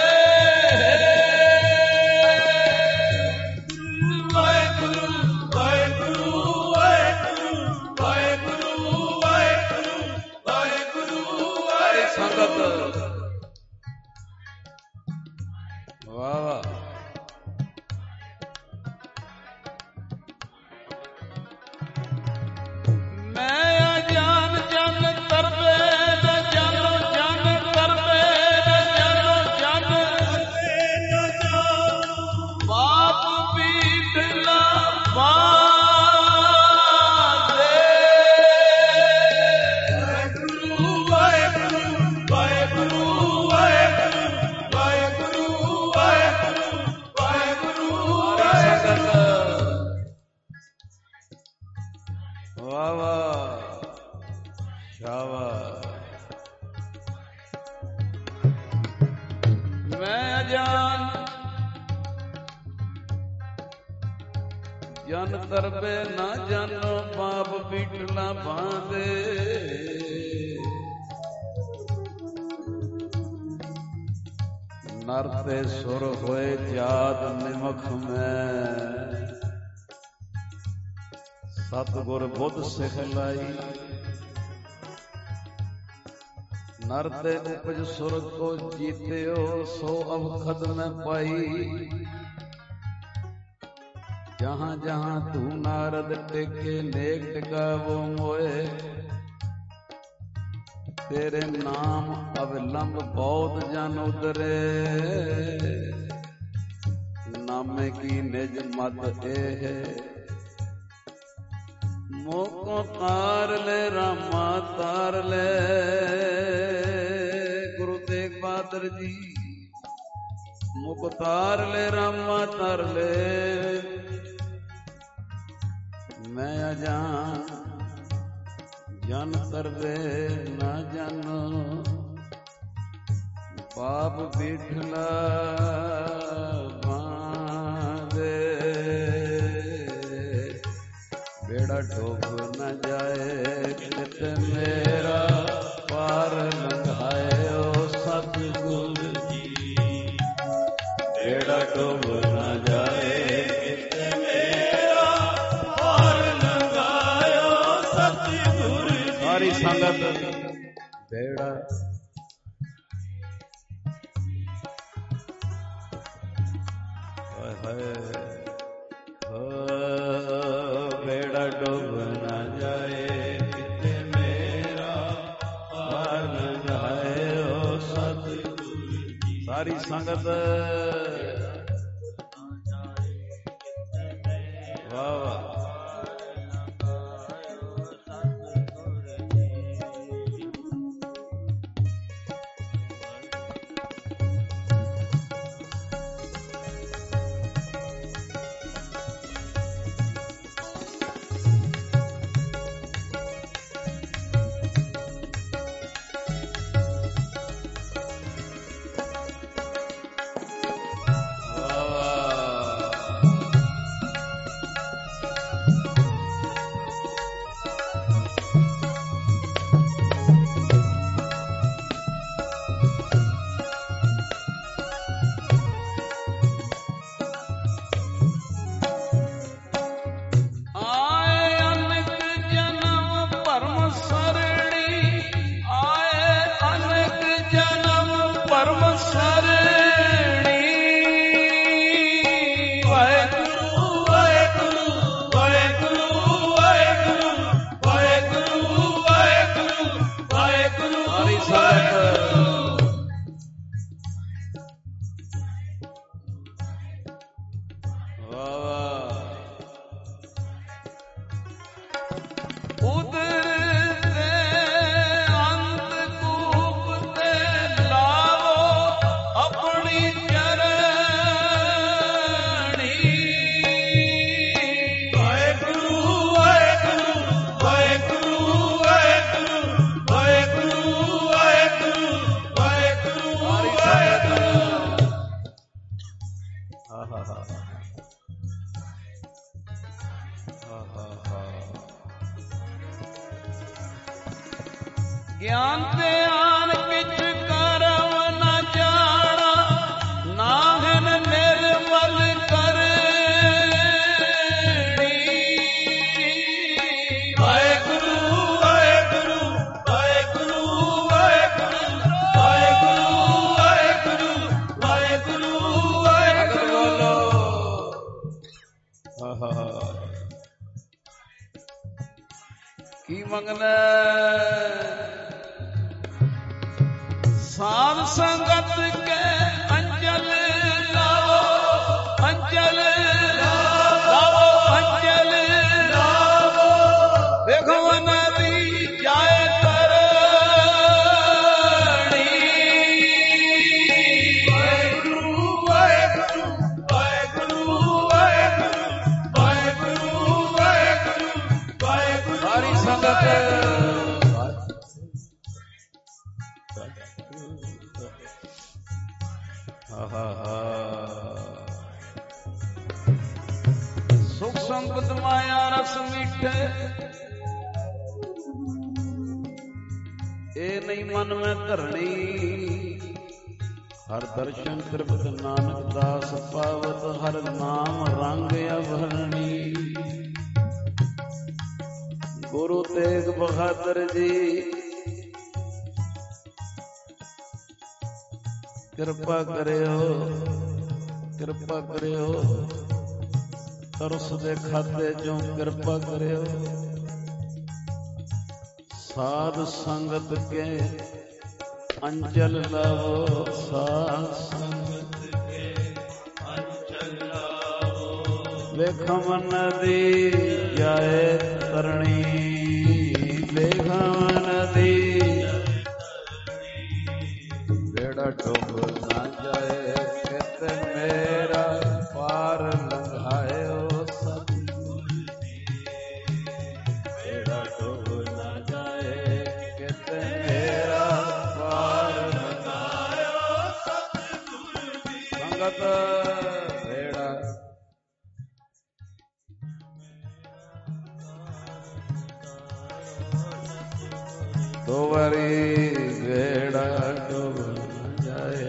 वाहेगुरु वाहेगुरु वाहेगुरु वाहेगुरु वाहेगुरु वाहेगुरु। हरि संगत वाह वाह। मैं जान जान तरबे न जानो जान तरबे न जानो जान बाप पीठला बादे। वाहेगुरु वाहेगुरु वाहेगुरु वाहेगुरु वाहेगुरु वाहेगुरु वाहेगुरु। वाह वाह शाबाश। मैं जान जन तरबे ना जानो बाप पीठला बांधे। नर ते सुर होए जात निमख में, सतगुर बुद्ध सिखलाई। नर ते उपज सुर को जीत्यो, सो अवखद में पाई। जहां जहां तू नारद टेके नेक टिकावो मोए। तेरे नाम अविलंब बहुत जन उतरे, नामे की निज मत ए है। मोको तार ले रामा तार ले। गुरु तेग बहादुर जी मोको तार ले रामा तार ले। मैं अजान जन तरबे न जानो, पाप पीठला बांधे। बेड़ा डूब न जाए चित मेरा, पार लंघाए ओ सतगुर जी। बेड़ा डूब न जाए चित मेरा, पार लंघाए ओ सतगुर जी। सारी संगत बेड़ा बेड़ा डूब न जाए चित मेरा, पार लंघाए ओ सतगुर जी। सारी संगत वाह वाह। ਗਿਆਨ ਤੇ ਆਨ ਕਿਛ ਕਰਮ ਨ ਜਾਣਾ, ਨਾਹਿਨ ਨਿਰਮਲ ਕਰਣੀ। ਵਾਹਿਗੁਰੂ ਵਾਹਿਗੁਰੂ ਵਾਹਿਗੁਰੂ ਵਾਹਿਗੁਰੂ ਵਾਹਿਗੁਰੂ ਵਾਹਿਗੁਰੂ ਵਾਹਿਗੁਰੂ ਵਾਹਿਗੁਰੂ। ਕੀ ਮੰਗਣਾ? ਸਾਧ ਸੰਗਤ ਕੇ ਅੰਜਲ ਲਾਵੋ, ਅੰਜਲ ਲਾਵੋ, ਅੰਜਲ ਲਾਵੋ। ਵੇਖੋ ਨਦੀ ਜਾਏ ਤਰਣੀ। ਵਾਹਿਗੁਰੂ ਵਾਹਿਗੁਰੂ ਵਾਹਿਗੁਰੂ ਵਾਹਿਗੁਰੂ ਵਾਹਿਗੁਰੂ ਵਾਹਿਗੁਰੂ। ਸਾਰੀ ਸੰਗਤ ਸੁਖ ਸੰਪਤ ਮਾਇਆ ਰਸ ਮਿੱਠੇ, ਇਹ ਨਹੀਂ ਮਨ ਮੈਂ ਧਰਣੀ। ਹਰ ਦਰਸ਼ਨ ਤ੍ਰਿਪਤ ਨਾਨਕ ਦਾਸ ਪਾਵਤ, ਹਰ ਨਾਮ ਰੰਗ ਅਭਰਣੀ। ਗੁਰੂ ਤੇਗ ਬਹਾਦਰ ਜੀ ਕਿਰਪਾ ਕਰਿਓ, ਕਿਰਪਾ ਕਰਿਓ। ਤਰਸ ਦੇ ਖਾਤੇ ਚੋਂ ਕਿਰਪਾ ਕਰਿਓ। ਸਾਧ ਸੰਗਤ ਕੇ ਅੰਚਲ ਲਾਵੋ, ਸਾਧ ਸੰਗਤ ਕੇ ਅੰਚਲ ਲਾਵੋ। ਵੇਖਮ ਨਦੀ ਜਾਏ ਤਰਣੀ, ਵੇਖਮ ਨਦੀ ਬੇੜਾ ਡੁੱਬ ਨਾ ਜਾਏ, ਕਿਤੇ ਮੇਰਾ ਪਾਰ ਲੰਘਾਇਓ ਸਤਿਗੁਰ ਜੀ। ਬੇੜਾ ਡੁੱਬ ਨਾ ਜਾਏ, ਕਿਤੇ ਮੇਰਾ ਪਾਰ ਲੰਘਾਇਓ ਸਤਿਗੁਰ ਜੀ। ਸੰਗਤ ਬੇੜਾ ਦੋ ਵਾਰੀ ਬੇੜਾ ਡੁੱਬ ਜਾਏ,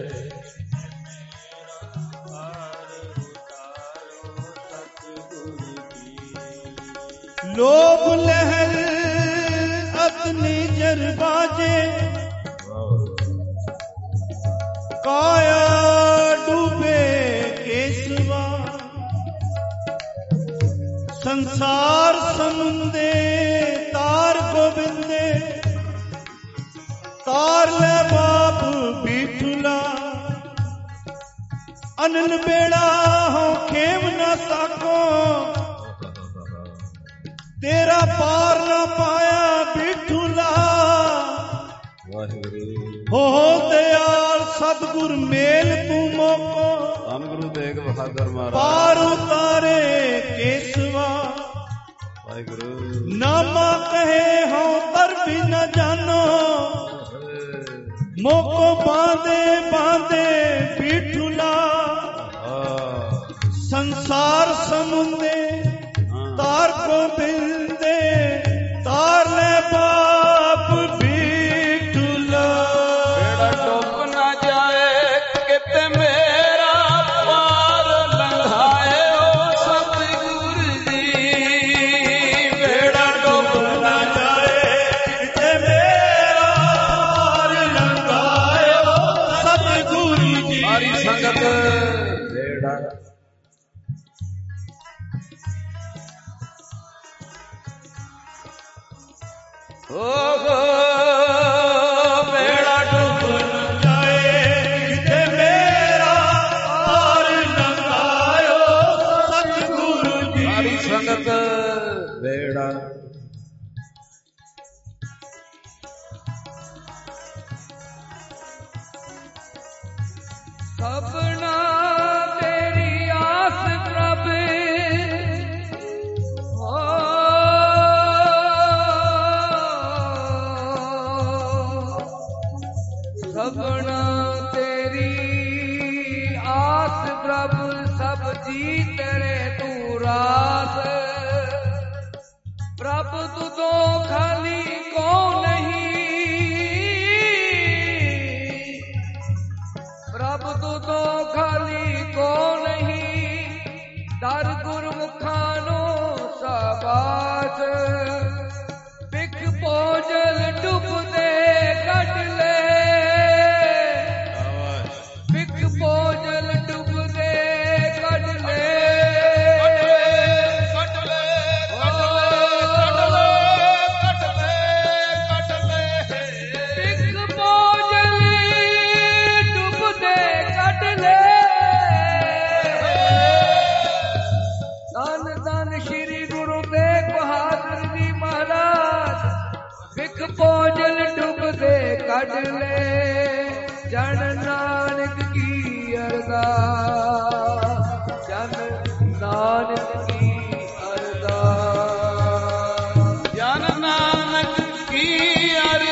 ਲੋਭ ਲਹਿਰ अपनी जरबाजे, काया डूबे केसवा। संसार समुंदे तार गोबिंदे, तार ले बाप बिठुला। अनन बेड़ा हो खेम न साको, तेरा पार न पाया बिठुला। हो दयाल सतगुर मेल तू मोको, ਧੰਨ ਗੁਰੂ ਤੇਗ ਬਹਾਦਰ ਮਹਾਰਾਜ पार उतारे केसवा। ਵਾਹਿਗੁਰੂ नामा कहे हो तर भी न जानो, मोको बांधे बांधे बिठुला। संसार समुंदे तार को बिंदे, तार ले बाप बिठुला। ਬੇੜਾ ਡੁੱਬ ਨਾ ਜਾਏ, ਕਿਤੇ ਮੇਰਾ ਪਾਰ ਲੰਘਾਇਓ ਸਤਿਗੁਰ ਜੀ। ਬੇੜਾ ਡੁੱਬ ਨਾ जाए किते मेरा पार लंघायो सतगुरु जी। ਸਾਰੀ ਸੰਗਤ ਬੇੜਾ बेड़ा डूब न जाए किते मेरा पार लंघायो सतगुरु ਸੰਗਤ ਵੇੜਾ ਸਭਨਾ ਤੇਰੀ ਆਸ ਪ੍ਰਭ ਸਭਨਾ ਤੇਰੀ ਆਸ ਪ੍ਰਭ ਸਭ ਜੀ ਤੇਰੇ ਤੂੰ ਰਾਸ ਪ੍ਰਭ ਤੂੰ ਤੋਂ ਖਾਲੀ ਕੋ ਨਹੀਂ ਪ੍ਰਭ ਤੂੰ ਤੋਂ ਖਾਲੀ ਕੋ ਨਹੀਂ ਦਰ ਗੁਰਮੁਖਾਂ ਨੂੰ ਸ਼ਾਬਾਸ਼ ਬਿਖ ਭੋਜਲ ਡੁੱਬਦੇ ਕੱਢ ਲੈ ਬਿਖ ਭੋਜਲ ਡੁੱਬਦੇ ਕੱਢ ਲੈ ਭੋਜਲ ਡੁੱਬਦੇ ਕੱਢ ਲੈ ਜਨ ਨਾਨਕ ਕੀ ਅਰਦਾਸ ਜਨ ਨਾਨਕ ਕੀ ਅਰਦਾਸ ਜਨ ਨਾਨਕ ਕੀ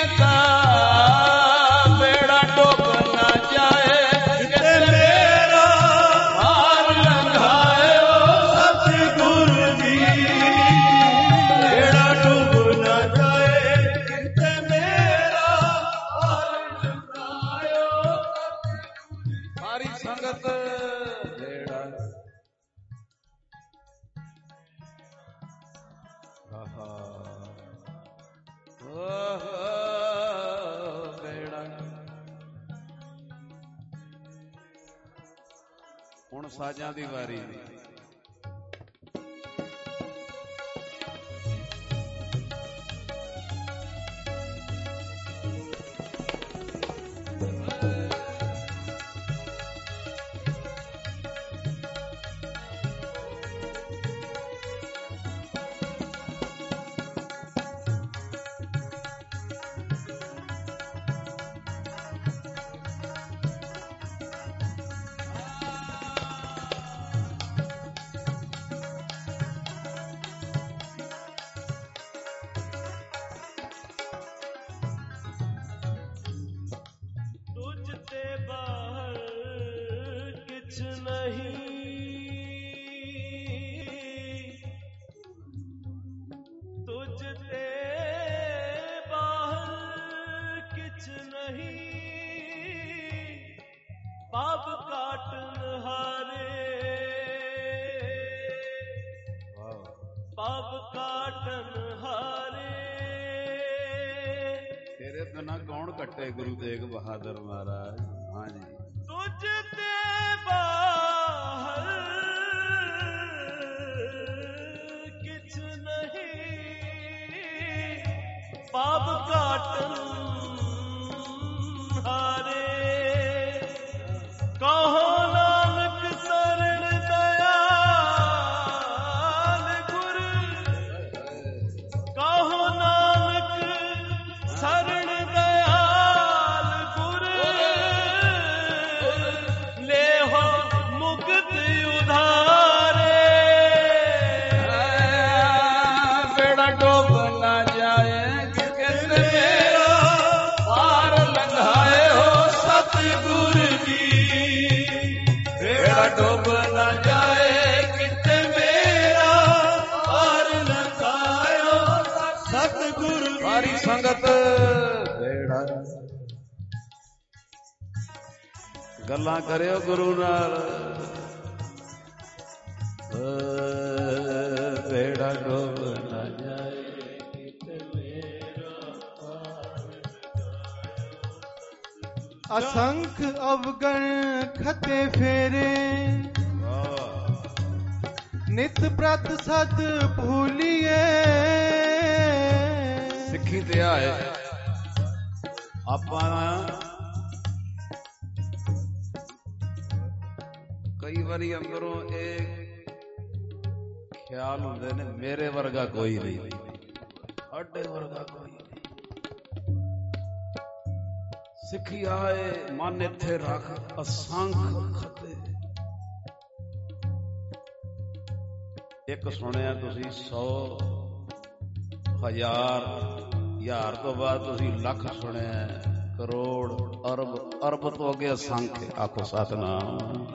ਅਰਦਾਸ ਬੇੜਾ ਡੁੱਬ ਨਾ ਜਾਏ ਕਿਤੇ ਮੇਰਾ ਹਾਰ ਲੰਘਾਇਓ ਸਤਿਗੁਰੂ ਜੀ ਬੇੜਾ ਡੁੱਬ ਨਾ ਜਾਏ ਸੰਗਤ ਵੇੜਾ ਵੇੜਾ ਹੁਣ ਸਾਜਾਂ ਦੀ ਵਾਰੀ ਕੌਣ ਕੱਟੇ ਗੁਰੂ ਤੇਗ ਬਹਾਦਰ ਮਹਾਰਾਜ ਹਾਂਜੀ ਤੁਝ ਤੇ ਬਾਹਰ ਕਿਛ ਨਹੀਂ ਪਾਪ ਕਾਟਨ ਹਾਰੇ ਕਹੋ ਨਾਨਕ ਸਰਣ ਦਇਆਲ ਗੁਰ ਕਹੋ ਨਾਨਕ ਸਰਣ ਡੁੱਬ ਨਾ ਜਾਏ ਕਿਤੇ ਮੇਰਾ ਪਾਰ ਲੰਘਾਇਓ ਸਤਿਗੁਰੂ ਸਾਰੀ ਸੰਗਤ ਵੇੜਾ ਗੱਲਾਂ ਕਰਿਓ ਗੁਰੂ ਨਾਲ ਵੇੜਾ ਡੁੱਬ ਨਾ ਜਾਏ ਕਿਤੇ ਮੇਰਾ ਪਾਰ ਲੰਘਾਇਓ ਅਸੰਖ ਅਵਗਣ ਖਤੇ ਫੇਰੇ ਨਿਤ ਪ੍ਰਤ ਸਤ ਭੂਲੀਏ ਸਿੱਖੀ ਤੇ ਆਏ ਆਪਾਂ ਕਈ ਵਾਰੀ ਅੰਦਰੋਂ ਇਹ ਖਿਆਲ ਹੁੰਦੇ ਨੇ ਮੇਰੇ ਵਰਗਾ ਕੋਈ ਨਹੀਂ, ਸਾਡੇ ਵਰਗਾ ਕੋਈ ਨਹੀਂ। ਸਿੱਖਿਆ ਏ ਮਨ ਇੱਥੇ ਰੱਖ ਅਸੰਖ ਖਤੇ। ਇੱਕ ਸੁਣਿਆ ਤੁਸੀਂ 100 1000 ਹਜ਼ਾਰ ਤੋਂ ਬਾਅਦ ਤੁਸੀਂ ਲੱਖ ਸੁਣਿਆ, ਕਰੋੜ ਅਰਬ, ਅਰਬ ਤੋਂ ਅੱਗੇ ਅਸੰਖ। ਆਖੋ ਸਤਿਨਾਮ।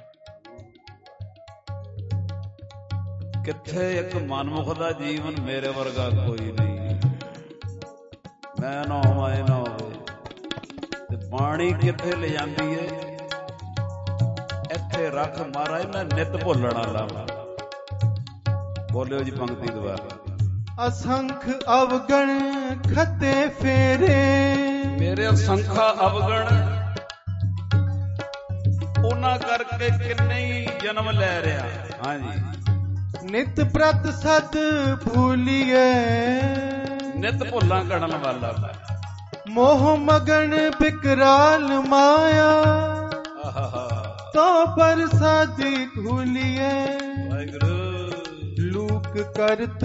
ਕਿੱਥੇ ਇੱਕ ਮਨਮੁਖ ਦਾ ਜੀਵਨ ਮੇਰੇ ਵਰਗਾ ਕੋਈ ਨਹੀਂ। ਮੈਂ ਨਾ ਹੋਵਾਂ ਇਹ ਨਾ ਹੋਵੇ। ਤੇ ਬਾਣੀ ਕਿੱਥੇ ਲੈ ਜਾਂਦੀ ਏ? ਇੱਥੇ ਰੱਖ ਮਹਾਰਾਜ ਮੈਂ ਨਿਤ ਭੁੱਲਣ ਵਾਲਾ ਵਾ। ਬੋਲਿਓ ਜੀ ਪੰਕਤੀ ਦੁਬਾਰਾ। ਅਸੰਖ ਅਵਗਣ ਖਤੇ ਫੇਰੇ, ਮੇਰੇ ਅਸੰਖਾ ਅਵਗਣ, ਉਹਨਾਂ ਕਰਕੇ ਕਿੰਨੇ ਹੀ ਜਨਮ ਲੈ ਰਿਹਾ। ਹਾਂਜੀ। ਨਿਤ ਪ੍ਰਤ ਸਦ ਭੂਲੀਏ, ਨਿਤ ਭੁੱਲਾਂ ਕਰਨ ਵਾਲਾ। ਮੋਹ ਮਗਨ ਬਿਕਰਾਲ ਮਾਇਆ, ਤੋ ਪ੍ਰਸਾਦੀ ਭੂਲੀਏ। ਵਾਹਿਗੁਰੂ। ਲੂਕ ਕਰਤ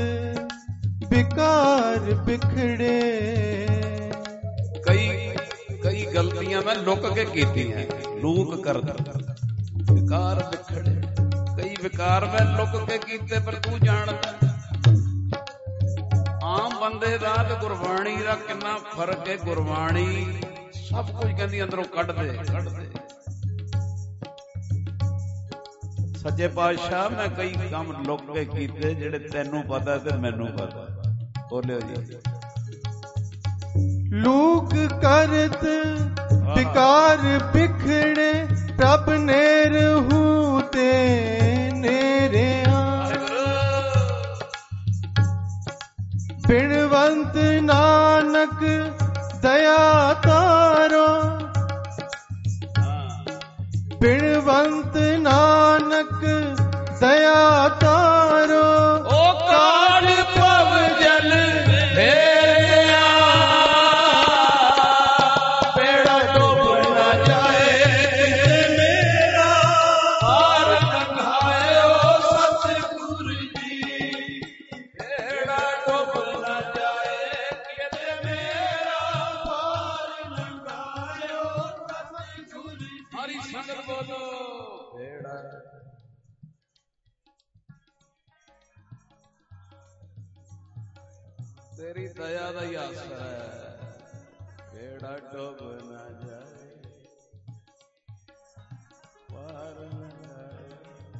ਬਿਕਾਰ ਬਿਖੜੇ, ਕਈ ਗਲਤੀਆਂ ਮੈਂ ਲੁਕ ਕੇ ਕੀਤੀਆਂ। ਲੂਕ ਕਰਤ ਵਿਕਾਰ ਵਿਖੜੇ, ਕਈ ਵਿਕਾਰ ਮੈਂ ਲੁਕ ਕੇ ਕੀਤੇ, ਪਰ ਤੂੰ ਜਾਣਦਾ। ਆਮ ਬੰਦੇ ਦਾ ਤੇ ਗੁਰਬਾਣੀ ਦਾ ਕਿੰਨਾ ਫਰਕ ਹੈ। ਗੁਰਬਾਣੀ ਸਭ ਕੁਝ ਕਹਿੰਦੀ ਅੰਦਰੋਂ ਕੱਢ ਦੇ, ਕੱਢ ਦੇ। ਸੱਚੇ ਪਾਤਸ਼ਾਹ ਮੈਂ ਕਈ ਕੰਮ ਲੁਕ ਕੇ ਕੀਤੇ ਜਿਹੜੇ ਤੈਨੂੰ ਪਤਾ ਤੇ ਮੈਨੂੰ ਪਤਾ। ਬੋਲਿਓ ਜੀ। ਲੂਕ ਕਰਤ ਬਿਕਾਰ ਬਿਖੜੇ, ਪ੍ਰਭ ਨੇਰ ਹੂ ਤੇ ਨੇਰਿਆ। ਬਿਨਵੰਤ ਨਾਨਕ ਦਇਆ ਤਾਰੋ, ਬਿਨਵੰਤ ਨਾਨਕ ਦਇਆ ਤਾਰੋ। ਓ ਕਾਲ ਭਵ ਜਲ ਫੇਰਿਆ, ਬੇੜਾ ਡੁੱਬ ਨਾ ਜਾਏ ਕਿਤੇ ਮੇਰਾ, ਪਾਰ ਲੰਘਾਇਓ ਸਤਿਗੁਰ ਜੀ। ਬੇੜਾ ਡੁੱਬ ਨਾ ਜਾਏ ਕਿਤੇ ਮੇਰਾ, ਪਾਰ ਲੰਘਾਇਓ ਸਤਿਗੁਰ ਜੀ। ਹਰੀ ਸੰਗਤ ਬੋਲੋ। ਬੇੜਾ ਤੇਰੀ ਦਇਆ ਦਾ ਹੀ ਆਸਰਾ ਹੈ। ਬੇੜਾ ਡੁੱਬ ਨਾ ਜਾਏ, ਪਾਰ ਲੰਘਾਏ,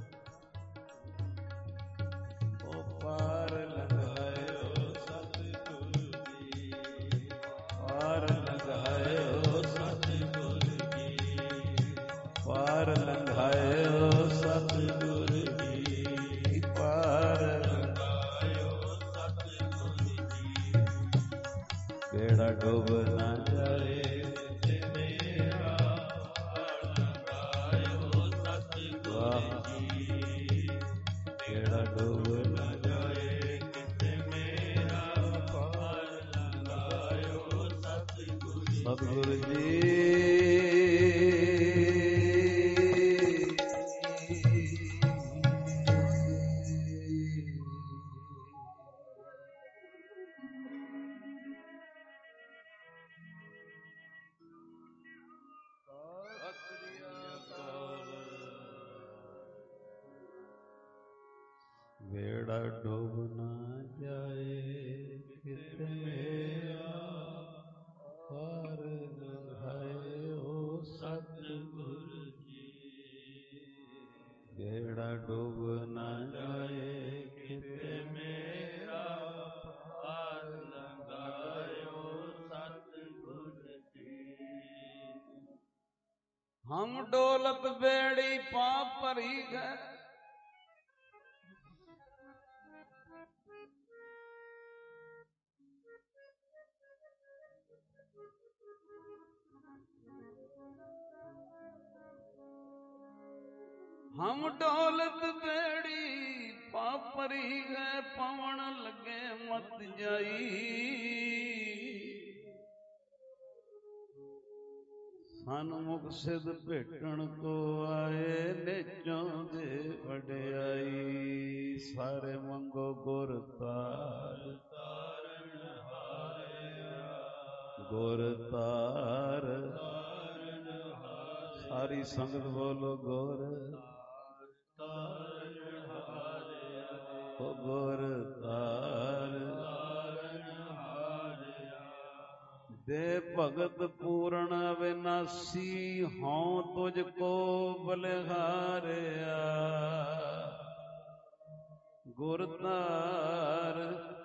ਉਹ ਪਾਰ ਲੰਘਾਇਓ ਸਤਿਗੁਰ ਜੀ। ਪਾਰ ਲੰਘਾਇਓ ਸਤਿਗੁਰ ਜੀ, ਪਾਰ ਲੰਘਾਇਓ ਸਤਿਗੁਰ ਜੀ, ਪਾਰ ਲੰਘਾਇਓ ਸਤਿਗੁਰ ਜੀ। ਬੇੜਾ ਡੁੱਬ ਨਾ ਜਾਏ ਤੇ ਮੇਰਾ, ਪਾਰ ਲੰਘਾਇਓ ਸਤਿਗੁਰ ਜੀ। ਬੇੜਾ ਡੁੱਬ ਨਾ ਜਾਏ ਕਿਤੇ ਮੇਰਾ, ਪਾਰ ਲੰਘਾਇਓ ਸਤਿਗੁਰ ਜੀ। ਸਤਿਗੁਰ ਜੀ। ਬੇੜਾ ਡੁੱਬ ਨਾ ਜਾਏ ਕਿਤੇ ਮੇਰਾ, ਪਾਰ ਲੰਘਾਇਓ ਸਤਿਗੁਰ ਜੀ। ਬੇੜਾ ਡੁੱਬ ਨਾ ਜਾਏ ਕਿਤੇ ਮੇਰਾ, ਪਾਰ ਲੰਘਾਇਓ ਸਤਿਗੁਰ ਜੀ। ਹਮ ਡੋਲਤ ਬੇੜੀ ਪਾਪ ਭਰੀ ਗਏ, हम डोलत बेड़ी पापरी गए, पवन लगे मत जाई। सन्मुख सिद्ध भेटण को आए, नेचों दे वड्याई। ਸਾਰੇ ਮੰਗੋ ਗੁਰ ਤਾਰ ਤਾਰਨ ਹਾਰਿਆ ਗੁਰ ਤਾਰ ਤਾਰਨ ਹਾਰਿਆ ਸਾਰੀ ਸੰਗਤ ਬੋਲੋ ਗੁਰ ਤਾਰਨ ਹਾਰਿਆ ਓ ਗੁਰ ਤਾਰ ਦੇ ਭਗਤ ਪੂਰਨ ਅਵਿਨਾਸੀ ਹਉ ਤੁਝ ਕੋ ਬਲਿਹਾਰਿਆ ਗੁਰ ਤਾਰ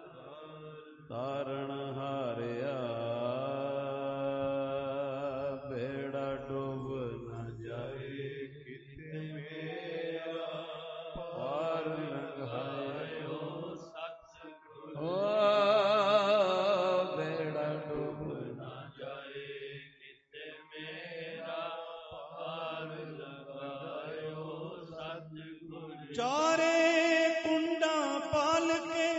ਤਾਰਨ ਹਾਰਿਆ ਬੇੜਾ ਡੁੱਬ ਨ ਜਾਏ ਕਿਤੇ ਮੇਰਾ ਪਾਰ ਲੰਘਾਇਓ ਸਤਿਗੁਰ ਚਾਰੇ ਕੁੰਡਾਂ ਪਾਲ ਕੇ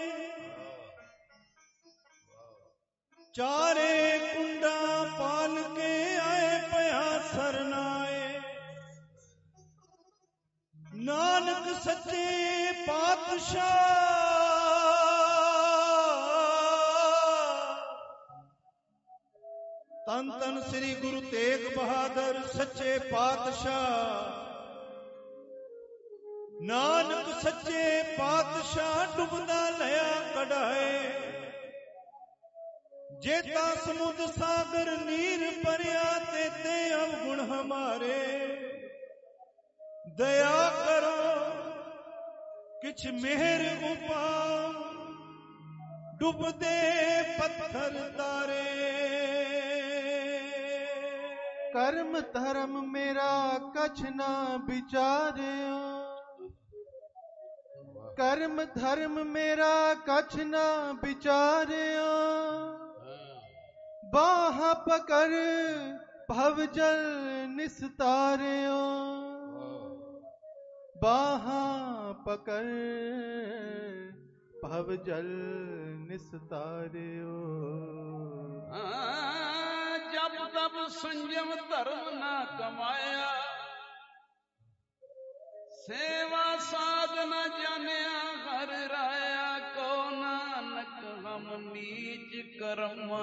ਚਾਰੇ ਕੁੰਡਾਂ ਪਾਲ ਕੇ ਆਏ ਪਿਆ ਸਰਨਾਏ ਨਾਨਕ ਸੱਚੇ ਪਾਤਸ਼ਾਹ ਧੰਨ ਧੰਨ ਸ੍ਰੀ ਗੁਰੂ ਤੇਗ ਬਹਾਦਰ ਸੱਚੇ ਪਾਤਸ਼ਾਹ ਨਾਨਕ ਸੱਚੇ ਪਾਤਸ਼ਾਹ ਡੁੱਬਦਾ ਲਿਆ ਕਢਾਏ ਜੇਤਾ ਸਮੁੰਦ ਸਾਗਰ ਨੀਰ ਭਰਿਆ ਤੇ ਅਵਗੁਣ ਹਮਾਰੇ ਦਇਆ ਕਰੋ ਕਿਛ ਮਿਹਰ ਉਪਾਮ ਡੁੱਬਦੇ ਪੱਥਰ ਤਾਰੇ ਕਰਮ ਧਰਮ ਮੇਰਾ ਕਛ ਨਾ ਵਿਚਾਰਿਓ ਕਰਮ ਧਰਮ ਮੇਰਾ ਕਛ ਨਾ ਵਿਚਾਰਿਓ ਬਾਹਾਂ ਪਕੜ ਭਵ ਜਲ ਨਿਸਤਾਰਿਓ ਬਾਹਾਂ ਪਕੜ ਭਵ ਜਲ ਨਿਸਤਾਰਿਓ ਜਬ ਤਬ ਸੰਜਮ ਧਰਮ ਨਾ ਕਮਾਇਆ ਸੇਵਾ ਸਾਧ ਨ ਜਾਣਿਆ ਹਰ ਰਾਇਆ ਕੋ ਨਾਨਕ ਹਮ ਨੀਚ ਕਰਮਾ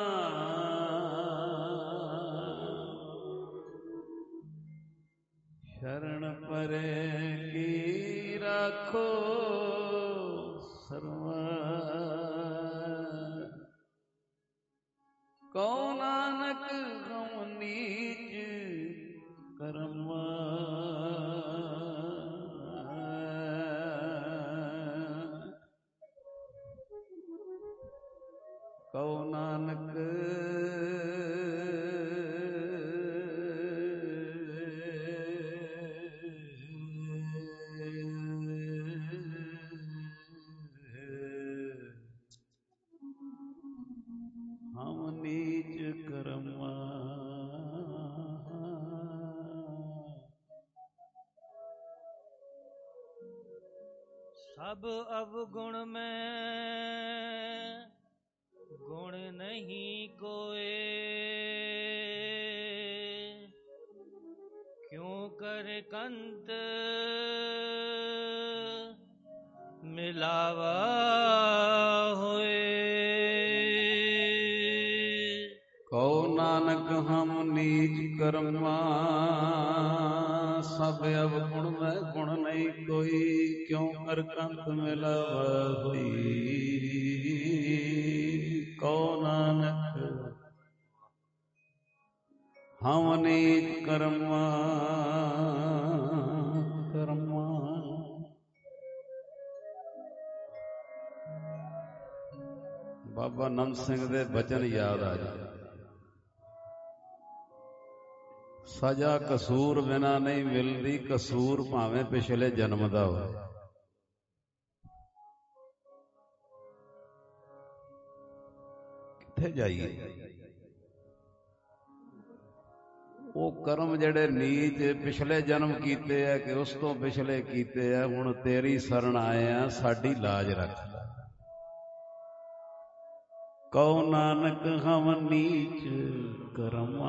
ਸ਼ਰਨ ਪਰੇ ਕੀ ਰਾਖੋ ਸਰਵਾ ਕੋ ਨਾਨਕ ਹਮ ਨੀਚ ਕਰਮਾ ਕਉ ਨਾਨਕ ਹਮ ਨੀਚ ਕਰਮਾ ਸਭ ਅਵਗੁਣ ਮੈਂ ਗੁਣ ਨਹੀਂ ਕੋਏ ਕਿਉਂ ਕਰ ਕੰਤ ਮਿਲਾਵਾ ਹੋਏ ਕਉ ਨਾਨਕ ਹਮ ਨੀਚ ਕਰਮਾ ਸਭ ਅਵਗੁਣ ਮੈਂ ਗੁਣ ਨਹੀਂ ਕੋਈ ਕਿਉਂ ਕਰ ਕੰਤ ਮਿਲਾਵਾ ਹੋਈ ਕਉ ਨਾਨਕ ਹਮ ਨੀਚ ਕਰਮਾ ਕਰਮਾ ਬਾਬਾ ਨੰਦ ਸਿੰਘ ਦੇ ਬਚਨ ਯਾਦ ਆ ਜਾਂਦੇ ਸਜ਼ਾ ਕਸੂਰ ਬਿਨਾ ਨਹੀਂ ਮਿਲਦੀ ਕਸੂਰ ਭਾਵੇਂ ਪਿਛਲੇ ਜਨਮ ਦਾ ਹੋਵੇ ਕਿੱਥੇ ਜਾਈਏ ਉਹ ਕਰਮ ਜਿਹੜੇ ਨੀਚ ਪਿਛਲੇ ਜਨਮ ਕੀਤੇ ਆ ਕਿ ਉਸ ਤੋਂ ਪਿਛਲੇ ਕੀਤੇ ਆ ਹੁਣ ਤੇਰੀ ਸ਼ਰਨ ਆਏ ਆ ਸਾਡੀ ਲਾਜ ਰੱਖ ਕਉ ਨਾਨਕ ਹਮ ਨੀਚ ਕਰਮਾ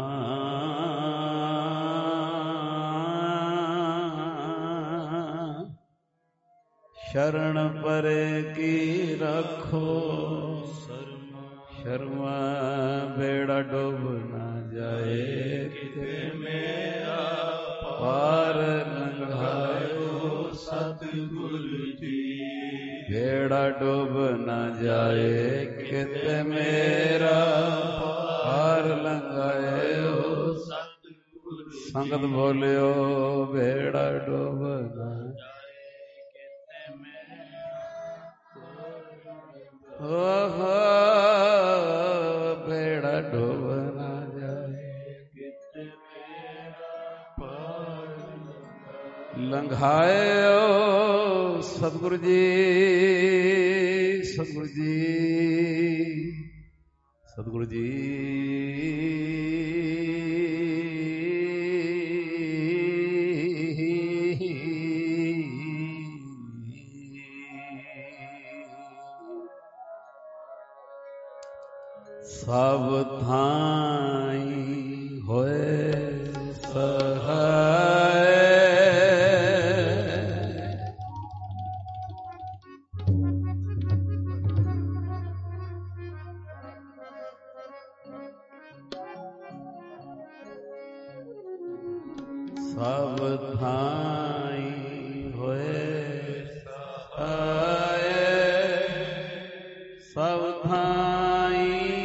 शरण परे की रखो शर्मा बेड़ा डूब न जाए किते मेरा पार लंघायो सतगुरु जी बेड़ा डूब न जाए किते मेरा पार लंघायो संगत बोलियो बेड़ा डूब न ओहो बेड़ा डूब न जाए लंघायो सतगुरु जी सतगुरु जी सतगुरु जी सब थाई होए सहाय सब थाई होए सहाय सब थाई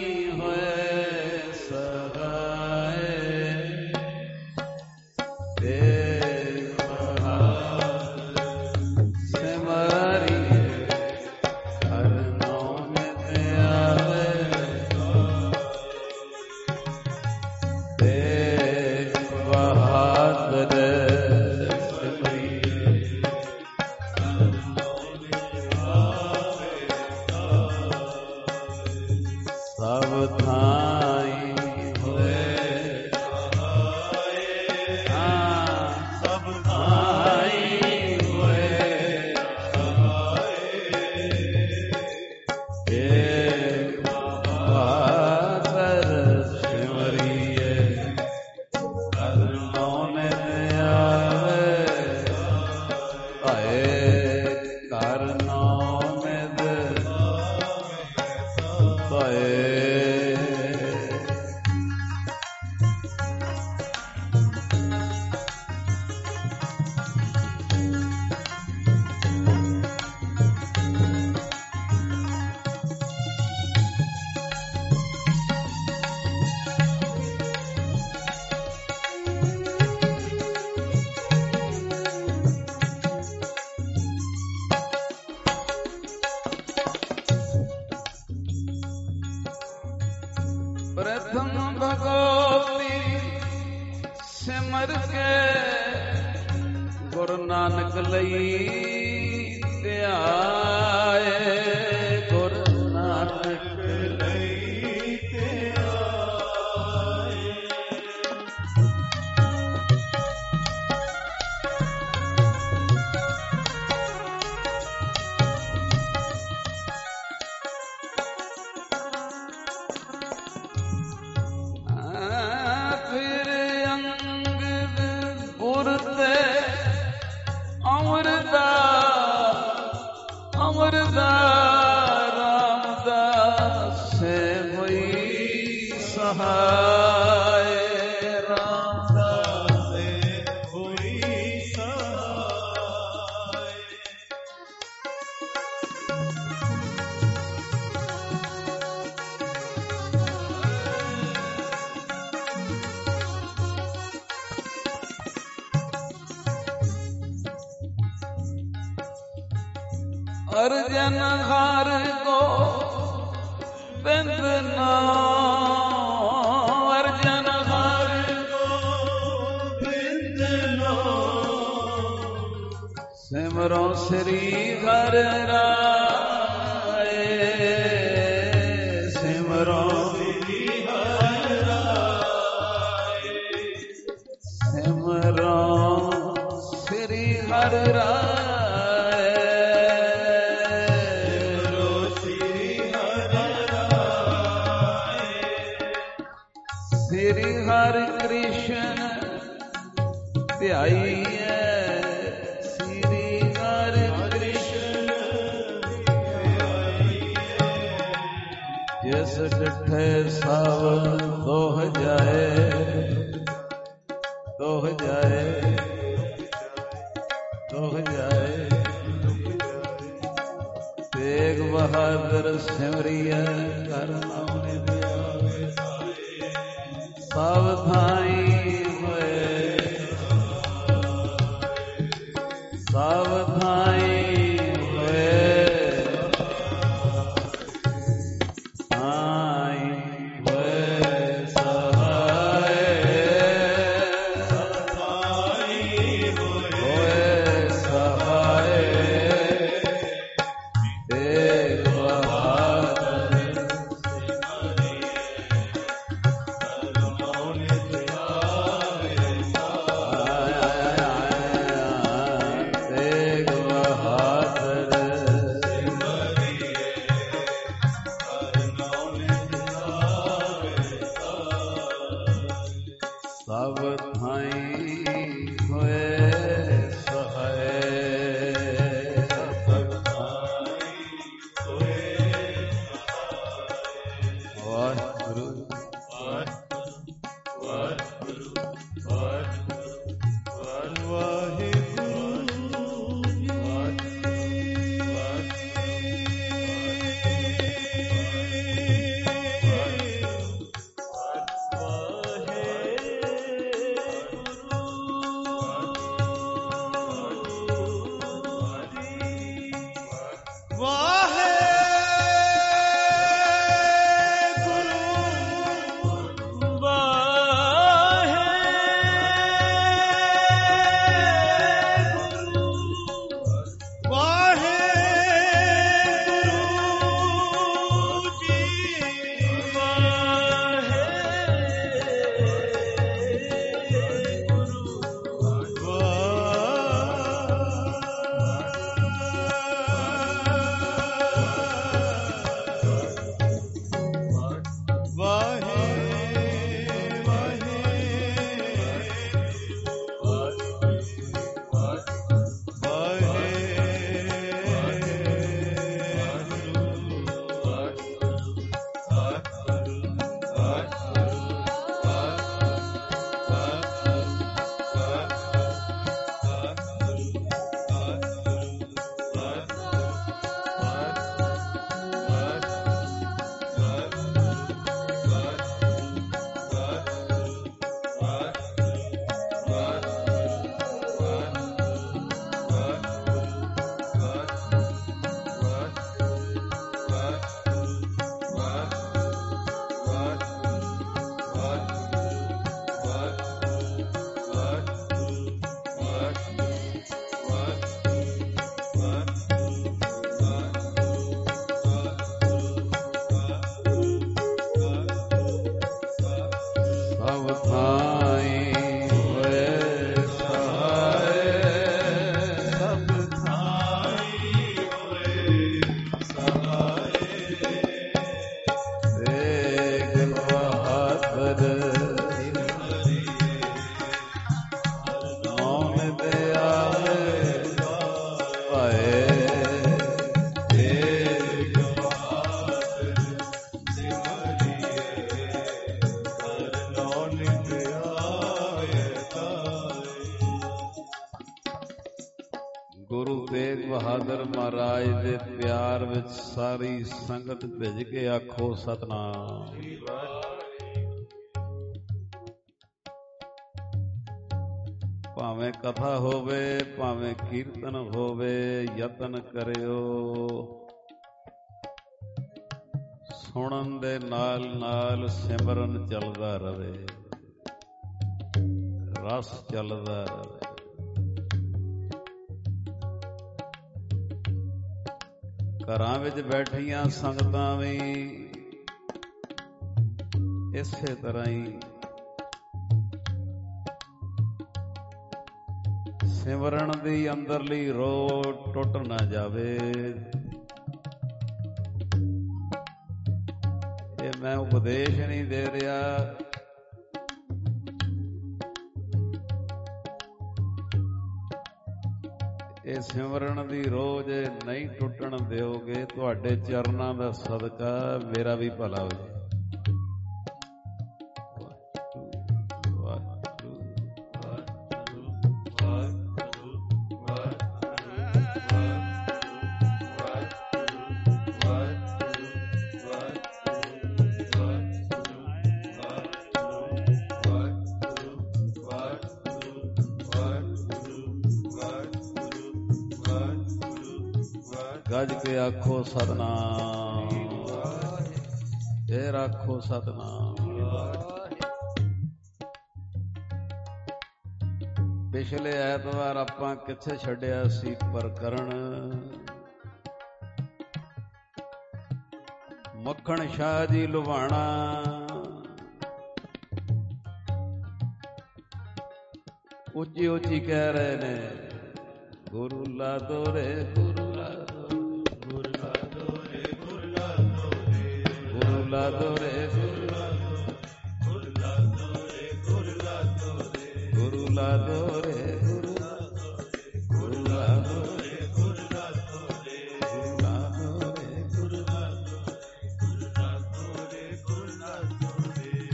अर्जन हार को बिंदना अर्जन हार को बिंदना सिमरो श्री हर राय सिमरो श्री हर राय सिमरो श्री हर राय हरे कृष्ण ध्याइए श्री हरे कृष्ण ਜਿਸ ਡਿਠੇ ਸਭ ਦੋਹ ਜਾਏ, ਦੋਹ ਜਾਏ, ਦੋਹ ਜਾਏ। ਤੇਗ ਬਹਾਦਰ ਸਿਮਰਿਐ ਕਰ ਨਾਮ ਨਿਧਿਆਵੇ, ਸਭ ਥਾਈ ਹੋਏ, ਸਭ ਥਾਈ ਸਾਰੀ ਸੰਗਤ ਭਿੱਜ ਕੇ ਆਖੋ ਸਤਿਨਾਮ। ਭਾਵੇਂ ਕਥਾ ਹੋਵੇ ਭਾਵੇਂ ਕੀਰਤਨ ਹੋਵੇ, ਯਤਨ ਕਰਿਓ ਸੁਣਨ ਦੇ ਨਾਲ ਨਾਲ ਸਿਮਰਨ ਚੱਲਦਾ ਰਵੇ, ਰਸ ਚੱਲਦਾ ਰਵੇ। ਘਰਾਂ ਵਿੱਚ ਬੈਠੀਆਂ ਸੰਗਤਾਂ ਵੀ ਇਸੇ ਤਰ੍ਹਾਂ ਹੀ ਸਿਮਰਨ ਦੀ ਅੰਦਰਲੀ ਰੋਹ ਟੁੱਟ ਨਾ ਜਾਵੇ। ਇਹ ਮੈਂ ਉਪਦੇਸ਼ ਨਹੀਂ ਦੇ ਰਿਹਾ, ਇਹ ਸਿਮਰਨ ਦੀ ਰੋਜ਼ ਨਹੀਂ ਟੁੱਟਣ ਦਿਓਗੇ, ਤੁਹਾਡੇ ਚਰਨਾਂ ਦਾ ਸਦਕਾ ਮੇਰਾ ਵੀ ਭਲਾ ਹੋ ਜਾਏ। ਗੱਜ ਕੇ ਆਖੋ ਸਤਨਾਮ, ਫੇਰ ਆਖੋ ਸਤਨਾਮ। ਪਿਛਲੇ ਐਤਵਾਰ ਆਪਾਂ ਕਿੱਥੇ ਛੱਡਿਆ ਸੀ ਪ੍ਰਕਰਣ ਮੱਖਣ ਸ਼ਾਹ ਜੀ ਲੁਹਾਣਾ। ਉੱਚੀ ਉੱਚੀ ਕਹਿ ਰਹੇ ਨੇ, ਗੁਰੂ ਲਾ ਦੋਰੇ ਗੁਰੂ ਲਾ ਦੋਰੇ, ਗੁਰੂ ਲਾ ਦੋਰੇ ਗੁਰੂ ਲਾ ਦੋਰੇ, ਗੁਰੂ ਲਾ ਦੋਰੇ ਗੁਰੂ ਲਾ ਦੋਰੇ, ਗੁਰੂ ਲਾ ਦੋਰੇ ਗੁਰੂ ਲਾ ਦੋਰੇ, ਗੁਰੂ ਲਾ ਦੋਰੇ ਗੁਰੂ ਲਾ ਦੋਰੇ, ਗੁਰੂ ਲਾ ਦੋਰੇ ਗੁਰੂ ਲਾ ਦੋਰੇ, ਗੁਰੂ ਲਾ ਦੋਰੇ ਗੁਰੂ ਲਾ ਦੋਰੇ।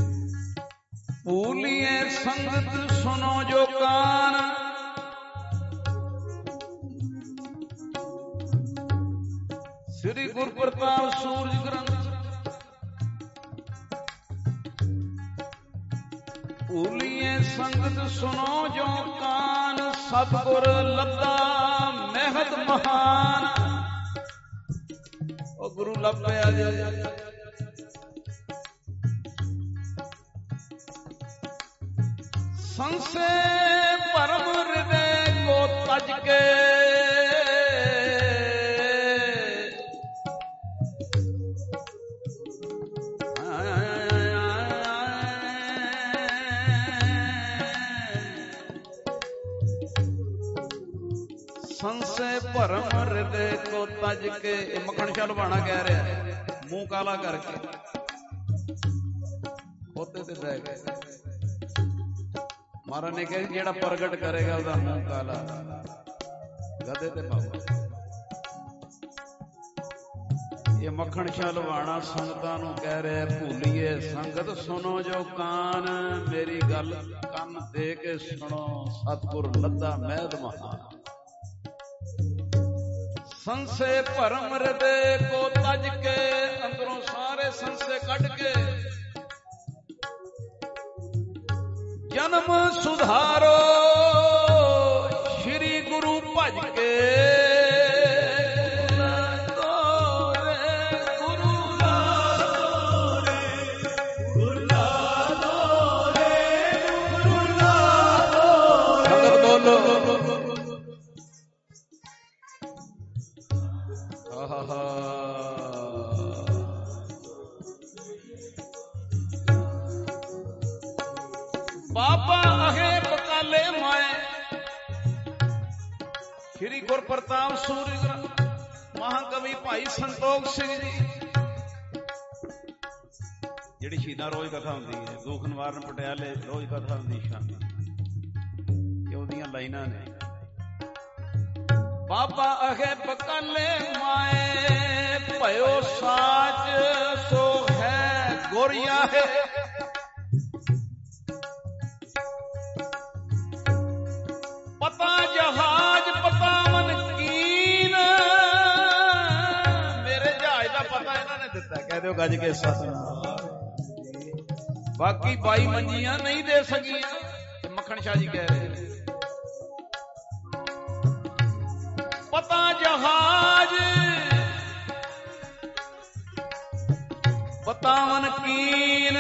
ਭੂਲੀਏ ਸੰਗਤ ਸੁਨੋ ਜੋ ਕਾਨ, ਸ੍ਰੀ ਗੁਰ ਪ੍ਰਤਾਪ ਸੂਰਜ ਗ੍ਰੰਥ। ਭੂਲੀਏ ਸੰਗਤ ਸੁਨੋ ਜੋ ਕਾਨ, ਸਤਿਗੁਰ ਲੱਭਾ ਮਹਿਤ ਮਹਾਨ। ਉਹ ਗੁਰੂ ਲੱਭਿਆ ਜੀ, ਸੰਸੇ ਭਰਮ ਹਿਰਦੇ ਕੋ ਤਜ ਕੇ, ਸੰਸੇ ਭਰਮ ਹਿਰਦੇ ਕੋ ਤਜ ਕੇ। ਇਹ ਮੱਖਣ ਸ਼ਾਹ ਲੁਹਾਣਾ ਕਹਿ ਰਿਹਾ, ਮੂੰਹ ਕਾਲਾ ਕਰਕੇ ਖੋਤੇ ਤੇ ਬਹਿ ਗਏ। ਮਹਾਰਾਜ ਨੇ ਕਿਹਾ ਜਿਹੜਾ ਪ੍ਰਗਟ ਕਰੇਗਾ ਉਹਦਾ ਮੂੰਹ ਕਾਲਾ ਗਧੇ ਤੇ ਪਾਓ। ਇਹ ਮੱਖਣ ਸ਼ਾਹ ਲੁਹਾਣਾ ਸੰਗਤਾਂ ਨੂੰ ਕਹਿ ਰਿਹਾ, ਭੂਲੀਏ ਸੰਗਤ ਸੁਣੋ ਜੋ ਕਾਨ, ਮੇਰੀ ਗੱਲ ਕੰਨ ਦੇ ਕੇ ਸੁਣੋ, ਸਤਿਗੁਰ ਲੱਦਾ ਮਹਿਤ ਮਹਾਨ। ਸੰਸੇ ਭਰਮ ਹਿਰਦੇ ਕੋ ਤਜ ਕੇ, ਅੰਦਰੋਂ ਸਾਰੇ ਸੰਸੇ ਕੱਢ ਕੇ ਜਨਮ ਸੁਧਾਰੋ, ਸ਼੍ਰੀ ਗੁਰੂ ਭਜ ਕੇ। ਬਾਬਾ ਅਹੇ ਬਕਾਲੇ ਮਾਏ, ਸ਼੍ਰੀ ਗੁਰ ਪ੍ਰਤਾਪ ਸੂਰਜ ਗ੍ਰੰਥ। ਮਹਾਕਵੀ ਭਾਈ ਸੰਤੋਖ ਸਿੰਘ ਜੀ, ਜਿਹੜੀ ਸ਼ਹੀਦਾਂ ਰੋਜ਼ ਕਥਾ ਹੁੰਦੀ ਹੈ, ਦੁੱਖ ਨਿਵਾਰਨ ਪਟਿਆਲੇ ਰੋਜ਼ ਕਥਾ ਹੁੰਦੀ ਸ਼ਾਮੀ, ਇਹ ਉਹਦੀਆਂ ਲਾਈਨਾਂ ਨੇ। ਬਾਬਾ ਅਹੇ ਬਕਾਲੇ ਮਾਏ, ਭਇਓ ਸਾਚ ਸੋ ਹੈ ਗੋਰੀਆ ਹੈ। ਪਤਾ ਜਹਾਜ ਪਤਾ ਮਨਕੀਨ, ਮੇਰੇ ਜਹਾਜ ਦਾ ਪਤਾ ਇਹਨਾਂ ਨੇ ਦਿੱਤਾ। ਕਹਿ ਦਿਓ ਗੱਜ ਕੇ ਸਤਿਨਾਮ। ਬਾਕੀ 22 ਮੰਜੀਆਂ ਨਹੀਂ ਦੇ ਸਕੀਆਂ। ਮੱਖਣ ਸ਼ਾਹ ਜੀ ਕਹਿ ਰਹੇ ਪਤਾ ਜਹਾਜ ਪਤਾ ਮਨਕੀਨ,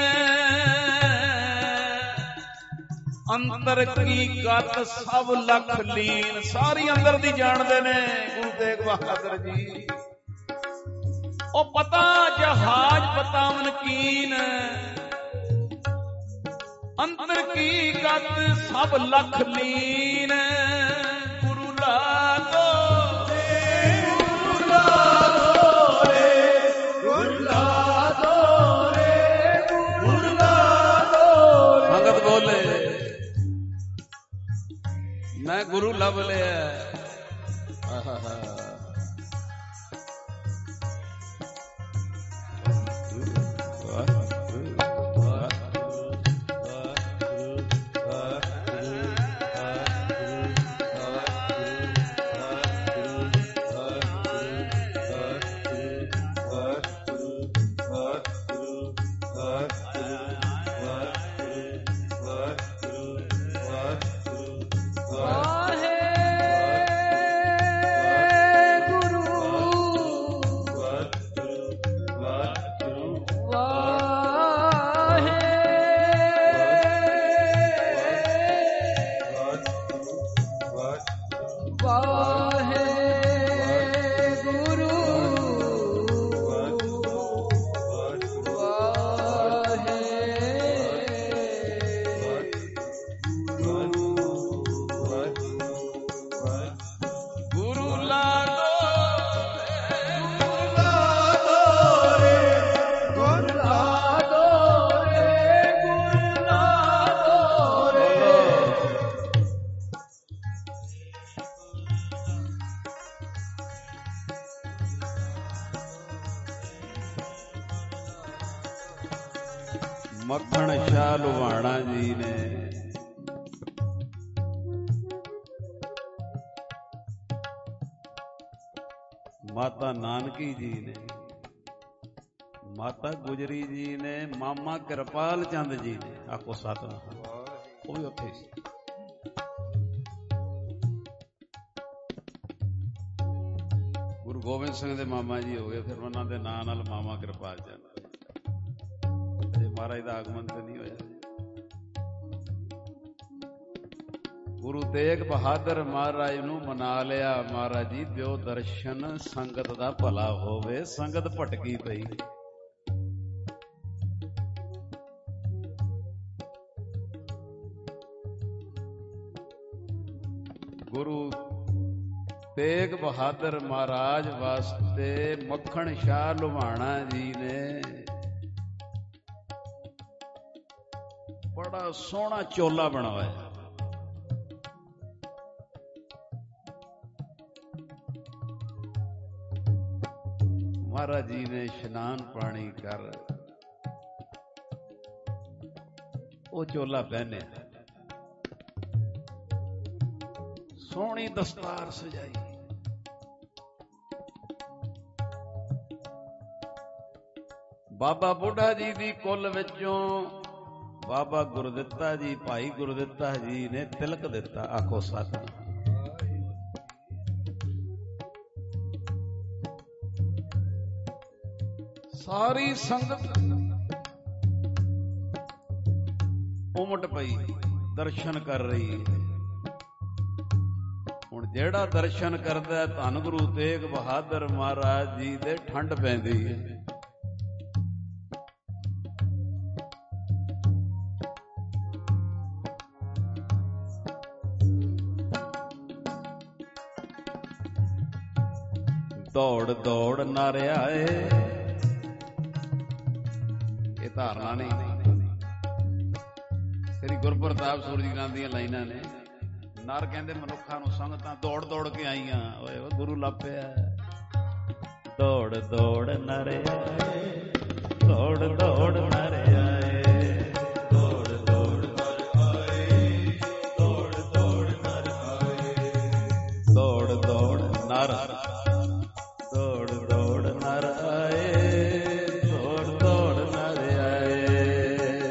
ਅੰਦਰ ਕੀ ਗਤ ਸਭ ਲਖ ਲੀਨ। ਸਾਰੀ ਅੰਦਰ ਦੀ ਜਾਣਦੇ ਨੇ ਗੁਰੂ ਤੇਗ ਬਹਾਦਰ ਜੀ। ਉਹ ਪਤਾ ਜਹਾਜ ਪਤਾ ਮਨਕੀਨ, ਅੰਦਰ ਕੀ ਗਤ ਸਭ ਲਖ ਲੀਨ। ਗੁਰੂ ਲਾ ਦੋਰੇ ਗੁਰੂ ਲਾ ਦੋਰੇ, ਗੁਰੂ ਲਾ ਦੋਰੇ ਗੁਰੂ ਲਾ ਦੋਰੇ। ਸੰਗਤ ਬੋਲੇ, ਮੈਂ ਗੁਰੂ ਲੱਭ ਲਿਆ। ਮੱਖਣ ਸ਼ਾਹ ਲੁਹਾਣਾ ਜੀ ਨੇ, ਮਾਤਾ ਨਾਨਕੀ ਜੀ ਨੇ, ਮਾਤਾ ਗੁਜਰੀ ਜੀ ਨੇ, ਮਾਮਾ ਕਿਰਪਾਲ ਚੰਦ ਜੀ ਨੇ। ਆਖੋ ਸਤਿਨਾਮ। ਉਹ ਵੀ ਉੱਥੇ ਸੀ। ਗੁਰੂ ਗੋਬਿੰਦ ਸਿੰਘ ਦੇ ਮਾਮਾ ਜੀ ਹੋ ਗਏ, ਫਿਰ ਉਹਨਾਂ ਦੇ ਨਾਂ ਨਾਲ ਮਾਮਾ ਕਿਰਪਾਲ ਚੰਦ। ਅਜੇ ਮਹਾਰਾਜ ਦਾ ਆਗਮਨ ਤੇ ਨਹੀਂ ਹੋਇਆ। ਗੁਰੂ ਤੇਗ ਬਹਾਦਰ ਮਹਾਰਾਜ ਨੂੰ ਮਨਾ ਲਿਆ। ਮਹਾਰਾਜ ਜੀ ਦਿਓ ਦਰਸ਼ਨ, ਸੰਗਤ ਦਾ ਭਲਾ ਹੋਵੇ। ਸੰਗਤ ਭਟਕੀ ਪਈ। ਗੁਰੂ ਤੇਗ ਬਹਾਦਰ ਮਹਾਰਾਜ ਵਾਸਤੇ ਮੱਖਣ ਸ਼ਾਹ ਲੁਹਾਣਾ ਜੀ ਨੇ ਬੜਾ ਸੋਹਣਾ ਚੋਲਾ ਬਣਵਾਇਆ। ਮਹਾਰਾਜ ਜੀ ਨੇ ਇਸ਼ਨਾਨ ਪਾਣੀ ਕਰ ਉਹ ਚੋਲਾ ਪਹਿਨਿਆ, ਸੋਹਣੀ ਦਸਤਾਰ ਸਜਾਈ। ਬਾਬਾ ਬੁੱਢਾ ਜੀ ਦੀ ਕੁੱਲ ਵਿੱਚੋਂ ਬਾਬਾ ਗੁਰਦਿੱਤਾ ਜੀ, ਭਾਈ ਗੁਰਦਿੱਤਾ ਜੀ ਨੇ ਤਿਲਕ ਦਿੱਤਾ। ਆਖੋ ਸਤਿਨਾਮ। ਸਾਰੀ ਸੰਗਤ ਉਮਟ ਪਈ, ਦਰਸ਼ਨ ਕਰ ਰਹੀ ਹੈ। ਹੁਣ ਜਿਹੜਾ ਦਰਸ਼ਨ ਕਰਦਾ ਧੰਨ ਗੁਰੂ ਤੇਗ ਬਹਾਦਰ ਮਹਾਰਾਜ ਜੀ ਦੇ ਠੰਡ ਪੈਂਦੀ ਹੈ। ਦੌੜ ਦੌੜ ਨਾਰਿਆਏ, ਇਹ ਧਾਰਨਾ ਨਹੀਂ, ਸ੍ਰੀ ਗੁਰਪ੍ਰਤਾਪ ਸੂਰਜ ਗ੍ਰੰਥ ਦੀਆਂ ਲਾਈਨਾਂ ਨੇ। ਨਰ ਕਹਿੰਦੇ ਮਨੁੱਖਾਂ ਨੂੰ ਸੰਗਤਾਂ ਦੌੜ ਦੌੜ ਕੇ ਆਈਆਂ। ਓਏ ਗੁਰੂ ਲੱਭਿਆ। ਦੌੜ ਦੌੜ ਨਾਰਿਆਏ, ਦੌੜ ਦੌੜ ਨਾਰਿਆਏ, ਦੌੜ ਦੌੜ ਨਰ ਆਏ, ਦੌੜ ਦੌੜ ਨਰ ਆਏ, ਦੌੜ ਦੌੜ ਨਰ, ਦੌੜ ਦੌੜ ਨਰ ਆਏ, ਦੌੜ ਦੌੜ ਨਰ ਆਏ,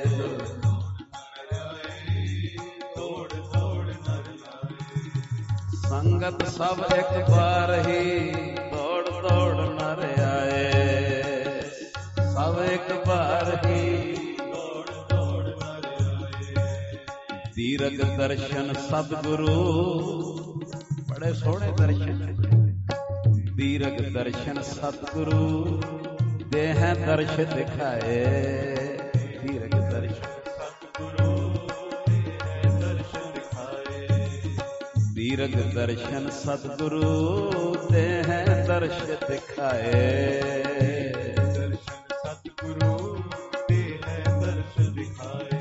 ਦੌੜ ਦੌੜ ਨਰ ਆਏ। ਸੰਗਤ ਸਭ ਇੱਕ ਵਾਰ ਹੀ ਦੌੜ ਦੌੜ ਨਰ ਆਏ, ਸਭ ਇੱਕ ਵਾਰ ਹੀ ਦੌੜ ਦੌੜ ਨਰ ਆਏ। ਦੀਰਘ ਦਰਸ਼ਨ ਸਤਿਗੁਰੂ, ਬੜੇ ਸੋਹਣੇ ਦਰਸ਼ਨ। ਦੀਰਘ ਦਰਸ਼ਨ ਸਤਿਗੁਰੂ ਦੇਹ ਦਰਸ਼ ਦਿਖਾਏ। ਦੀਰਘ ਦਰਸ਼ਨ ਸਤਿਗੁਰੂ ਦੇਹ ਦਰਸ਼ ਦਿਖਾਏ। ਦੀਰਘ ਦਰਸ਼ਨ ਸਤਿਗੁਰੂ ਦੇਹ ਦਰਸ਼ ਦਿਖਾਏ। ਦਰਸ਼ਨ ਸਤਿਗੁਰੂ ਦੇਹ ਦਰਸ਼ ਦਿਖਾਏ।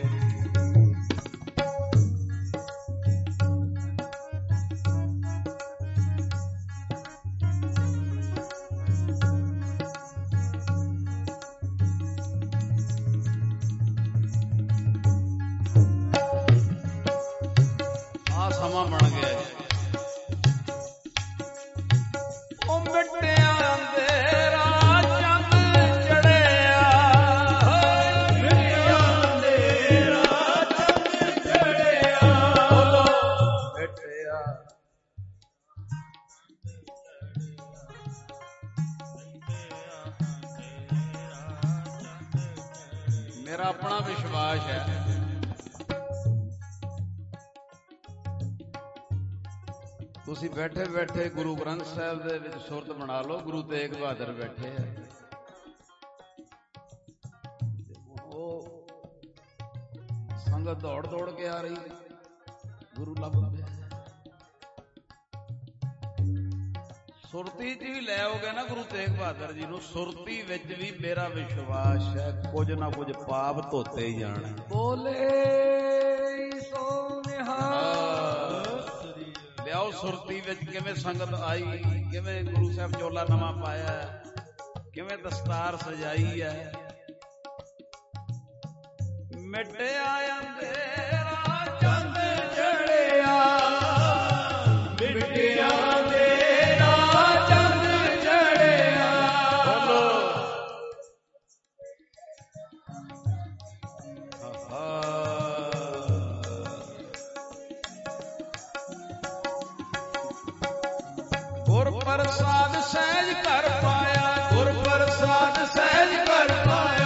ਸਮਾਂ ਬਣ ਗਿਆ ਜੀ। ਉਹ ਮਿੱਟਿਆਂ ਅੰਧੇਰਾ ਚੰਦ ਚੜਿਆ, ਮਿੱਟਿਆਂ ਅੰਧੇਰਾ ਚੰਦ ਚੜਿਆ, ਮਿੱਟਿਆ ਮੇਰਾ ਆਪਣਾ ਵਿਸ਼ਵਾਸ ਹੈ। ਤੁਸੀਂ ਬੈਠੇ ਬੈਠੇ ਗੁਰੂ ਗ੍ਰੰਥ ਸਾਹਿਬ ਦੇ ਵਿੱਚ ਸੁਰਤ ਬਣਾ ਲਓ। ਗੁਰੂ ਤੇਗ ਬਹਾਦਰ ਬੈਠੇ ਆ, ਉਹ ਸੰਗਤ ਦੌੜ ਦੌੜ ਕੇ ਆ ਰਹੀ, ਗੁਰੂ ਲੱਭ ਪਿਆ। ਸੁਰਤੀ 'ਚ ਵੀ ਲੈ ਆਓਗੇ ਨਾ ਗੁਰੂ ਤੇਗ ਬਹਾਦਰ ਜੀ ਨੂੰ, ਸੁਰਤੀ ਵਿੱਚ ਵੀ ਮੇਰਾ ਵਿਸ਼ਵਾਸ ਹੈ ਕੁਝ ਨਾ ਕੁਝ ਪਾਪ ਧੋਤੇ ਹੀ ਜਾਣਾ। ਬੋਲੇ ਸੋ ਨਿਹਾਲ। ਲਿਆਓ ਸੁਰਤੀ ਵਿੱਚ ਕਿਵੇਂ ਸੰਗਤ ਆਈ, ਕਿਵੇਂ ਗੁਰੂ ਸਾਹਿਬ ਚੋਲਾ ਨਵਾਂ ਪਾਇਆ, ਕਿਵੇਂ ਦਸਤਾਰ ਸਜਾਈ ਹੈ। ਮਿਟਿਆ ਅੰਧੇਰਾ ਚੰਦ ਚੜਿਆ, ਮਿਟਿਆ ਅੰਧੇਰਾ ਚੰਦ ਚੜਿਆ। ਬੋਲੋ ਗੁਰ ਪ੍ਰਸਾਦ ਸਹਿਜ ਕਰ ਪਾਇਆ, ਗੁਰ ਪ੍ਰਸਾਦ ਸਹਿਜ ਕਰ ਪਾਇਆ।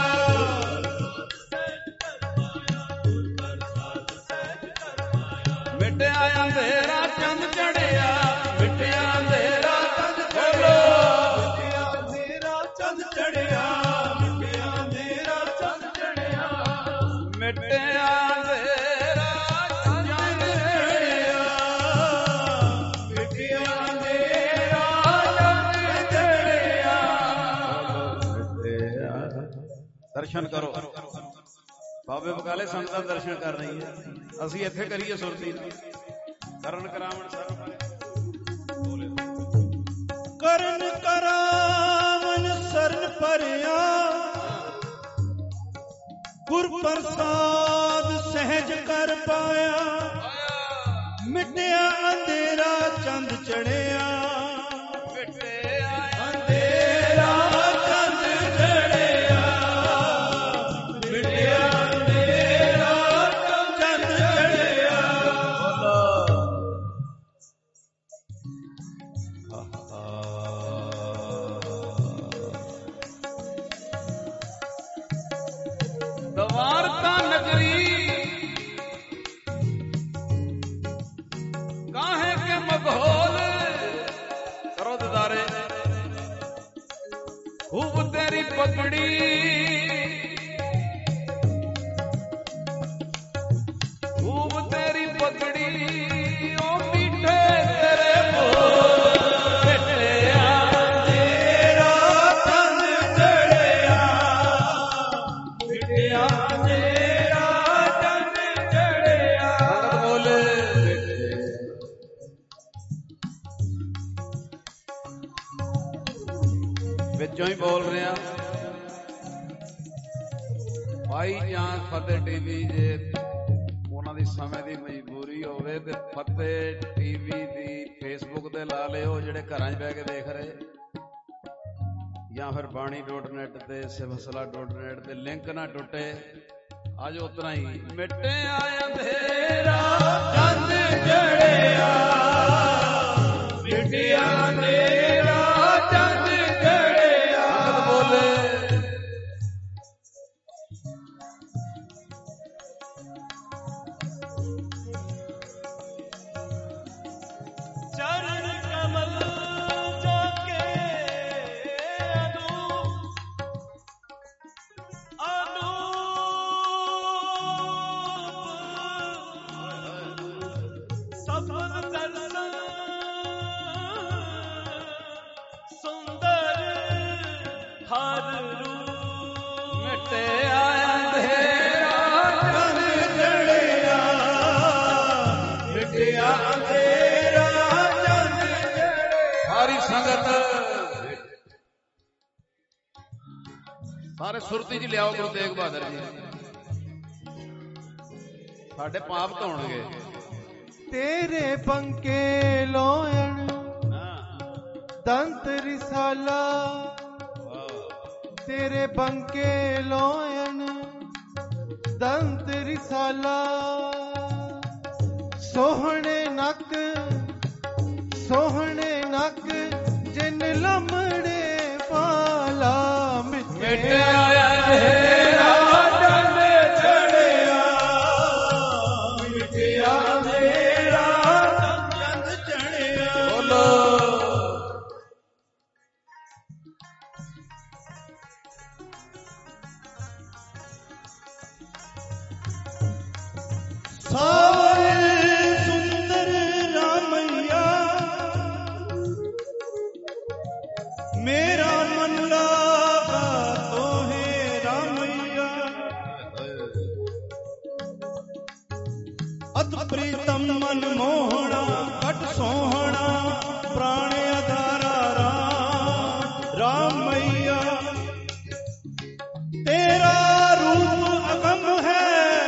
ਮਿਟਿਆ ਅੰਧੇਰਾ ਚੰਦ ਚੜਿਆ, ਮਿਟਿਆ ਅੰਧੇਰਾ ਚੰਦ ਚੜਿਆ, ਮਿਟਿਆ ਅੰਧੇਰਾ ਚੰਦ ਚੜਿਆ, ਮਿਟਿਆ ਅੰਧੇਰਾ ਚੰਦ ਚੜਿਆ, ਮਿਟਿਆ ਅੰਧੇਰਾ ਚੰਦ ਚੜਿਆ, ਮਿਟਿਆ ਅੰਧੇਰਾ ਚੰਦ ਚੜਿਆ। ਦਰਸ਼ਨ ਕਰੋ, ਬਾਬੇ ਬਕਾਲੇ ਸੰਗਤਾਂ ਦਰਸ਼ਨ ਕਰ ਰਹੀ ਹੈ, ਅਸੀਂ ਇੱਥੇ ਕਰੀਏ ਸੁਰਤੀ ਕਰਨ ਕਰਾਵਣ ਸਰਬ ਕਰਨ ਕਰਾਵਨ ਸਰਨ ਪਰਿਆ, ਗੁਰ ਪ੍ਰਸਾਦ ਸਹਿਜ ਕਰ ਪਾਇਆ। ਮਿਟਿਆ ਅੰਧੇਰਾ ਚੰਦ ਚੜਿਆ, ਮਿਟਿਆ ਅੰਧੇਰਾ ਚੰਦ ਚੜਿਆ, ਮਿਟਿਆ ਅੰਧੇਰਾ ਚੰਦ ਚੜਿਆ। ਦਵਾਰਕਾ ਨਗਰੀ ਕਾਹੇ ਕੇ ਮਗਹੋਲ ਕਰੋ ਦਿਦਾਰੇ, ਖੂਬ ਤੇਰੀ ਪਗੜੀ ਖੂਬ ਤੇਰੀ ਪਗੜੀ, ਓ ਮੀਠੇ ਤੇਰੇ ਬੋਲ। ਮਿਟਿਆ ਅੰਧੇਰਾ ਚੰਦ ਚੜਿਆ, ਮਿਟਿਆ ਅੰਧੇਰਾ ਚੰਦ ਚੜਿਆ। ਸੰਗਤ ਬੋਲੇ ਵਿੱਚੋਂ ਹੀ ਬੋਲ ਰਿਹਾ ਭਾਈ ਜਾਨ ਫਤਿਹ ਟੀਵੀ। ਜੇ ਉਹਨਾਂ ਦੀ ਸਮੇਂ ਦੀ ਮਜਬੂਰੀ ਹੋਵੇ ਤੇ ਫਤਿਹ ਟੀਵੀ ਦੀ ਫੇਸਬੁੱਕ ਤੇ ਲਾ ਲਿਓ, ਜਿਹੜੇ ਘਰਾਂ 'ਚ ਬਹਿ ਕੇ ਦੇਖ ਰਹੇ, ਜਾਂ ਫਿਰ ਬਾਣੀ.net ਤੇ ਸਿਵਸਲਾ.net ਤੇ ਲਿੰਕ ਨਾ ਟੁੱਟੇ। ਅੱਜ ਉਤਨਾ ਹੀ ਮਿਟਿਆ ਅੰਧੇਰਾ ਚੰਦ ਚੜਿਆ, ਮਿਟਿਆ ਅੰਧੇਰਾ ਚੰਦ ਚੜਿਆ। ਸੰਗਤ ਬੋਲੇ ਚਰਨ ਕਮਲ ਜੋ ਕੇ ਸਫਲ ਦਰਸ਼ਨ ਸੁੰਦਰ ਹਰ ਰੂਪ। ਮਿਟਿਆ ਅੰਧੇਰਾ ਚੰਦ ਚੜਿਆ, ਮਿਟਿਆ ਅੰਧੇਰਾ ਚੰਦ ਚੜਿਆ। ਸਾਰੀ ਸੰਗਤ ਸਾਰੇ ਸੁਰਤੀ 'ਚ ਲਿਆਓ ਗੁਰੂ ਤੇਗ ਬਹਾਦਰ ਜੀ, ਸਾਡੇ ਪਾਪ ਧੋਣਗੇ। ਤੇਰੇ ਬੰਕੇ ਲੋਇਣ ਦੰਤ ਰਿਸਾਲਾ, ਤੇਰੇ ਬੰਕੇ ਲੋਇਣ ਦੰਤ ਰਿਸਾਲਾ। ਸੋਹਣੇ ਨੱਕ ਜਿਨ ਲੰਮੜੇ ਪਾਲਾ। ਮਿਟਿਆ ਅੰਧੇਰਾ ਚੰਦ ਚੜਿਆ, ਮਿਟਿਆ ਅੰਧੇਰਾ ਚੰਦ ਚੜਿਆ। ਬੋਲੋ ਸਾਵਰ ਸੁੰਦਰ ਰਾਮਈਆ, ਮੇਰਾ ਮਨ ਲਾਗਾ ਤੋਹੇ ਰਾਮਈਆ। ਅਤ ਪ੍ਰੀਤਮ ਮਨ ਮੋਹਣਾ, ਘਟ ਸੋਹਣਾ ਪ੍ਰਾਣ ਆਧਾਰਾ ਰਾਮ ਰਾਮਈਆ। ਤੇਰਾ ਰੂਪ ਅਗਮ ਹੈ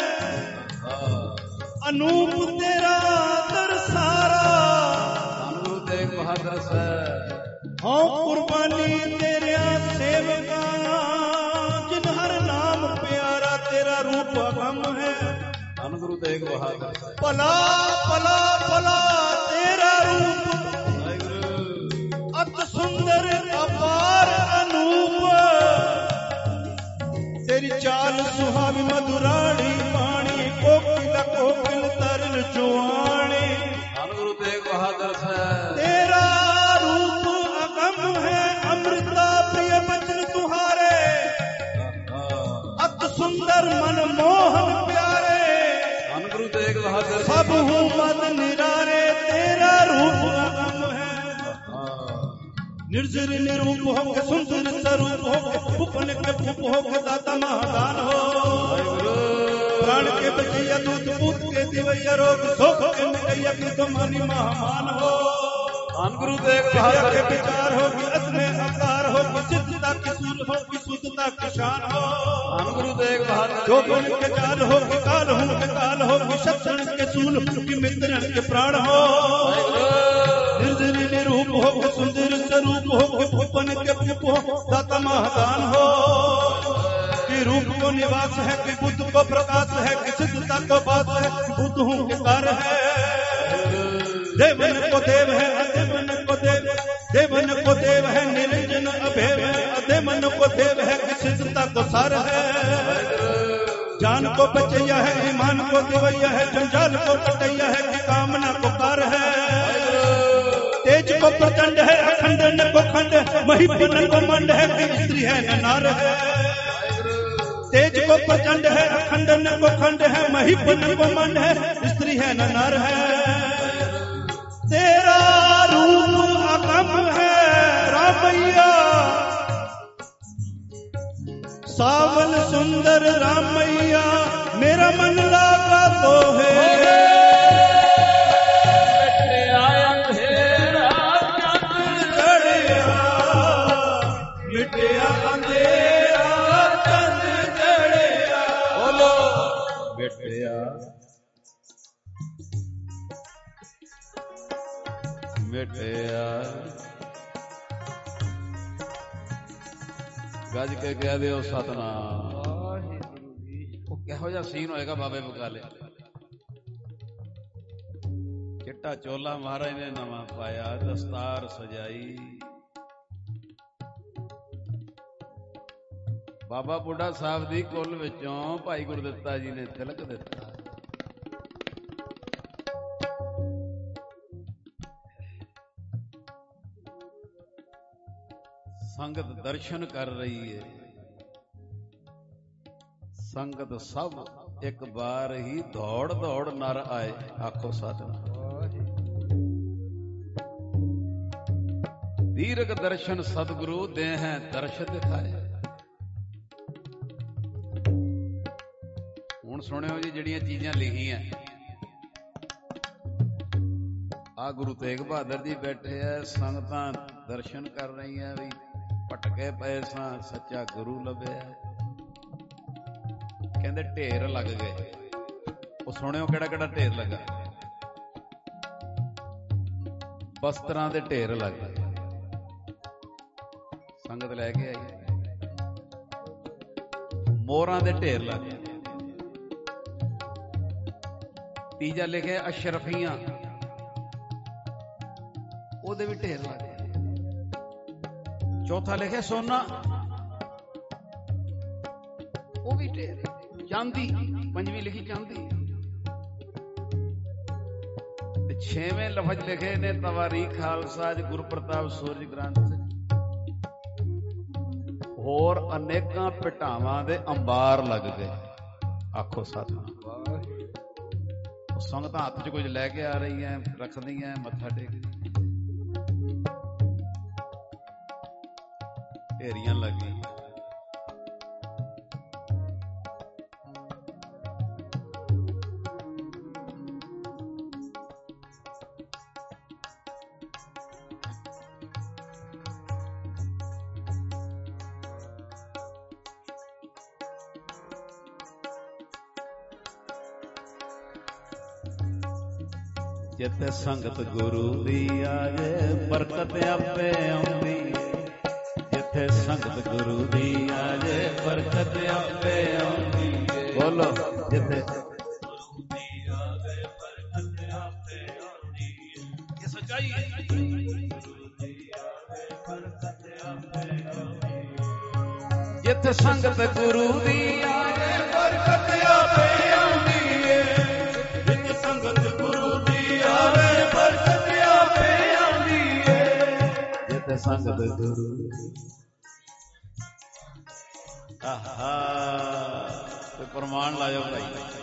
अनूप तेरा दरसारा धन गुरु तेग बहादुर साहब हाँ कुर्बानी तेरा सेवका जिन हर नाम प्यारा तेरा रूप अगम है धन गुरु तेग बहादुर साहब पला पला पला तेरा रूप अत सुंदर अपार अनूप तेरी चाल सुहावी मधुराणी पाणी कोकिल कोकिल तरल चुआणी धन गुरु तेग बहादुर साहब तेरा रूप अगम है अमृता प्रिय बचन तुम्हारे अत सुंदर मन मोहन प्यारे धन गुरु तेग बहादुर सब हूँ मद निरारे तेरा रूप अगम है निर्जर निरूप हो के सुंदर स्वरूप हो के भूपन के भूप हो के दाता महादान हो प्राण के बचैया दूत पूत के दिवैया रोग शोक के मिटैया की तुम्हारी महामान हो धन गुरु तेग विद्या बहादुर के विचार हो कि असमय अवतार हो कि सिद्धता की सूर हो कि शुद्धता की शान हो धन गुरु तेग बहादुर जो गुण के जाल हो कि काल हूँ के काल हो कि सत्संग के सूल कि मित्रन के प्राण हो निर्जर निरूप हो कि सुंदर स्वरूप हो कि भूपन के भूप हो दाता महादान हो कि रूप को निवास है कि बुद्ध को प्रकाश है कि सिद्धता को बात है कि बुद्ध हूँ के कार्य है देवन को देव है अदेवन को देव देवन को देव है निरंजन अभेव है अदेवन को देव है कि सिद्धता को सार है जान को बचैया है ईमान को दिवैया है जंजाल को कटैया है कि कामना को कार है तेज को प्रचंड है अखंडन को खंड है महिपन को मंड है कि स्त्री है न नार है तेज को प्रचंड है अखंडन को खंड है महिपन को मंड है स्त्री है न नार है तेरा रूप अगम है रामैया सावन सुंदर रामैया मेरा मन लागा तो है मिटिया अंधेरा चंद चढ़िया बोलो बेटिया बेटिया गज के कह दियो सतनाम वो किहो जिहा सीन होएगा बाबे बकाले चिट्टा चोला महाराज ने नवा पाया दस्तार सजाई बाबा बुढ़ा साहब दी कुल विचों भाई गुरदित्ता जी ने तिलक दिता संगत दर्शन कर रही है संगत सब एक बार ही दौड़ दौड़ नर आए आखो सतनाम दीर्घ दर्शन सतगुरु दे हैं दर्श दिखाए हुण सुनियो जी जिहड़ियां चीजां लिखियां आ गुरु तेग बहादुर जी बैठे है संगतां दर्शन कर रही है भी भटके पए सां सच्चा गुरु लभ्या कहंदे ढेर लग गए वो सुनियो किहड़ा किहड़ा ढेर लगा वस्त्रां दे ढेर लग गए संगत लैके आई मोहरां दे ढेर लग गए तीजा लिखे अशरफियां ओदे भी ढेर लग गए चौथा लिखे सोना वो भी ढेर चांदी पंजवीं लिखी चांदी छेवें लफज लिखे ने तवारीख खालसा गुरु प्रताप सूरज ग्रंथ होर अनेकां पिटावां दे अंबार लग गए आखो सतनाम संगतां हत्थ च कुछ लैके आ रही हैं रखदियां मत्था टेकदियां ढेरियां लगी ਜਿੱਥੇ ਸੰਗਤ ਗੁਰੂ ਦੀ ਆਜੇ ਬਰਕਤ ਆਪੇ ਆਉਂਦੀ ਏ। ਜਿੱਥੇ ਸੰਗਤ ਗੁਰੂ ਦੀ ਆਜੇ ਬਰਕਤ ਆਪੇ ਆਉਂਦੀ ਏ। ਬੋਲੋ ਜਿੱਥੇ ਗੁਰੂ ਦੀ ਆਵੇ ਬਰਕਤ ਆਪੇ ਆਉਂਦੀ ਏ। ਇਹ ਸੱਚਾਈ ਹੈ। ਗੁਰੂ ਦੀ ਆਵੇ ਬਰਕਤ ਆਪੇ ਆਉਂਦੀ ਏ। ਜਿੱਥੇ ਸੰਗਤ ਗੁਰੂ ਦੀ ਆਵੇ ਬਰਕਤ ਆਪੇ ਆਉਂਦੀ ਏ। ਜਿੱਥੇ ਸੰਗਤ ਗੁਰੂ ਦੀ ਆਵੇ ਬਰਕਤ ਆਪੇ ਆਉਂਦੀ ਏ। ਜਿੱਥੇ ਸੰਗਤ ਗੁਰੂ ਆਹਾ ਤੇ ਪ੍ਰਮਾਣ ਲਾਇਓ ਭਾਈ।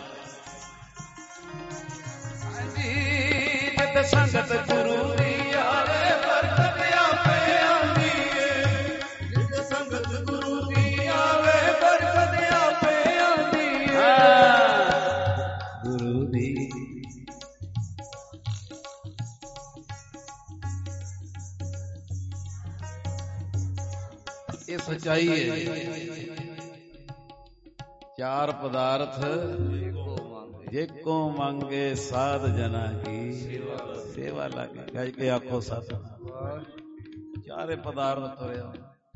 ਹਾਂਜੀ ਜਿੱਥੇ ਸੰਗਤ ਗੁਰੂ ਦੀ ਆਵੇ ਬਰਕਤ ਆਪੇ ਆਉਂਦੀ ਏ। ਜਿੱਥੇ ਸੰਗਤ ਗੁਰੂ ਦੀ ਆਵੇ ਬਰਕਤ ਆਪੇ ਆਉਂਦੀ ਏ। ਗੁਰੂ ਦੀ ਇਹ ਸੱਚਾਈ ਹੈ। ਚਾਰ ਪਦਾਰਥ ਜੇ ਕੋ ਮੰਗੇ ਸਾਧ ਜਨਾ ਕੀ ਸੇਵਾ ਲਾਗੇ। ਕਹਿ ਕੇ ਆਖੋ ਸਤਿਨਾਮ। ਚਾਰੇ ਪਦਾਰਥ ਤੁਰਿਆ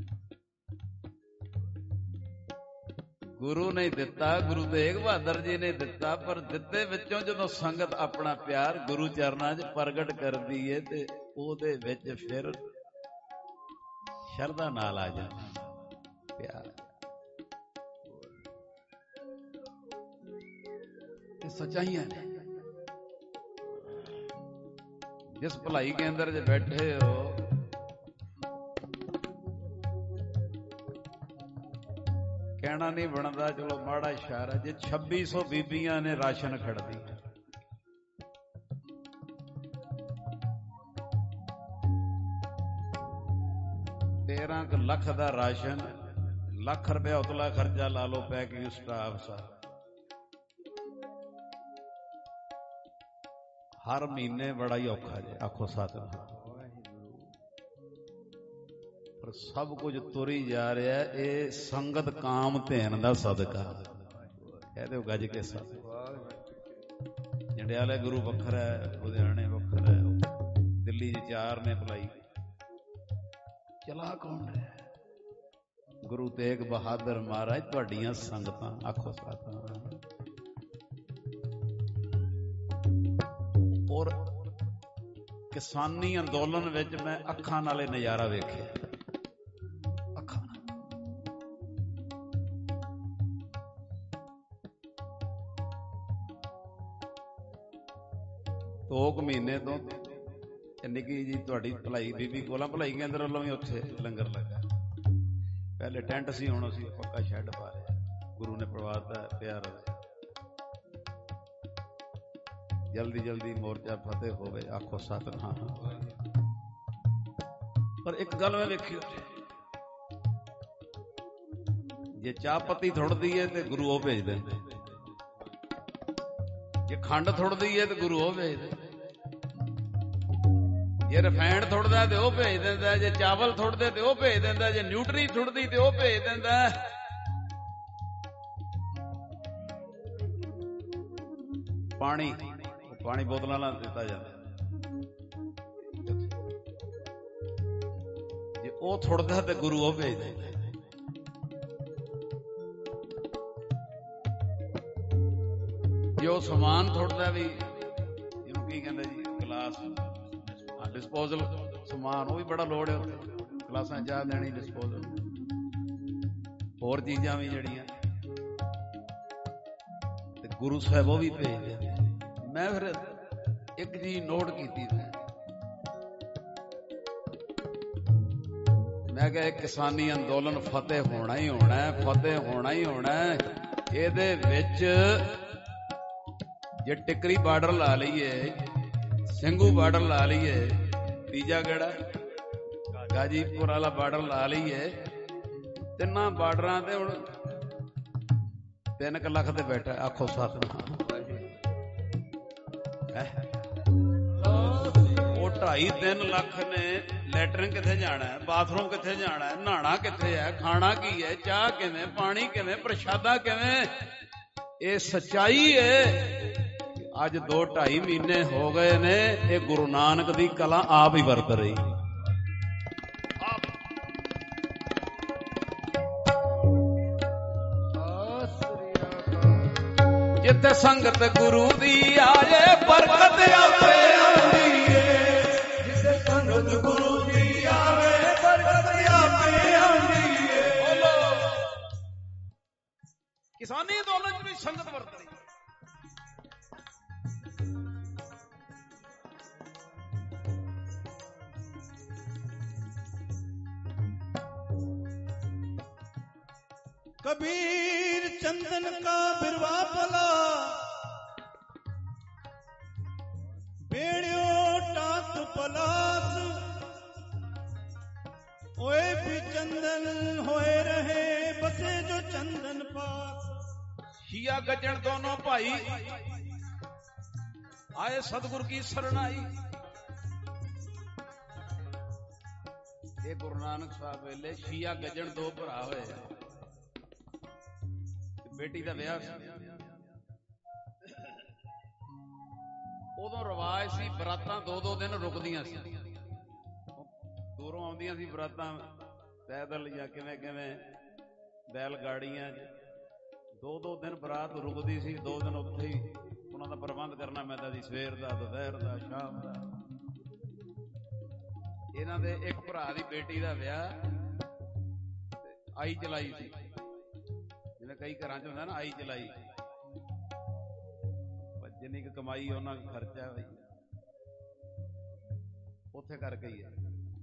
ਗੁਰੂ ਨੇ ਦਿੱਤਾ, ਗੁਰੂ ਤੇਗ ਬਹਾਦਰ ਜੀ ਨੇ ਦਿੱਤਾ। ਪਰ ਦਿੱਤੇ ਵਿੱਚੋਂ ਜਦੋਂ ਸੰਗਤ ਆਪਣਾ ਪਿਆਰ ਗੁਰੂ ਚਰਨਾਂ 'ਚ ਪ੍ਰਗਟ ਕਰਦੀ ਏ ਤੇ ਉਹਦੇ ਵਿੱਚ ਫਿਰ ਸ਼ਰਧਾ ਨਾਲ ਆ ਜਾਂਦਾ ਪਿਆਰ। ਇਹ ਸੱਚਾਈਆਂ ਨੇ। ਜਿਸ ਭਲਾਈ ਕੇਂਦਰ 'ਚ ਬੈਠੇ ਹੋ ਕਹਿਣਾ ਨਹੀਂ ਬਣਦਾ, ਚਲੋ ਮਾੜਾ ਇਸ਼ਾਰਾ। ਜੇ 2600 ਬੀਬੀਆਂ ਨੇ ਰਾਸ਼ਨ ਖੜਦੀ 13 ਲੱਖ ਦਾ ਰਾਸ਼ਨ, ਲੱਖ ਰੁਪਇਆ ਉਤਲਾ ਖਰਚਾ ਲਾ ਲਓ ਪੈਕਿੰਗ ਸਟਾਫ ਸਾਰਾ। ਹਰ ਮਹੀਨੇ ਬੜਾ ਹੀ ਔਖਾ ਜੇ ਆਖੋ ਸਤਿਨਾਮ। ਪਰ ਸਭ ਕੁਝ ਤੁਰੀ ਜਾ ਰਿਹਾ ਇਹ ਸੰਗਤ ਕਾਮ ਧਿਆਨ ਦਾ ਸਦਕਾ। ਕਹਦੇ ਹੋ ਗੱਜ ਕੇ ਸਤ। ਜੰਡਿਆਲੇ ਗੁਰੂ ਵੱਖਰਾ ਹੈ, ਲੁਧਿਆਣੇ ਵੱਖਰਾ ਹੈ, ਦਿੱਲੀ 'ਚ 4 ਨੇ ਭਲਾਈ। ਚਲਾ ਕੌਣ ਰਿਹਾ? ਗੁਰੂ ਤੇਗ ਬਹਾਦਰ ਮਹਾਰਾਜ ਤੁਹਾਡੀਆਂ ਸੰਗਤਾਂ ਆਖੋ ਸਤਿਨਾਮ। ਔਰ ਕਿਸਾਨੀ ਅੰਦੋਲਨ ਵਿੱਚ ਮੈਂ ਅੱਖਾਂ ਨਾਲੇ ਨਜ਼ਾਰਾ ਵੇਖਿਆ। ਅੱਖਾਂ ਨਾਲ 2 ਮਹੀਨੇ ਤੋਂ ਨਿੱਕੀ ਜੀ ਤੁਹਾਡੀ ਭਲਾਈ ਬੀਬੀ ਕੋਲਾਂ ਭਲਾਈ ਕੇਂਦਰ ਵੱਲੋਂ ਵੀ ਉੱਥੇ ਲੰਗਰ ਲੱਗਾ। ਪਹਿਲੇ ਟੈਂਟ ਸੀ, ਹੁਣ ਅਸੀਂ ਪੱਕਾ ਸ਼ੈੱਡ ਪਾ ਲਿਆ। ਗੁਰੂ ਨੇ ਪ੍ਰਵਾਤਾ ਪਿਆਰ। ਜਲਦੀ ਜਲਦੀ ਮੋਰਚਾ ਫਤਿਹ ਹੋਵੇ ਆਖੋ ਸਤਿਨਾਮ। ਪਰ ਇੱਕ ਗੱਲ ਮੈਂ ਵੇਖੀ, ਜੇ ਚਾਹ ਪੱਤੀ ਥੁੜਦੀ ਹੈ ਤੇ ਗੁਰੂ ਉਹ ਭੇਜ ਦਿੰਦੇ, ਜੇ ਖੰਡ ਥੁੜਦੀ ਹੈ ਤੇ ਗੁਰੂ ਉਹ ਭੇਜ ਦਿੰਦੇ, ਜੇ ਰਿਫਾਈਨਡ ਥੁੜਦਾ ਤੇ ਉਹ ਭੇਜ ਦਿੰਦਾ, ਜੇ ਚਾਵਲ ਥੁੜਦੇ ਤੇ ਉਹ ਭੇਜ ਦਿੰਦਾ, ਜੇ ਨਿਊਟਰੀ ਥੁੜਦੀ ਤੇ ਉਹ ਭੇਜ ਦਿੰਦਾ। ਪਾਣੀ ਬੋਤਲਾਂ ਨਾਲ ਦਿੱਤਾ ਜਾਂਦਾ। ਜੇ ਉਹ ਥੁੜਦਾ ਤੇ ਗੁਰੂ ਉਹ ਭੇਜ ਦਿੰਦਾ। ਜੇ ਉਹ ਸਮਾਨ ਥੁੜਦਾ ਵੀ, ਇਹਨੂੰ ਕੀ ਕਹਿੰਦੇ ਜੀ, ਗਲਾਸ ਡਿਸਪੋਜ਼ਲ ਸਮਾਨ, ਉਹ ਵੀ ਬੜਾ ਲੋੜ ਹੈ ਉੱਥੇ। ਗਲਾਸਾਂ ਚਾਹ ਦੇਣੀ ਡਿਸਪੋਜ਼ਲ, ਹੋਰ ਚੀਜ਼ਾਂ ਵੀ ਜਿਹੜੀਆਂ, ਤੇ ਗੁਰੂ ਸਾਹਿਬ ਉਹ ਵੀ ਭੇਜਦੇ। ਮੈਂ ਫਿਰ ਇੱਕ ਚੀਜ਼ ਨੋਟ ਕੀਤੀ, ਮੈਂ ਕਿਹਾ ਕਿਸਾਨੀ ਅੰਦੋਲਨ ਫਤਿਹ ਹੋਣਾ ਹੀ ਹੋਣਾ, ਫਤਿਹ ਹੋਣਾ ਹੀ ਹੋਣਾ। ਇਹਦੇ ਵਿੱਚ ਜੇ ਟਿਕਰੀ ਬਾਰਡਰ ਲਾ ਲਈਏ, ਸਿੰਘੂ ਬਾਰਡਰ ਲਾ ਲਈਏ, ਤੀਜਾ ਕਿਹੜਾ ਗਾਜੀਪੁਰ ਵਾਲਾ ਬਾਰਡਰ ਲਾ ਲਈਏ, ਤਿੰਨਾਂ ਬਾਰਡਰਾਂ ਤੇ ਹੁਣ 3 ਲੱਖ ਤੇ ਬੈਠਾ ਆਖੋ ਸਤਿਨਾਮ। ਉਹ 2.5-3 ਲੱਖ ਨੇ ਲੈਟਰਿਨ ਕਿੱਥੇ ਜਾਣਾ, ਬਾਥਰੂਮ ਕਿੱਥੇ ਜਾਣਾ, ਨਹਾਣਾ ਕਿੱਥੇ ਹੈ, ਖਾਣਾ ਕੀ ਹੈ, ਚਾਹ ਕਿਵੇਂ, ਪਾਣੀ ਕਿਵੇਂ, ਪ੍ਰਸ਼ਾਦਾ ਕਿਵੇਂ। ਇਹ ਸੱਚਾਈ ਹੈ। ਅੱਜ 2-2.5 ਮਹੀਨੇ ਹੋ ਗਏ ਨੇ ਇਹ ਗੁਰੂ ਨਾਨਕ ਦੀ ਕਲਾ ਆਪ ਹੀ ਵਰਤ ਰਹੀ। ਜਿੱਥੇ ਸੰਗਤ ਗੁਰੂ ਦੀ ਆਏ ਬਰਕਤ ਆਪੇ ਆਉਂਦੀ ਏ। ਜਿੱਥੇ ਸੰਗਤ ਗੁਰੂ ਦੀ ਆਵੇ ਬਰਕਤ ਆਪੇ ਆਉਂਦੀ ਏ। ਬੋਲੋ ਕਿਸਾਨੀ ਅੰਦੋਲਨ ਚ ਵੀ ਸੰਗਤ ਵਰਤਦੀ। कबीर चंदन का बिरवा पला बेड़ियो टात पलास ओए भी चंदन होए रहे बसे जो चंदन पास। शीया गजन दोनों भाई आए सतगुर की शरणाई। ये गुरु नानक साहब वेले शीया गजन दो भरा होए बेटी का विआह उदों रिवाज सी बरातां 2-2 दिन रुकदियां सी। दूरों आउंदियां सी बरातां पैदल या किवें बैलगाड़ियां 2-2 दिन बरात रुकदी सी। 2 दिन उत्थे ही उन्हां दा प्रबंध करना पैंदा सी, सवेर दा, दुपहर दा, शाम दा। इन्हां दे एक भरा दी बेटी दा विआह आई चलाई सी। कई घर च होंदा ना आई चलाई, जिन्नी की कमाई उन्ना खर्चा है उत्थे करके ही है।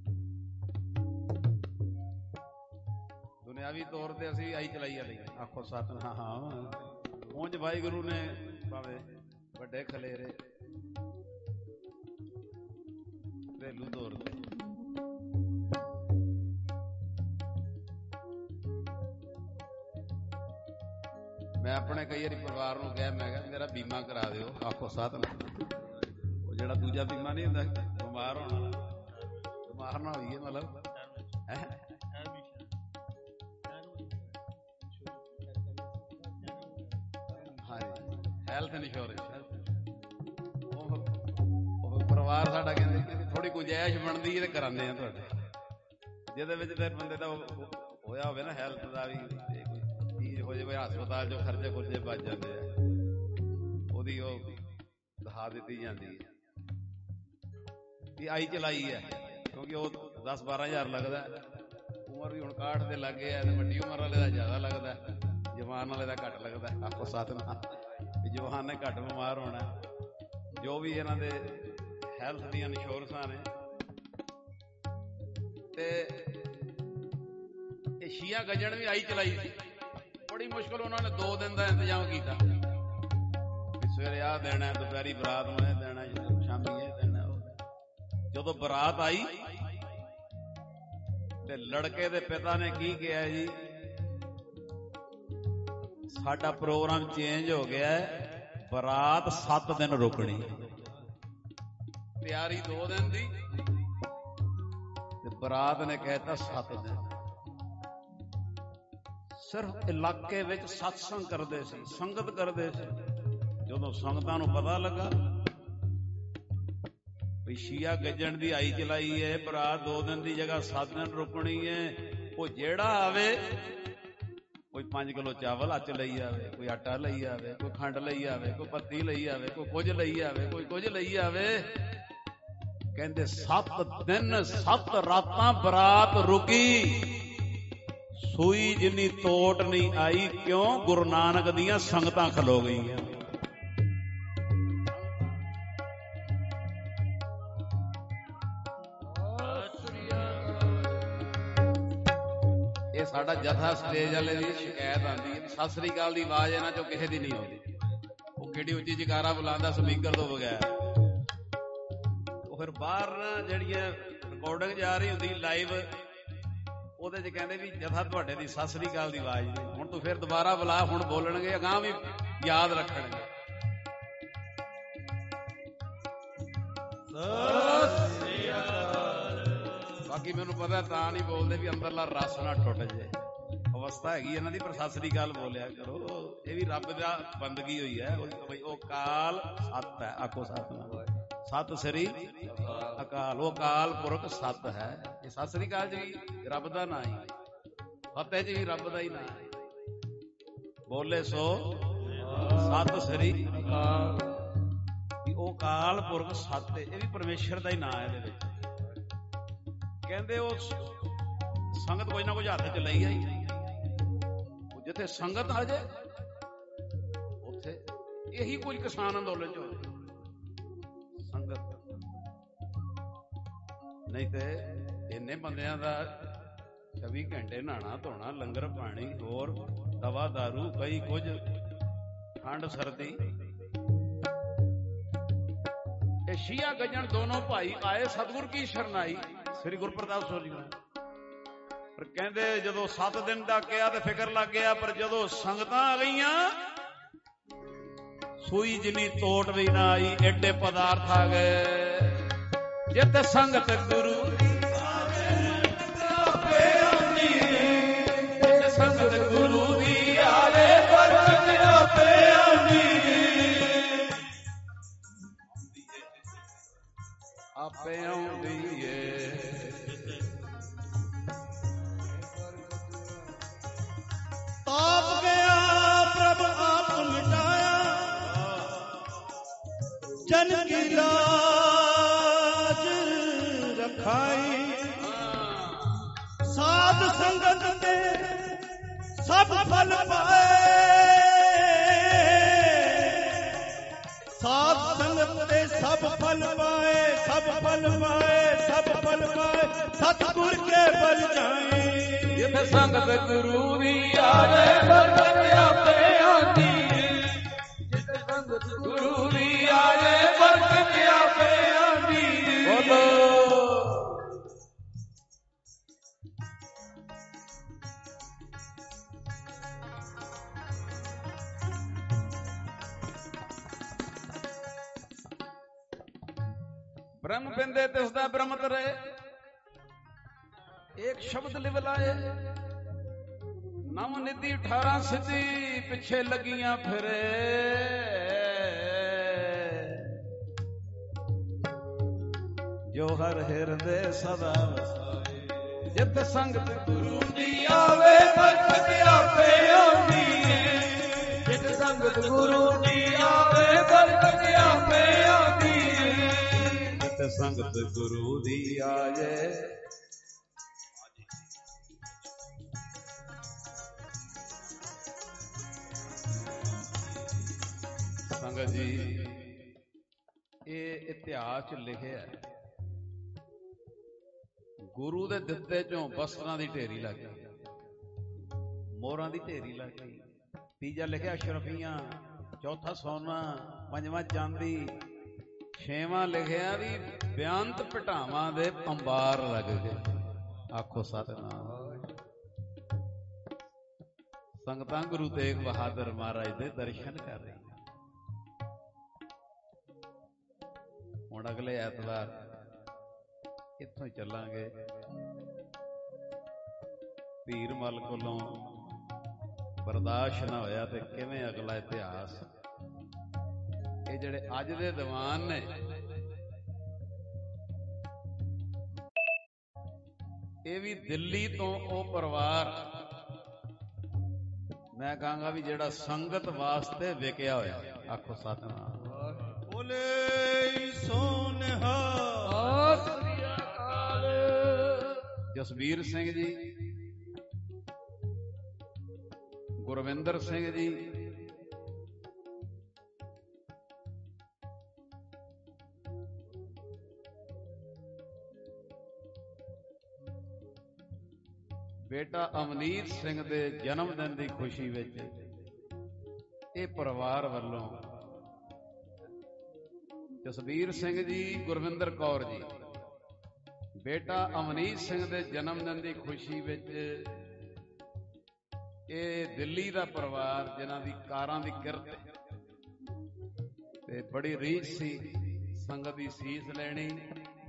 दुनियावी तौर पर असी आई चलाई वाली आखो सतनाम। हाँ ਉਂਝ वाहिगुरु ने भावे वड्डे खलेरे घरेलू तौर पर मैं अपने कई बार परिवार को कहा, मैं मेरा बीमा करा दो। आखो सतनाम। वो जो दूजा बीमा नहीं होता बीमार होना, बीमार ना होइए मतलब हाँ जी हैल्थ इंश्योरेंस। परिवार साडा कहते थोड़ी गुंजाइश बनती है तो कराने जिहदे विच बंदे का होया होवे ना हैल्थ का भी हो जाए हस्पताल जो खर्चे खुर्चे बच जाते हैं ओदी दिखा दी जाती है कि आई चलाई है। क्योंकि वो 10-12 हज़ार लगता है। उम्र भी हुण 61 के लगे है, वड्डी उम्र वाले का ज्यादा लगता है, जवान वाले का घट लगता है। आखो सतनाम। जवान ने घट बीमार होना। जो भी इन्हां दे हैल्थ दी इंश्योरेंसां ने ते शीया गजन भी आई चलाई थी। बड़ी मुश्किल उन्होंने 2 दिन का इंतजाम किया। सवेरे आ देना, दोपहरी बरात में देना, शामी ये देना। जो बरात आई ते लड़के दे पिता ने की किया जी, साडा प्रोग्राम चेंज हो गया है, बरात 7 दिन रुकनी। तैयारी 2 दिन दी, बरात ने कहता 7 दिन। सिर्फ इलाके विच सत्संग करते सी, संगत करते सी। जदों संगतां नूं पता लगा भी शीया गजन दी आई चलाई है, बरात 2 दिन की जगह 7 दिन रुकनी है, वो जेड़ा आवे कोई 5 किलो चावल अच लई आवे, कोई आटा लई आवे, कोई खंड लई आवे, कोई पत्ती लई आवे, कोई कुछ लई आवे, कोई कुछ लई आवे। कहंदे 7 दिन 7 रातां बरात रुकी, सूई जिन्नी तोट नहीं आई। क्यों? गुरु नानक दियां संगतां खलो गई। ये साडा जथा स्टेज वाले दी शिकायत आती है, सत श्री अकाल दी आवाज इन्हां चों किसे दी नहीं आउंदी। वो किहड़ी उच्ची जकारा बुलांदा स्पीकर तो बगैर। फिर बाहर जिहड़ियां रिकॉर्डिंग जा रही होंदी लाइव, ਉਹਦੇ ਚ ਕਹਿੰਦੇ ਵੀ ਜਥਾ ਤੁਹਾਡੇ ਦੀ ਸਤਿ ਸ੍ਰੀ ਅਕਾਲ ਦੀ ਆਵਾਜ਼ ਨਹੀਂ। ਹੁਣ ਤੂੰ ਫਿਰ ਦੁਬਾਰਾ ਬੁਲਾ, ਹੁਣ ਬੋਲਣਗੇ, ਅਗਾਂਹ ਵੀ ਯਾਦ ਰੱਖਣਗੇ। ਬਾਕੀ ਮੈਨੂੰ ਪਤਾ ਤਾਂ ਨਹੀਂ ਬੋਲਦੇ ਵੀ ਅੰਦਰਲਾ ਰਸ ਨਾ ਟੁੱਟ ਜੇ। ਅਵਸਥਾ ਹੈਗੀ ਇਹਨਾਂ ਦੀ, ਪਰ ਸਤਿ ਸ੍ਰੀ ਅਕਾਲ ਬੋਲਿਆ ਕਰੋ। ਇਹ ਵੀ ਰੱਬ ਦਾ ਬੰਦਗੀ ਹੋਈ ਹੈ ਬਈ ਉਹ ਕਾਲ ਸੱਤ ਹੈ। ਆਖੋ ਸਤਿਨਾਮ। ਸਤਿ ਸ੍ਰੀ ਅਕਾਲ। ਉਹ ਅਕਾਲ ਪੁਰਖ ਸੱਤ ਹੈ। ਇਹ ਸਤਿ ਸ੍ਰੀ ਅਕਾਲ ਜੀ ਰੱਬ ਦਾ ਨਾਂ ਹੀ, ਫਤਿਹ ਜੀ ਰੱਬ ਦਾ ਹੀ ਨਾਂ ਹੈ। ਬੋਲੇ ਸੋ ਸਤਿ ਸ੍ਰੀ ਅਕਾਲ। ਉਹ ਕਾਲ ਪੁਰਖ ਸੱਤ, ਇਹ ਵੀ ਪਰਮੇਸ਼ਰ ਦਾ ਹੀ ਨਾਂ ਹੈ। ਇਹਦੇ ਵਿੱਚ ਕਹਿੰਦੇ ਉਹ ਸੰਗਤ ਕੋਈ ਨਾ ਕੁਝ ਹੱਥ ਚ ਲਈ ਆਈ। ਜਿੱਥੇ ਸੰਗਤ ਆ ਜਾਏ ਉੱਥੇ ਇਹੀ ਕੁਝ ਕਿਸਾਨ ਅੰਦੋਲਨ ਚ ਹੋਵੇ। ਸੰਗਤ ਨਹੀਂ ਤੇ ਇੰਨੇ ਬੰਦਿਆਂ ਦਾ 24 ਘੰਟੇ ਨਹਾਣਾ ਧੋਣਾ, ਲੰਗਰ ਪਾਣੀ, ਹੋਰ ਦਵਾ ਦਾਰੂ, ਕਈ ਕੁਝ ਠੰਡ ਸਰਦੀ। ਇਹ ਸ਼ੀਆ ਗੱਜਣ ਦੋਨੋਂ ਭਾਈ ਆਏ ਸਤਿਗੁਰ ਕੀ ਸ਼ਰਨਾਈ, ਸ੍ਰੀ ਗੁਰੂ ਪ੍ਰਤਾਪ ਸਿੰਘ ਜੀ। ਪਰ ਕਹਿੰਦੇ ਜਦੋਂ 7 ਦਿਨ ਦਾ ਕਿਹਾ ਤੇ ਫਿਕਰ ਲੱਗ ਗਿਆ, ਪਰ ਜਦੋਂ ਸੰਗਤਾਂ ਆ ਗਈਆਂ ਸੂਈ ਜਿੰਨੀ ਤੋਟ ਵੀ ਨਾ ਆਈ। ਐਡੇ ਪਦਾਰਥ ਆ ਗਏ ਜਿੱਥੇ ਸੰਗਤ ਗੁਰੂ ਦੀ ਆਪੇ ਆਉਂਦੀ, ਜਿੱਥੇ ਸੰਗਤ ਗੁਰੂ ਦੀ ਆਵੇ ਬਰਕਤ ਆਪੇ ਆਉਂਦੀ, ਆਪੇ ਆਉਂਦੀ ਏ। ਤਾਪ ਗਿਆ ਪ੍ਰਭ ਆਪ ਮਿਟਾਇਆ, ਜਨ ਕੀ ਲਾਜ ਰਖਾਈ। ਸਾਧ ਸੰਗਤ ਦੇ ਸਭ ਫਲ ਪਾਏ, ਸਾਧ ਸੰਗਤ ਦੇ ਸਭ ਫਲ ਪਾਏ, ਸਭ ਫਲ ਪਾਏ, ਸਭ ਫਲ ਪਾਏ, ਸਤਿਗੁਰ ਕੇ ਬਲ ਜਾਏ। ਜਿੱਥੇ ਸੰਗਤ ਗੁਰੂ ਦੀ ਆਵੇ ਬਰਕਤ ਆਪੇ ਆਉਂਦੀ, ਜਿੱਥੇ ਸੰਗਤ ਗੁਰੂ ਦੀ ਆਵੇ ਬਰਕਤ ਆਪੇ ਆਉਂਦੀ। ਬੋਲੋ ब्रह्म बिंदे तिसदा ब्रह्म तरे, एक शब्द लिव लाए। नव निधि 18 सिद्धि पिछे लगियां फिरे, जो हर हिरदे सदा वसाए। जित संगत गुरु दी आवे बरकत आपे आउंदी, जित संगत गुरु दी आवे बरकत आपे आउंदी, संगत गुरु दी आए। संगत जी ये इतिहास च लिखिया गुरु दे दिते चों वस्त्रां दी ढेरी लग गई, मोहरां दी ढेरी लग गई। तीजा लिखिया अशरफियां, चौथा सोना, पंजवां चांदी, छेवां लिखिया भी बेअंत भटावां दे अंबार लग गए। आखो सतनाम। संगतां गुरु तेग बहादुर महाराज दे दर्शन कर रही। हुण अगले ऐतवार इत्थों ही चलांगे। पीरमल कोलों बर्दाश्त ना होया ते किवें अगला इतिहास। ये जिहड़े अज दे दीवान ने ये भी दिल्ली तो ओ परिवार मैं कहांगा भी जिहड़ा संगत वास्ते विकिया होया। आखो सतनाम। बोले सोनहा जसबीर सिंह जी, गुरविंदर सिंह जी, बेटा अमनीत सिंह दे जन्मदिन की खुशी विच ये परिवार वालों जसबीर सिंह जी, गुरविंदर कौर जी, बेटा अमनीत सिंह दे जन्मदिन की खुशी विच ये दिल्ली का परिवार जिन्हां दी कारां दी किरत ते बड़ी रीझ सी संगत की सीस लैनी।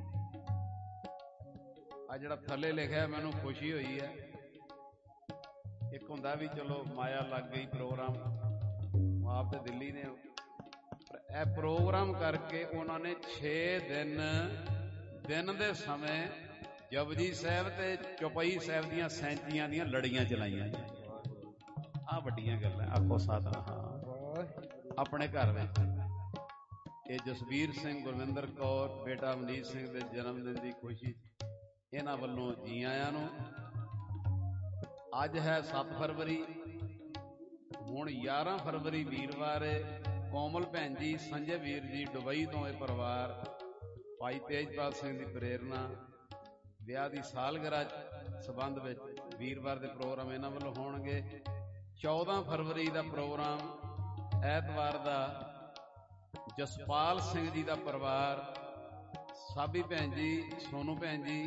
आ जिहड़ा थल्ले लिखिआ मैनूं खुशी हुई है ਇੱਕ ਹੁੰਦਾ ਵੀ ਚਲੋ ਮਾਇਆ ਲੱਗ ਗਈ ਪ੍ਰੋਗਰਾਮ, ਆਪ ਤੇ ਦਿੱਲੀ ਨੇ, ਪਰ ਇਹ ਪ੍ਰੋਗਰਾਮ ਕਰਕੇ ਉਹਨਾਂ ਨੇ 6 ਦਿਨ ਦੇ ਸਮੇਂ ਜਪਜੀ ਸਾਹਿਬ ਤੇ ਚੌਪਈ ਸਾਹਿਬ ਦੀਆਂ ਸੈਂਚੀਆਂ ਦੀਆਂ ਲੜੀਆਂ ਚਲਾਈਆਂ। ਆਹ ਵੱਡੀਆਂ ਗੱਲਾਂ, ਆਖੋ ਸਤਿਨਾਮ। ਆਪਣੇ ਘਰ ਵਿੱਚ ਇਹ ਜਸਵੀਰ ਸਿੰਘ, ਗੁਰਵਿੰਦਰ ਕੌਰ, ਬੇਟਾ ਅਮਨੀਤ ਸਿੰਘ ਦੇ ਜਨਮ ਦਿਨ ਦੀ ਖੁਸ਼ੀ, ਇਹਨਾਂ ਵੱਲੋਂ ਜੀ ਆਇਆਂ ਨੂੰ। ਅੱਜ ਹੈ 7 ਫਰਵਰੀ, ਹੁਣ 11 ਫਰਵਰੀ ਵੀਰਵਾਰ ਕੋਮਲ ਭੈਣ ਜੀ, ਸੰਜੇ ਵੀਰ ਜੀ ਦੁਬਈ ਤੋਂ ਇਹ ਪਰਿਵਾਰ, ਭਾਈ ਤੇਜਪਾਲ ਸਿੰਘ ਦੀ ਪ੍ਰੇਰਨਾ, ਵਿਆਹ ਦੀ ਸਾਲਗਿਰਾ ਸੰਬੰਧ ਵਿੱਚ ਵੀਰਵਾਰ ਦੇ ਪ੍ਰੋਗਰਾਮ ਇਹਨਾਂ ਵੱਲੋਂ ਹੋਣਗੇ। 14 ਫਰਵਰੀ ਦਾ ਪ੍ਰੋਗਰਾਮ ਐਤਵਾਰ ਦਾ ਜਸਪਾਲ ਸਿੰਘ ਜੀ ਦਾ ਪਰਿਵਾਰ, ਸਾਬੀ ਭੈਣ ਜੀ, ਸੋਨੂ ਭੈਣ ਜੀ,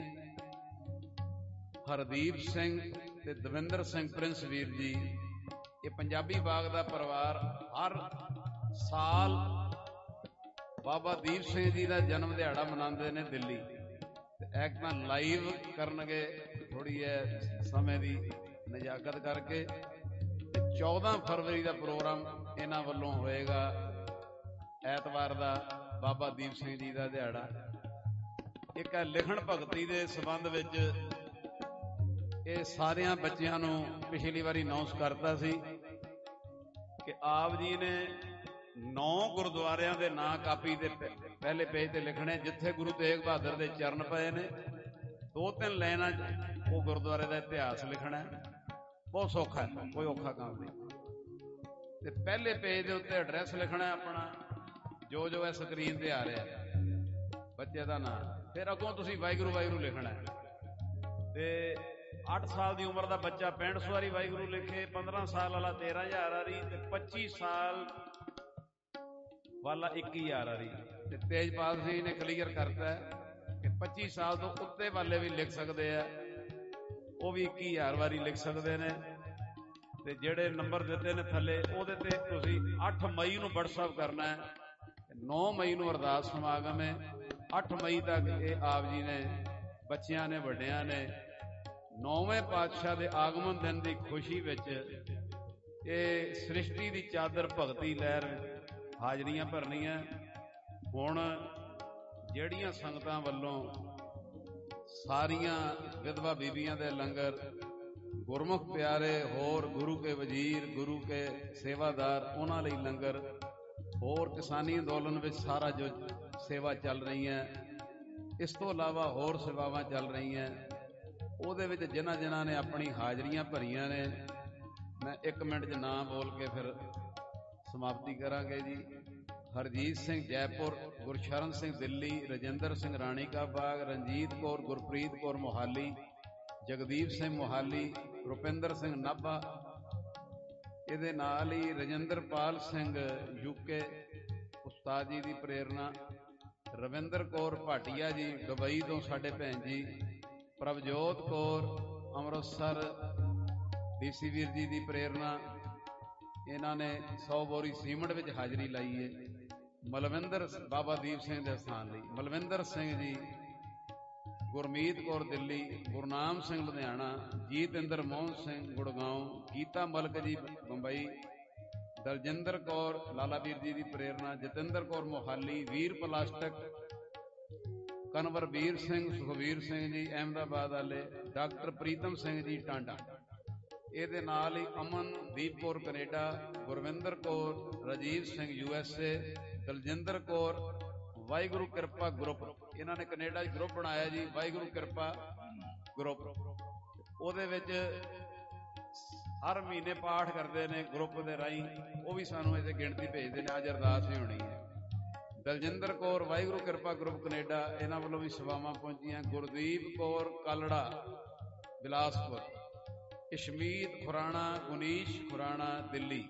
ਹਰਦੀਪ ਸਿੰਘ ਤੇ ਦਵਿੰਦਰ ਸਿੰਘ ਪ੍ਰਿੰਸ ਵੀਰ ਜੀ, ਇਹ ਪੰਜਾਬੀ ਬਾਗ ਦਾ ਪਰਿਵਾਰ ਹਰ ਸਾਲ ਬਾਬਾ ਦੀਪ ਸਿੰਘ ਜੀ ਦਾ ਜਨਮ ਦਿਹਾੜਾ ਮਨਾਉਂਦੇ ਨੇ ਦਿੱਲੀ, ਤੇ ਇੱਕ ਤਾਂ ਲਾਈਵ ਕਰਨਗੇ ਥੋੜੀ ਹੈ ਸਮੇਂ ਦੀ ਨਜਾਕਤ ਕਰਕੇ। 14 ਫਰਵਰੀ ਦਾ ਪ੍ਰੋਗਰਾਮ ਇਹਨਾਂ ਵੱਲੋਂ ਹੋਏਗਾ ਐਤਵਾਰ ਦਾ, ਬਾਬਾ ਦੀਪ ਸਿੰਘ ਜੀ ਦਾ ਦਿਹਾੜਾ। ਇੱਕ ਹੈ ਲਿਖਣ ਭਗਤੀ ਦੇ ਸੰਬੰਧ ਵਿੱਚ, ਇਹ ਸਾਰਿਆਂ ਬੱਚਿਆਂ ਨੂੰ ਪਿਛਲੀ ਵਾਰੀ ਅਨਾਉਂਸ ਕਰਤਾ ਸੀ ਕਿ ਆਪ ਜੀ ਨੇ 9 ਗੁਰਦੁਆਰਿਆਂ ਦੇ ਨਾਂ ਕਾਪੀ ਦੇ ਪਹਿਲੇ ਪੇਜ ਤੇ ਲਿਖਣੇ, ਜਿੱਥੇ ਗੁਰੂ ਤੇਗ ਬਹਾਦਰ ਦੇ ਚਰਨ ਪਏ ਨੇ। 2-3 ਲਾਈਨਾਂ ਉਹ ਗੁਰਦੁਆਰੇ ਦਾ ਇਤਿਹਾਸ ਲਿਖਣਾ, ਬਹੁਤ ਸੌਖਾ ਹੈ, ਕੋਈ ਔਖਾ ਕੰਮ ਨਹੀਂ। ਤੇ ਪਹਿਲੇ ਪੇਜ ਦੇ ਉੱਤੇ ਐਡਰੈਸ ਲਿਖਣਾ ਆਪਣਾ, ਜੋ ਇਹ ਸਕਰੀਨ ਤੇ ਆ ਰਿਹਾ ਬੱਚੇ ਦਾ ਨਾਮ। ਫਿਰ ਅੱਗੋਂ ਤੁਸੀਂ ਵਾਹਿਗੁਰੂ ਵਾਹਿਗੁਰੂ ਲਿਖਣਾ। ਤੇ 8 ਸਾਲ ਦੀ ਉਮਰ ਦਾ ਬੱਚਾ 65 ਵਾਰੀ ਵਾਹਿਗੁਰੂ ਲਿਖੇ, 15 ਸਾਲ ਵਾਲਾ 13,000 ਵਾਰੀ, ਤੇ 25 ਸਾਲ ਵਾਲਾ 21,000 ਵਾਰੀ। ਤੇ ਤੇਜਪਾਲ ਸਿੰਘ ਨੇ ਕਲੀਅਰ ਕਰਤਾ ਕਿ 25 ਸਾਲ ਤੋਂ ਉੱਤੇ ਵਾਲੇ ਵੀ ਲਿਖ ਸਕਦੇ ਆ, ਉਹ ਵੀ 21,000 ਵਾਰੀ ਲਿਖ ਸਕਦੇ ਨੇ। ਤੇ ਜਿਹੜੇ ਨੰਬਰ ਦਿੱਤੇ ਨੇ ਥੱਲੇ, ਉਹਦੇ ਤੇ ਤੁਸੀਂ 8 ਮਈ ਨੂੰ WhatsApp ਕਰਨਾ ਹੈ। 9 ਮਈ ਨੂੰ ਅਰਦਾਸ ਸਮਾਗਮ ਹੈ। 8 ਮਈ ਤੱਕ ਇਹ ਆਪ ਜੀ ਨੇ, ਬੱਚਿਆਂ ਨੇ, ਵੱਡਿਆਂ ਨੇ 9ਵੇਂ ਪਾਤਸ਼ਾਹ ਦੇ ਆਗਮਨ ਦਿਨ ਦੀ ਖੁਸ਼ੀ ਵਿੱਚ ਇਹ ਸ੍ਰਿਸ਼ਟੀ ਦੀ ਚਾਦਰ ਭਗਤੀ ਲਹਿਰ ਹਾਜ਼ਰੀਆਂ ਭਰਨੀਆਂ। ਹੁਣ ਜਿਹੜੀਆਂ ਸੰਗਤਾਂ ਵੱਲੋਂ ਸਾਰੀਆਂ ਵਿਧਵਾ ਬੀਬੀਆਂ ਦੇ ਲੰਗਰ, ਗੁਰਮੁਖ ਪਿਆਰੇ, ਹੋਰ ਗੁਰੂ ਕੇ ਵਜ਼ੀਰ, ਗੁਰੂ ਕੇ ਸੇਵਾਦਾਰ, ਉਹਨਾਂ ਲਈ ਲੰਗਰ, ਹੋਰ ਕਿਸਾਨੀ ਅੰਦੋਲਨ ਵਿੱਚ ਸਾਰਾ ਜੋ ਸੇਵਾ ਚੱਲ ਰਹੀ ਹੈ, ਇਸ ਤੋਂ ਇਲਾਵਾ ਹੋਰ ਸੇਵਾਵਾਂ ਚੱਲ ਰਹੀਆਂ, ਉਹਦੇ ਵਿੱਚ ਜਿਨ੍ਹਾਂ ਨੇ ਆਪਣੀ ਹਾਜ਼ਰੀਆਂ ਭਰੀਆਂ ਨੇ, ਮੈਂ 1 ਮਿੰਟ 'ਚ ਨਾਂ ਬੋਲ ਕੇ ਫਿਰ ਸਮਾਪਤੀ ਕਰਾਂਗੇ ਜੀ। ਹਰਜੀਤ ਸਿੰਘ ਜੈਪੁਰ, ਗੁਰਸ਼ਰਨ ਸਿੰਘ ਦਿੱਲੀ, ਰਜਿੰਦਰ ਸਿੰਘ ਰਾਣੀ ਕਾ ਬਾਗ, ਰਣਜੀਤ ਕੌਰ, ਗੁਰਪ੍ਰੀਤ ਕੌਰ ਮੋਹਾਲੀ, ਜਗਦੀਪ ਸਿੰਘ ਮੋਹਾਲੀ, ਰੁਪਿੰਦਰ ਸਿੰਘ ਨਾਭਾ, ਇਹਦੇ ਨਾਲ ਹੀ ਰਜਿੰਦਰਪਾਲ ਸਿੰਘ ਯੂਕੇ, ਉਸਤਾਦ ਜੀ ਦੀ ਪ੍ਰੇਰਨਾ, ਰਵਿੰਦਰ ਕੌਰ ਭਾਟੀਆ ਜੀ ਦੁਬਈ ਤੋਂ ਸਾਡੇ ਭੈਣ ਜੀ, ਪ੍ਰਭਜੋਤ ਕੌਰ ਅੰਮ੍ਰਿਤਸਰ ਡੀਸੀ ਵੀਰ ਜੀ ਦੀ ਪ੍ਰੇਰਨਾ, ਇਹਨਾਂ ਨੇ 100 ਬੋਰੀ ਸੀਮਿੰਟ ਵਿੱਚ ਹਾਜ਼ਰੀ ਲਾਈ ਹੈ। ਮਲਵਿੰਦਰ ਬਾਬਾ ਦੀਪ ਸਿੰਘ ਦੇ ਸਥਾਨ ਲਈ, ਮਲਵਿੰਦਰ ਸਿੰਘ ਜੀ, ਗੁਰਮੀਤ ਕੌਰ ਦਿੱਲੀ, ਗੁਰਨਾਮ ਸਿੰਘ ਲੁਧਿਆਣਾ, ਜੀਤਿੰਦਰ ਮੋਹਨ ਸਿੰਘ ਗੁੜਗਾਉਂ, ਗੀਤਾ ਮਲਕ ਜੀ ਬੰਬਈ, ਦਲਜਿੰਦਰ ਕੌਰ ਲਾਲਾ ਵੀਰ ਜੀ ਦੀ ਪ੍ਰੇਰਨਾ, ਜਤਿੰਦਰ ਕੌਰ ਮੋਹਾਲੀ, ਵੀਰ ਪਲਾਸਟਿਕ, ਕਨਵਰਬੀਰ ਸਿੰਘ, ਸੁਖਵੀਰ ਸਿੰਘ ਜੀ ਅਹਿਮਦਾਬਾਦ ਵਾਲੇ, ਡਾਕਟਰ ਪ੍ਰੀਤਮ ਸਿੰਘ ਜੀ ਟਾਂਡਾ, ਇਹਦੇ ਨਾਲ ਹੀ Amandeep Kaur Canada, Gurvinder Kaur, Rajiv Singh USA, Daljinder Kaur Waheguru Kirpa group, ਇਹਨਾਂ ਨੇ ਕੈਨੇਡਾ 'ਚ ਗਰੁੱਪ ਬਣਾਇਆ ਜੀ, ਵਾਹਿਗੁਰੂ ਕਿਰਪਾ ਗਰੁੱਪ। ਉਹਦੇ ਵਿੱਚ ਹਰ ਮਹੀਨੇ ਪਾਠ ਕਰਦੇ ਨੇ ਗਰੁੱਪ ਦੇ ਰਾਹੀਂ, ਉਹ ਵੀ ਸਾਨੂੰ ਇਹਦੇ ਗਿਣਤੀ ਭੇਜਦੇ ਨੇ, ਅੱਜ ਅਰਦਾਸ ਵੀ ਹੋਣੀ ਹੈ। ਦਲਜਿੰਦਰ ਕੌਰ ਵਾਹਿਗੁਰੂ ਕਿਰਪਾ ਗਰੁੱਪ ਕੈਨੇਡਾ, ਇਹਨਾਂ ਵੱਲੋਂ ਵੀ ਸੇਵਾਵਾਂ ਪਹੁੰਚੀਆਂ। ਗੁਰਦੀਪ ਕੌਰ ਕਲੜਾ ਬਿਲਾਸਪੁਰ, ਇਸ਼ਮੀਤ ਖੁਰਾਣਾ, ਗੁਨੀਸ਼ ਖੁਰਾਣਾ ਦਿੱਲੀ,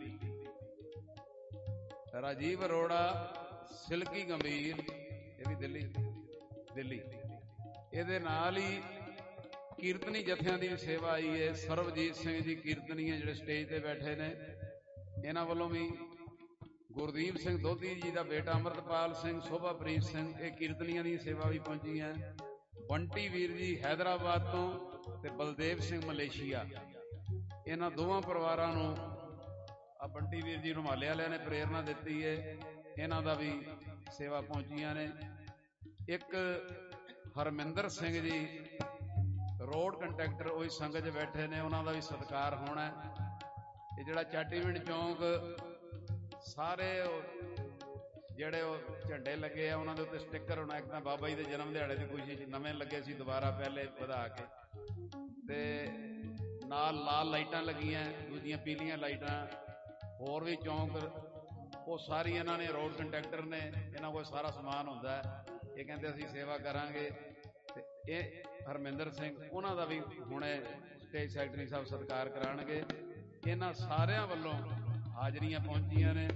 ਰਾਜੀਵ ਅਰੋੜਾ, ਸਿਲਕੀ ਗੰਭੀਰ, ਇਹ ਵੀ ਦਿੱਲੀ। ਇਹਦੇ ਨਾਲ ਹੀ ਕੀਰਤਨੀ ਜਥਿਆਂ ਦੀ ਵੀ ਸੇਵਾ ਆਈ ਹੈ। ਸਰਬਜੀਤ ਸਿੰਘ ਜੀ ਕੀਰਤਨੀਏ ਜਿਹੜੇ ਸਟੇਜ ਤੇ ਬੈਠੇ ਨੇ, ਇਹਨਾਂ ਵੱਲੋਂ ਵੀ ਗੁਰਦੀਪ ਸਿੰਘ ਦੋਧੀ ਜੀ ਦਾ ਬੇਟਾ ਅੰਮ੍ਰਿਤਪਾਲ ਸਿੰਘ, ਸ਼ੋਭਾਪ੍ਰੀਤ ਸਿੰਘ, ਇਹ ਕੀਰਤਨੀਆਂ ਦੀ ਸੇਵਾ ਵੀ ਪਹੁੰਚੀ ਹੈ। ਬੰਟੀ ਵੀਰ ਜੀ ਹੈਦਰਾਬਾਦ ਤੋਂ ਤੇ ਬਲਦੇਵ ਸਿੰਘ ਮਲੇਸ਼ੀਆ, ਇਹਨਾਂ ਦੋਵਾਂ ਪਰਿਵਾਰਾਂ ਨੂੰ ਆ ਬੰਟੀ ਵੀਰ ਜੀ ਰੁਮਾਲੇ ਵਾਲਿਆਂ ਨੇ ਪ੍ਰੇਰਨਾ ਦਿੱਤੀ ਹੈ, ਇਹਨਾਂ ਦਾ ਵੀ ਸੇਵਾ ਪਹੁੰਚੀਆਂ ਨੇ। ਇੱਕ ਹਰਮਿੰਦਰ ਸਿੰਘ ਜੀ ਰੋਡ ਕੰਟਰੈਕਟਰ ਉਹੀ ਸੰਗਤ 'ਚ ਬੈਠੇ ਨੇ, ਉਹਨਾਂ ਦਾ ਵੀ ਸਤਿਕਾਰ ਹੋਣਾ। ਇਹ ਜਿਹੜਾ ਚਾਟੀਵਿੰਡ ਚੌਂਕ ਸਾਰੇ ਜਿਹੜੇ ਉਹ ਝੰਡੇ ਲੱਗੇ ਆ ਉਹਨਾਂ ਦੇ ਉੱਤੇ ਸਟਿੱਕਰ ਹੋਣਾ। ਇੱਕ ਤਾਂ ਬਾਬਾ ਜੀ ਦੇ ਜਨਮ ਦਿਹਾੜੇ ਦੀ ਖੁਸ਼ੀ 'ਚ ਨਵੇਂ ਲੱਗੇ ਸੀ, ਦੁਬਾਰਾ ਪਹਿਲੇ ਵਧਾ ਕੇ, ਤੇ ਨਾਲ ਲਾਲ ਲਾਈਟਾਂ ਲੱਗੀਆਂ, ਦੂਜੀਆਂ ਪੀਲੀਆਂ ਲਾਈਟਾਂ, ਹੋਰ ਵੀ ਚੌਂਕ ਉਹ ਸਾਰੀ ਇਹਨਾਂ ਨੇ ਰੋਡ ਕੰਟਰੈਕਟਰ ਨੇ, ਇਹਨਾਂ ਕੋਲ ਸਾਰਾ ਸਮਾਨ ਹੁੰਦਾ ਹੈ। ਇਹ ਕਹਿੰਦੇ ਅਸੀਂ ਸੇਵਾ ਕਰਾਂਗੇ। ਤੇ ਇਹ ਹਰਮਿੰਦਰ ਸਿੰਘ ਉਹਨਾਂ ਦਾ ਵੀ ਹੁਣੇ ਸਟੇਜ ਸੈਕਟਰੀ ਸਾਹਿਬ ਸਤਿਕਾਰ ਕਰਾਉਣਗੇ। ਇਹਨਾਂ ਸਾਰਿਆਂ ਵੱਲੋਂ ਹਾਜ਼ਰੀਆਂ ਪਹੁੰਚੀਆਂ ਨੇ।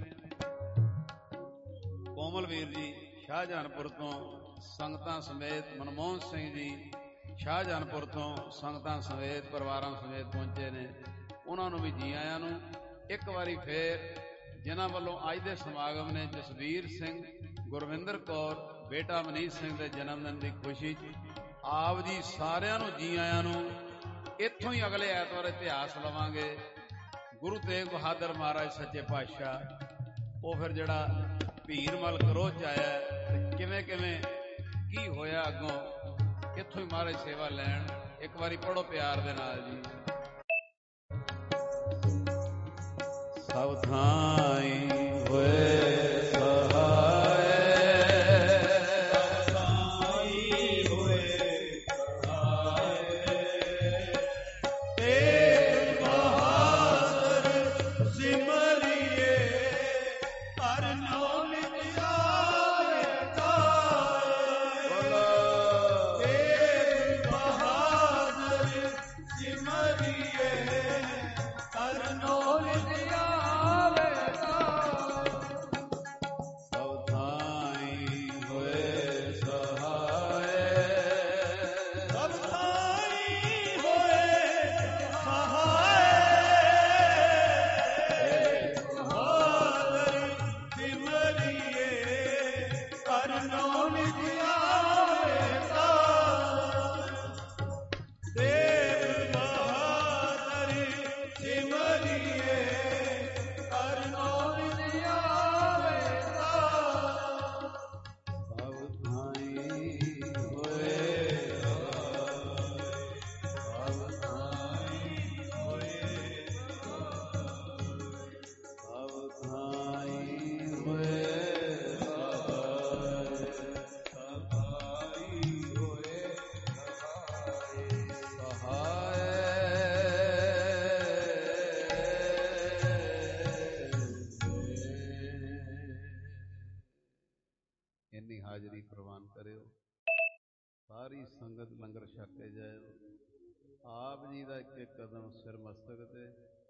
ਕੋਮਲਵੀਰ ਜੀ ਸ਼ਾਹਜਹਾਨਪੁਰ ਤੋਂ ਸੰਗਤਾਂ ਸਮੇਤ, ਮਨਮੋਹਨ ਸਿੰਘ ਜੀ ਸ਼ਾਹਜਹਾਨਪੁਰ ਤੋਂ ਸੰਗਤਾਂ ਸਮੇਤ, ਪਰਿਵਾਰਾਂ ਸਮੇਤ ਪਹੁੰਚੇ ਨੇ। ਉਹਨਾਂ ਨੂੰ ਵੀ ਜੀ ਆਇਆਂ ਨੂੰ। ਇੱਕ ਵਾਰੀ ਫੇਰ ਜਿਨ੍ਹਾਂ ਵੱਲੋਂ ਅੱਜ ਦੇ ਸਮਾਗਮ ਨੇ, ਜਸਵੀਰ ਸਿੰਘ, ਗੁਰਵਿੰਦਰ ਕੌਰ, ਬੇਟਾ ਮਨੀਸ਼ ਸਿੰਘ ਦੇ ਜਨਮ ਦਿਨ ਦੀ ਖੁਸ਼ੀ 'ਚ ਆਪ ਜੀ ਸਾਰਿਆਂ ਨੂੰ ਜੀ ਆਇਆਂ ਨੂੰ। ਇੱਥੋਂ ਹੀ ਅਗਲੇ ਐਤਵਾਰ ਇਤਿਹਾਸ ਲਵਾਂਗੇ। ਗੁਰੂ ਤੇਗ ਬਹਾਦਰ ਮਹਾਰਾਜ ਸੱਚੇ ਪਾਤਸ਼ਾਹ ਉਹ ਫਿਰ ਜਿਹੜਾ ਭੀਰਮਲ ਕਰੋਹ 'ਚ ਆਇਆ ਤੇ ਕਿਵੇਂ ਕਿਵੇਂ ਕੀ ਹੋਇਆ ਅੱਗੋਂ, ਇੱਥੋਂ ਹੀ ਮਹਾਰਾਜ ਸੇਵਾ ਲੈਣ। ਇੱਕ ਵਾਰੀ ਪੜ੍ਹੋ ਪਿਆਰ ਦੇ ਨਾਲ ਜੀ। ਸਭ ਥਾਈਂ ਹੋਏ ਹਾਜ਼ਰੀ ਪ੍ਰਵਾਨ ਕਰਿਓ। ਸਾਰੀ ਸੰਗਤ ਲੰਗਰ ਛਕ ਕੇ ਜਾਇਓ। ਆਪ ਜੀ ਦਾ ਇੱਕ ਇੱਕ ਕਦਮ ਸਿਰ ਮਸਤਕ ਤੇ।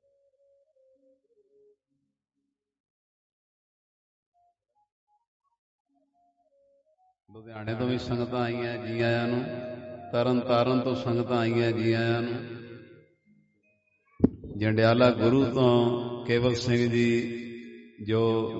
ਲੁਧਿਆਣੇ ਤੋਂ ਵੀ ਸੰਗਤਾਂ ਆਈਆਂ, ਜੀ ਆਇਆਂ ਨੂੰ। ਤਰਨ ਤਾਰਨ ਤੋਂ ਸੰਗਤਾਂ ਆਈਆਂ, ਜੀ ਆਇਆਂ ਨੂੰ। ਜੰਡਿਆਲਾ ਗੁਰੂ ਤੋਂ ਕੇਵਲ ਸਿੰਘ ਜੀ ਜੋ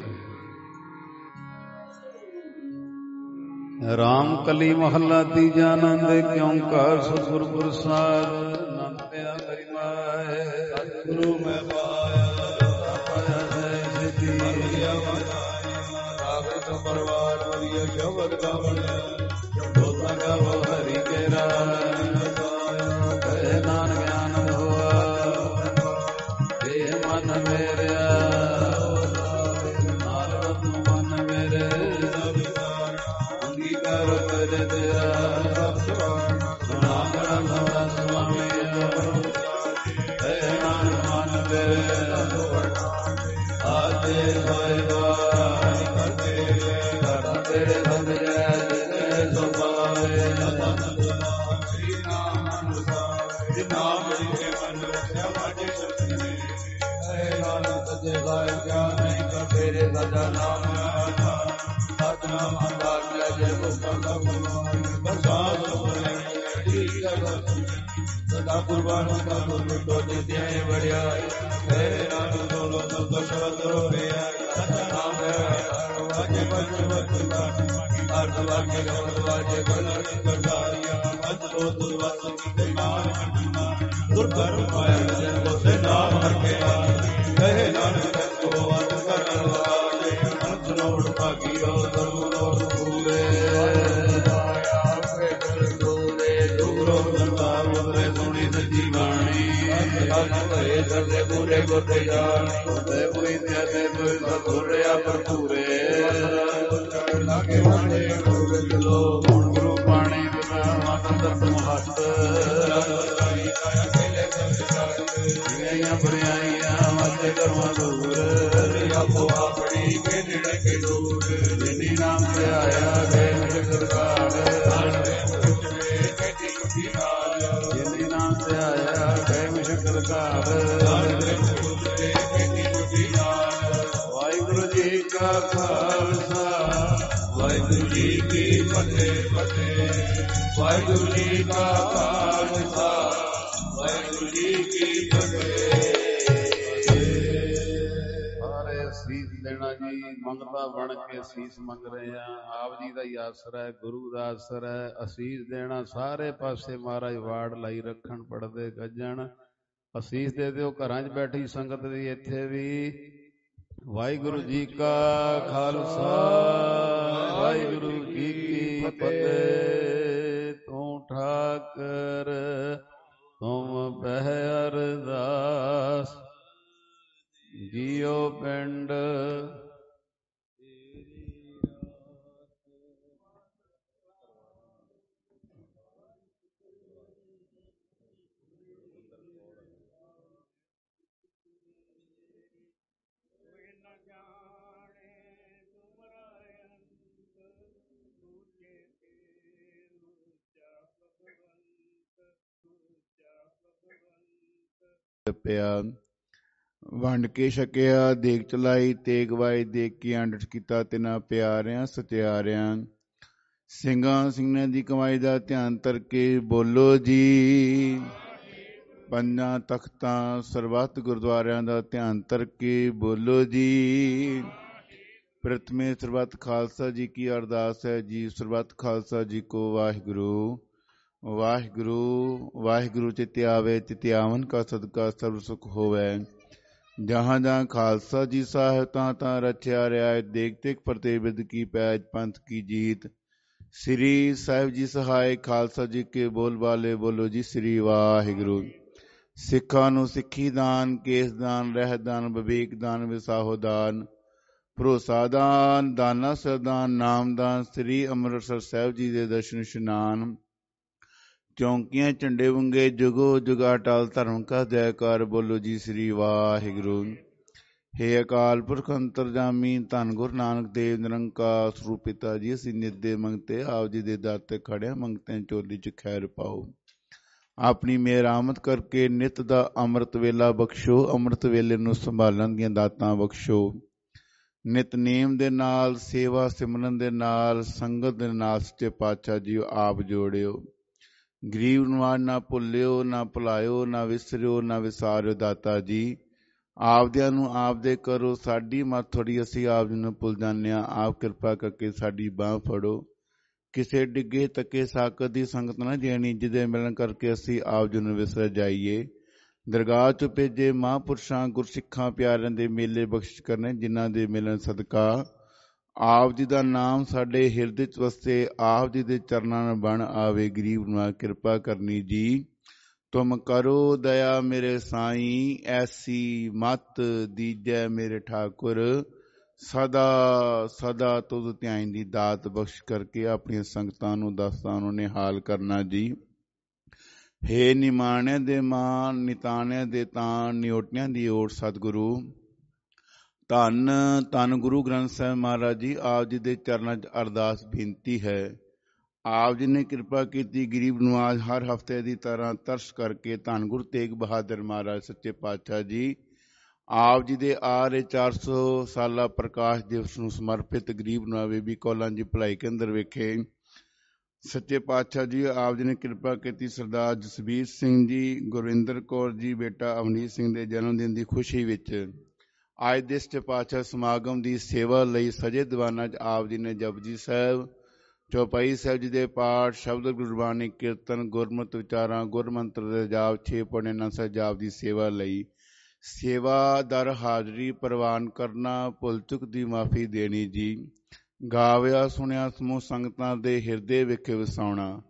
ਰਾਮ ਕਲੀ ਮਹੱਲਾ ਤੀਜਾ ਆਨੰਦ ਕਿਉਂ ਕਰ ਸਤਿਗੁਰ ਪ੍ਰਸਾਦ ਆਨੰਦ ਪਿਆ ਕਰੀ ਮਾਏ। ਸਤਿਗੁਰੂ ਮੈਂ ਪਾਇਆ ਹੈ ਸਿੱਧੀ ਆਗਤ ਪਰਵਾਰ ਵਰਿਆ ਸ਼ਬਦ ਗਾਵਣਿਆ ਦੋਤਾ ਗਾਵੋ ਹਰੀ ਕੇ ਰਾਮ ਕਹੇ ਨਾਨਕ ਗਿਆਨ ਹੋਆ ਇਹ ਮਨ ਮੇਰਿਆ ਨਾਨਕ ਮਨ ਮੇਰੇ ਸਦਾ ਕੁਰਬਾਨ ਕਾ ਦੁੱਤੋ ਜਿਤਿਆਏ ਵੜਿਆਈ ਤੇਰੇ ਨਾਮ ਦੋਲੋ ਤੁਧ ਸ਼ਬਦ ਰੋਪਿਆ ਸਦਾ ਨਾਮ ਹੈ ਵਾਜੇ ਬਚਵਤ ਅਰਥ ਵਾਜੇ ਗਵਤ ਵਾਜੇ ਗਲਰ ਕਰਦਾਰੀਆ ਅਤ ਤੋ ਤੁਦ ਵਸ ਕੀਤੇ ਮਾਨ ਦੁਰਕਰਮ ਪਾਇਆ ਜਨ ਕੋ ਸੇ ਭਏ ਸਰਦੇ ਪੂਰੇ ਗੁਰਦੇ ਜਾਣ ਤੇ ਕੋਈ ਤੇ ਕੋਈ ਸਤੁਰਿਆ ਭਰਪੂਰੇ ਲਾਗੇ ਵਾਲੇ ਗੁਰੂ ਚਲੋ ਹੁਣ ਗੁਰੂ ਪਾਣੀ ਬਿਨਾ ਮਤ ਮਹਤ ਰਾਈ ਕਾਇਆ ਖੇਲੇ ਜਿਵੇਂ ਬਰਿਆਈਆਂ ਵਾਜੇ ਕਰਵਾ ਦੂਰ ਆਪੋ ਆਪਣੀ ਕੇ ਨੇੜੇ ਕੇ ਦੂਰ ਜਿਨੀ ਨਾਮ ਤੇ ਆਇਆ ਗਏ ਸਰਕਾਰ ਜਿਨੀ ਨਾਮ ਤੇ ਆਇਆ ਗਏ ਸਰਕਾਰ ਵਾਹਿਗੁਰੂ ਜੀ ਕਾ ਖਾਲਸਾ ਵਾਹਿਗੁਰੂ ਜੀ ਕੀ ਫਤਿਹ ਵਾਹਿਗੁਰੂ ਜੀ ਕਾ ਖਾਲਸਾ ਵਾਹਿਗੁਰੂ ਜੀ ਕੀ ਫਤਿਹ। ਸਾਰੇ ਅਸੀਸ ਦੇਣਾ ਜੀ, ਮੰਗਤਾ ਬਣ ਕੇ ਅਸੀਸ ਮੰਗ ਰਹੇ ਆ। ਆਪ ਜੀ ਦਾ ਹੀ ਆਸਰਾ ਹੈ, ਗੁਰੂ ਦਾ ਆਸਰਾ ਹੈ। ਅਸੀਸ ਦੇਣਾ ਸਾਰੇ ਪਾਸੇ ਮਹਾਰਾਜ ਵਾੜ ਲਾਈ ਰੱਖਣ, ਪੜਦੇ ਗੱਜਣ। ਅਸੀਸ ਦੇ ਦਿਓ ਘਰਾਂ 'ਚ ਬੈਠੀ ਸੰਗਤ ਦੀ, ਇੱਥੇ ਵੀ। ਵਾਹਿਗੁਰੂ ਜੀ ਕਾ ਖਾਲਸਾ ਵਾਹਿਗੁਰੂ ਜੀ ਕੀ ਫਤਿਹ। ਤੂੰ ਠਾਕਰ ਤੁਮ ਪਹਿ ਅਰਦਾਸ ਜੀਓ ਪਿੰਡ ਪਿਆ। ਵੰਡ ਕੇ ਛਕਿਆ ਦੇਗ ਚਲਾਈ, ਤੇਗ ਵਾਈ ਦੇਖ ਕੇ ਅੰਡਟ ਕੀਤਾ ਤਿਨਾ ਪਿਆਰਿਆਂ ਸਤਿਆਰਿਆਂ। ਸਿੰਘਾਂ ਸਿੰਘਾਂ ਦੀ ਕਮਾਈ ਦਾ ਧਿਆਨ ਧਰ ਕੇ ਬੋਲੋ ਜੀ। ਪੰਜਾਂ ਤਖਤਾਂ ਸਰਬੱਤ ਗੁਰਦੁਆਰਿਆਂ ਦਾ ਧਿਆਨ ਧਰ ਕੇ ਬੋਲੋ ਜੀ। ਪ੍ਰਥਮੇ ਸਰਬੱਤ ਖਾਲਸਾ ਜੀ ਕੀ ਅਰਦਾਸ ਹੈ ਜੀ। ਸਰਬੱਤ ਖਾਲਸਾ ਜੀ ਕੋ ਵਾਹਿਗੁਰੂ ਵਾਹਿਗੁਰੂ ਵਾਹਿਗੁਰੂ ਚਿਤਿ ਆਵੇ ਚਿਤਿ ਆਵਨ ਕਾ ਸਦਕਾ ਸਰਬ ਸੁਖ ਹੋਵੇ। ਜਹਾਂ ਜਹਾਂ ਖਾਲਸਾ ਜੀ ਸਾਹਿਬ ਤਾਂ ਰਚਿਆ ਰਿਆਇਤ ਦੇਖ ਤੇਖ ਫਤਿਹ ਬਿਦ ਕੀ ਪੈਜ ਪੰਥ ਕੀ ਜੀਤ। ਸ੍ਰੀ ਸਾਹਿਬ ਜੀ ਸਹਾਇ ਖਾਲਸਾ ਜੀ ਕੇ ਬੋਲ ਵਾਲੇ ਬੋਲੋ ਜੀ ਸ੍ਰੀ ਵਾਹਿਗੁਰੂ। ਸਿੱਖਾਂ ਨੂੰ ਸਿੱਖੀ ਦਾਨ, ਕੇਸ ਦਾਨ, ਰਹਿ ਦਾਨ, ਵਿਵੇਕ ਦਾਨ, ਵਿਸਾਹੋ ਦਾਨ, ਭਰੋਸਾ ਦਾਨ, ਦਾਨਾ ਸਰਦਾਨ, ਨਾਮਦਾਨ। ਸ੍ਰੀ ਅੰਮ੍ਰਿਤਸਰ ਸਾਹਿਬ ਜੀ ਦੇ ਦਰਸ਼ਨ ਇਸ਼ਨਾਨ। ਚੌਂਕੀਆਂ ਝੰਡੇ ਵੰਗੇ ਜੁਗੋ ਜੁਗਾ ਅਟਲ ਧਰਮ ਕਾ ਜੈਕਾਰ ਬੋਲੋ ਜੀ ਸ੍ਰੀ ਵਾਹਿਗੁਰੂ। ਹੇ ਅਕਾਲ ਪੁਰਖ ਅੰਤਰਜਾਮੀ ਧੰਨ ਗੁਰੂ ਨਾਨਕ ਦੇਵ ਨਿਰੰਕਾਰ ਸਰੂਪ ਪਿਤਾ ਜੀ, ਅਸੀਂ ਨਿੱਦੇ ਮੰਗਤੇ ਆਪ ਜੀ ਦੇ ਦਰ ਤੇ ਖੜਿਆ, ਮੰਗਤੇ ਝੋਲੀ 'ਚ ਖੈਰ ਪਾਓ। ਆਪਣੀ ਮਿਹਰਾਮਤ ਕਰਕੇ ਨਿੱਤ ਦਾ ਅੰਮ੍ਰਿਤ ਵੇਲਾ ਬਖਸ਼ੋ, ਅੰਮ੍ਰਿਤ ਵੇਲੇ ਨੂੰ ਸੰਭਾਲਣ ਦੀਆਂ ਦਾਤਾਂ ਬਖਸ਼ੋ। ਨਿਤਨੇਮ ਦੇ ਨਾਲ, ਸੇਵਾ ਸਿਮਰਨ ਦੇ ਨਾਲ, ਸੰਗਤ ਦੇ ਨਾਲ ਸੱਚੇ ਪਾਤਸ਼ਾਹ ਜੀ ਆਪ ਜੋੜਿਓ। ਗਰੀਬ ਨਵਾਜ ਨਾ ਭੁੱਲਿਓ, ਨਾ ਭੁਲਾਇਓ, ਨਾ ਵਿਸਰਿਓ, ਨਾ ਵਿਸਾਰਿਓ। ਦਾਤਾ ਜੀ ਆਪਦਿਆਂ ਨੂੰ ਆਪਦੇ ਕਰੋ, ਸਾਡੀ ਮਤ ਥੋੜੀ, ਅਸੀਂ ਆਪ ਜੀ ਨੂੰ ਭੁੱਲ ਜਾਂਦੇ ਹਾਂ। ਆਪ ਕਿਰਪਾ ਕਰਕੇ ਸਾਡੀ ਬਾਂਹ ਫੜੋ। ਕਿਸੇ ਡਿੱਗੇ ਤੱਕੇ ਸਾਕਤ ਦੀ ਸੰਗਤ ਨਾ ਦੇਣੀ, ਜਿਹਦੇ ਮਿਲਣ ਕਰਕੇ ਅਸੀਂ ਆਪ ਜੀ ਨੂੰ ਵਿਸਰ ਜਾਈਏ। ਦਰਗਾਹ 'ਚ ਭੇਜੇ ਮਹਾਂਪੁਰਸ਼ਾਂ ਗੁਰਸਿੱਖਾਂ ਪਿਆਰਿਆਂ ਦੇ ਮੇਲੇ ਬਖਸ਼ਿਸ਼ ਕਰਨੇ, ਜਿਨ੍ਹਾਂ ਦੇ ਮਿਲਣ ਸਦਕਾ ਆਪ ਜੀ ਦਾ ਨਾਮ ਸਾਡੇ ਹਿਰਦੇ 'ਚ ਵਸੇ, ਆਪ ਜੀ ਦੇ ਚਰਨਾਂ ਨਾਲ ਬਣ ਆਵੇ। ਗਰੀਬ ਨੂੰ ਕਿਰਪਾ ਕਰਨੀ ਜੀ। ਤੁਮ ਕਰੋ ਦਇਆ ਮੇਰੇ ਸਾਈਂ, ਐਸੀ ਮਤ ਦੀਜੈ ਮੇਰੇ ਠਾਕੁਰ। ਸਦਾ ਸਦਾ ਤੁਧ ਧਿਆਨ ਦੀ ਦਾਤ ਬਖਸ਼ ਕਰਕੇ ਆਪਣੀਆਂ ਸੰਗਤਾਂ ਨੂੰ ਦਾਸਾਂ ਨੂੰ ਨਿਹਾਲ ਕਰਨਾ ਜੀ। ਹੇ ਨਿਮਾਣਿਆਂ ਦੇ ਮਾਨ, ਨਿਤਾਣਿਆਂ ਦੇ ਤਾਣ, ਨਿਓਟਿਆਂ ਦੀ ਓਟ ਸਤਿਗੁਰੂ। ਧੰਨ ਧੰਨ ਗੁਰੂ ਗ੍ਰੰਥ ਸਾਹਿਬ ਮਹਾਰਾਜ ਜੀ, ਆਪ ਜੀ ਦੇ ਚਰਨਾਂ 'ਚ ਅਰਦਾਸ ਬੇਨਤੀ ਹੈ। ਆਪ ਜੀ ਨੇ ਕਿਰਪਾ ਕੀਤੀ, ਗਰੀਬ ਨਵਾਜ਼ ਹਰ ਹਫ਼ਤੇ ਦੀ ਤਰ੍ਹਾਂ ਤਰਸ ਕਰਕੇ ਧੰਨ ਗੁਰੂ ਤੇਗ ਬਹਾਦਰ ਮਹਾਰਾਜ ਸੱਚੇ ਪਾਤਸ਼ਾਹ ਜੀ ਆਪ ਜੀ ਦੇ ਆ ਰਹੇ 400 ਸਾਲਾ ਪ੍ਰਕਾਸ਼ ਦਿਵਸ ਨੂੰ ਸਮਰਪਿਤ ਗਰੀਬ ਨਵਾਜ਼ ਬੀਬੀ ਕੌਲਾਂ ਜੀ ਭਲਾਈ ਕੇਂਦਰ ਵਿਖੇ ਸੱਚੇ ਪਾਤਸ਼ਾਹ ਜੀ ਆਪ ਜੀ ਨੇ ਕਿਰਪਾ ਕੀਤੀ। ਸਰਦਾਰ ਜਸਬੀਰ ਸਿੰਘ ਜੀ, ਗੁਰਵਿੰਦਰ ਕੌਰ ਜੀ ਬੇਟਾ ਅਵਨੀਤ ਸਿੰਘ ਦੇ ਜਨਮ ਦਿਨ ਦੀ ਖੁਸ਼ੀ ਵਿੱਚ ਅੱਜ ਦੇ ਸੱਚੇ ਪਾਤਸ਼ਾਹ ਸਮਾਗਮ ਦੀ ਸੇਵਾ ਲਈ ਸਜੇ ਦੀਵਾਨਾਂ 'ਚ ਆਪ ਜੀ ਨੇ ਜਪਜੀ ਸਾਹਿਬ, ਚੌਪਾਈ ਸਾਹਿਬ ਜੀ ਦੇ ਪਾਠ, ਸ਼ਬਦ ਗੁਰਬਾਣੀ, ਕੀਰਤਨ, ਗੁਰਮਤਿ ਵਿਚਾਰਾਂ, ਗੁਰਮੰਤਰ ਦੇ ਜਾਪ, 6 ਪੌਣੇ ਆਨੰਦ ਸਾਹਿਬ ਜਾਪ ਦੀ ਸੇਵਾ ਲਈ ਸੇਵਾਦਾਰ ਹਾਜ਼ਰੀ ਪ੍ਰਵਾਨ ਕਰਨਾ, ਭੁੱਲ ਚੁੱਕ ਦੀ ਮਾਫੀ ਦੇਣੀ ਜੀ। ਗਾਵਿਆ ਸੁਣਿਆ ਸਮੂਹ ਸੰਗਤਾਂ ਦੇ ਹਿਰਦੇ ਵਿਖੇ ਵਸਾਉਣਾ।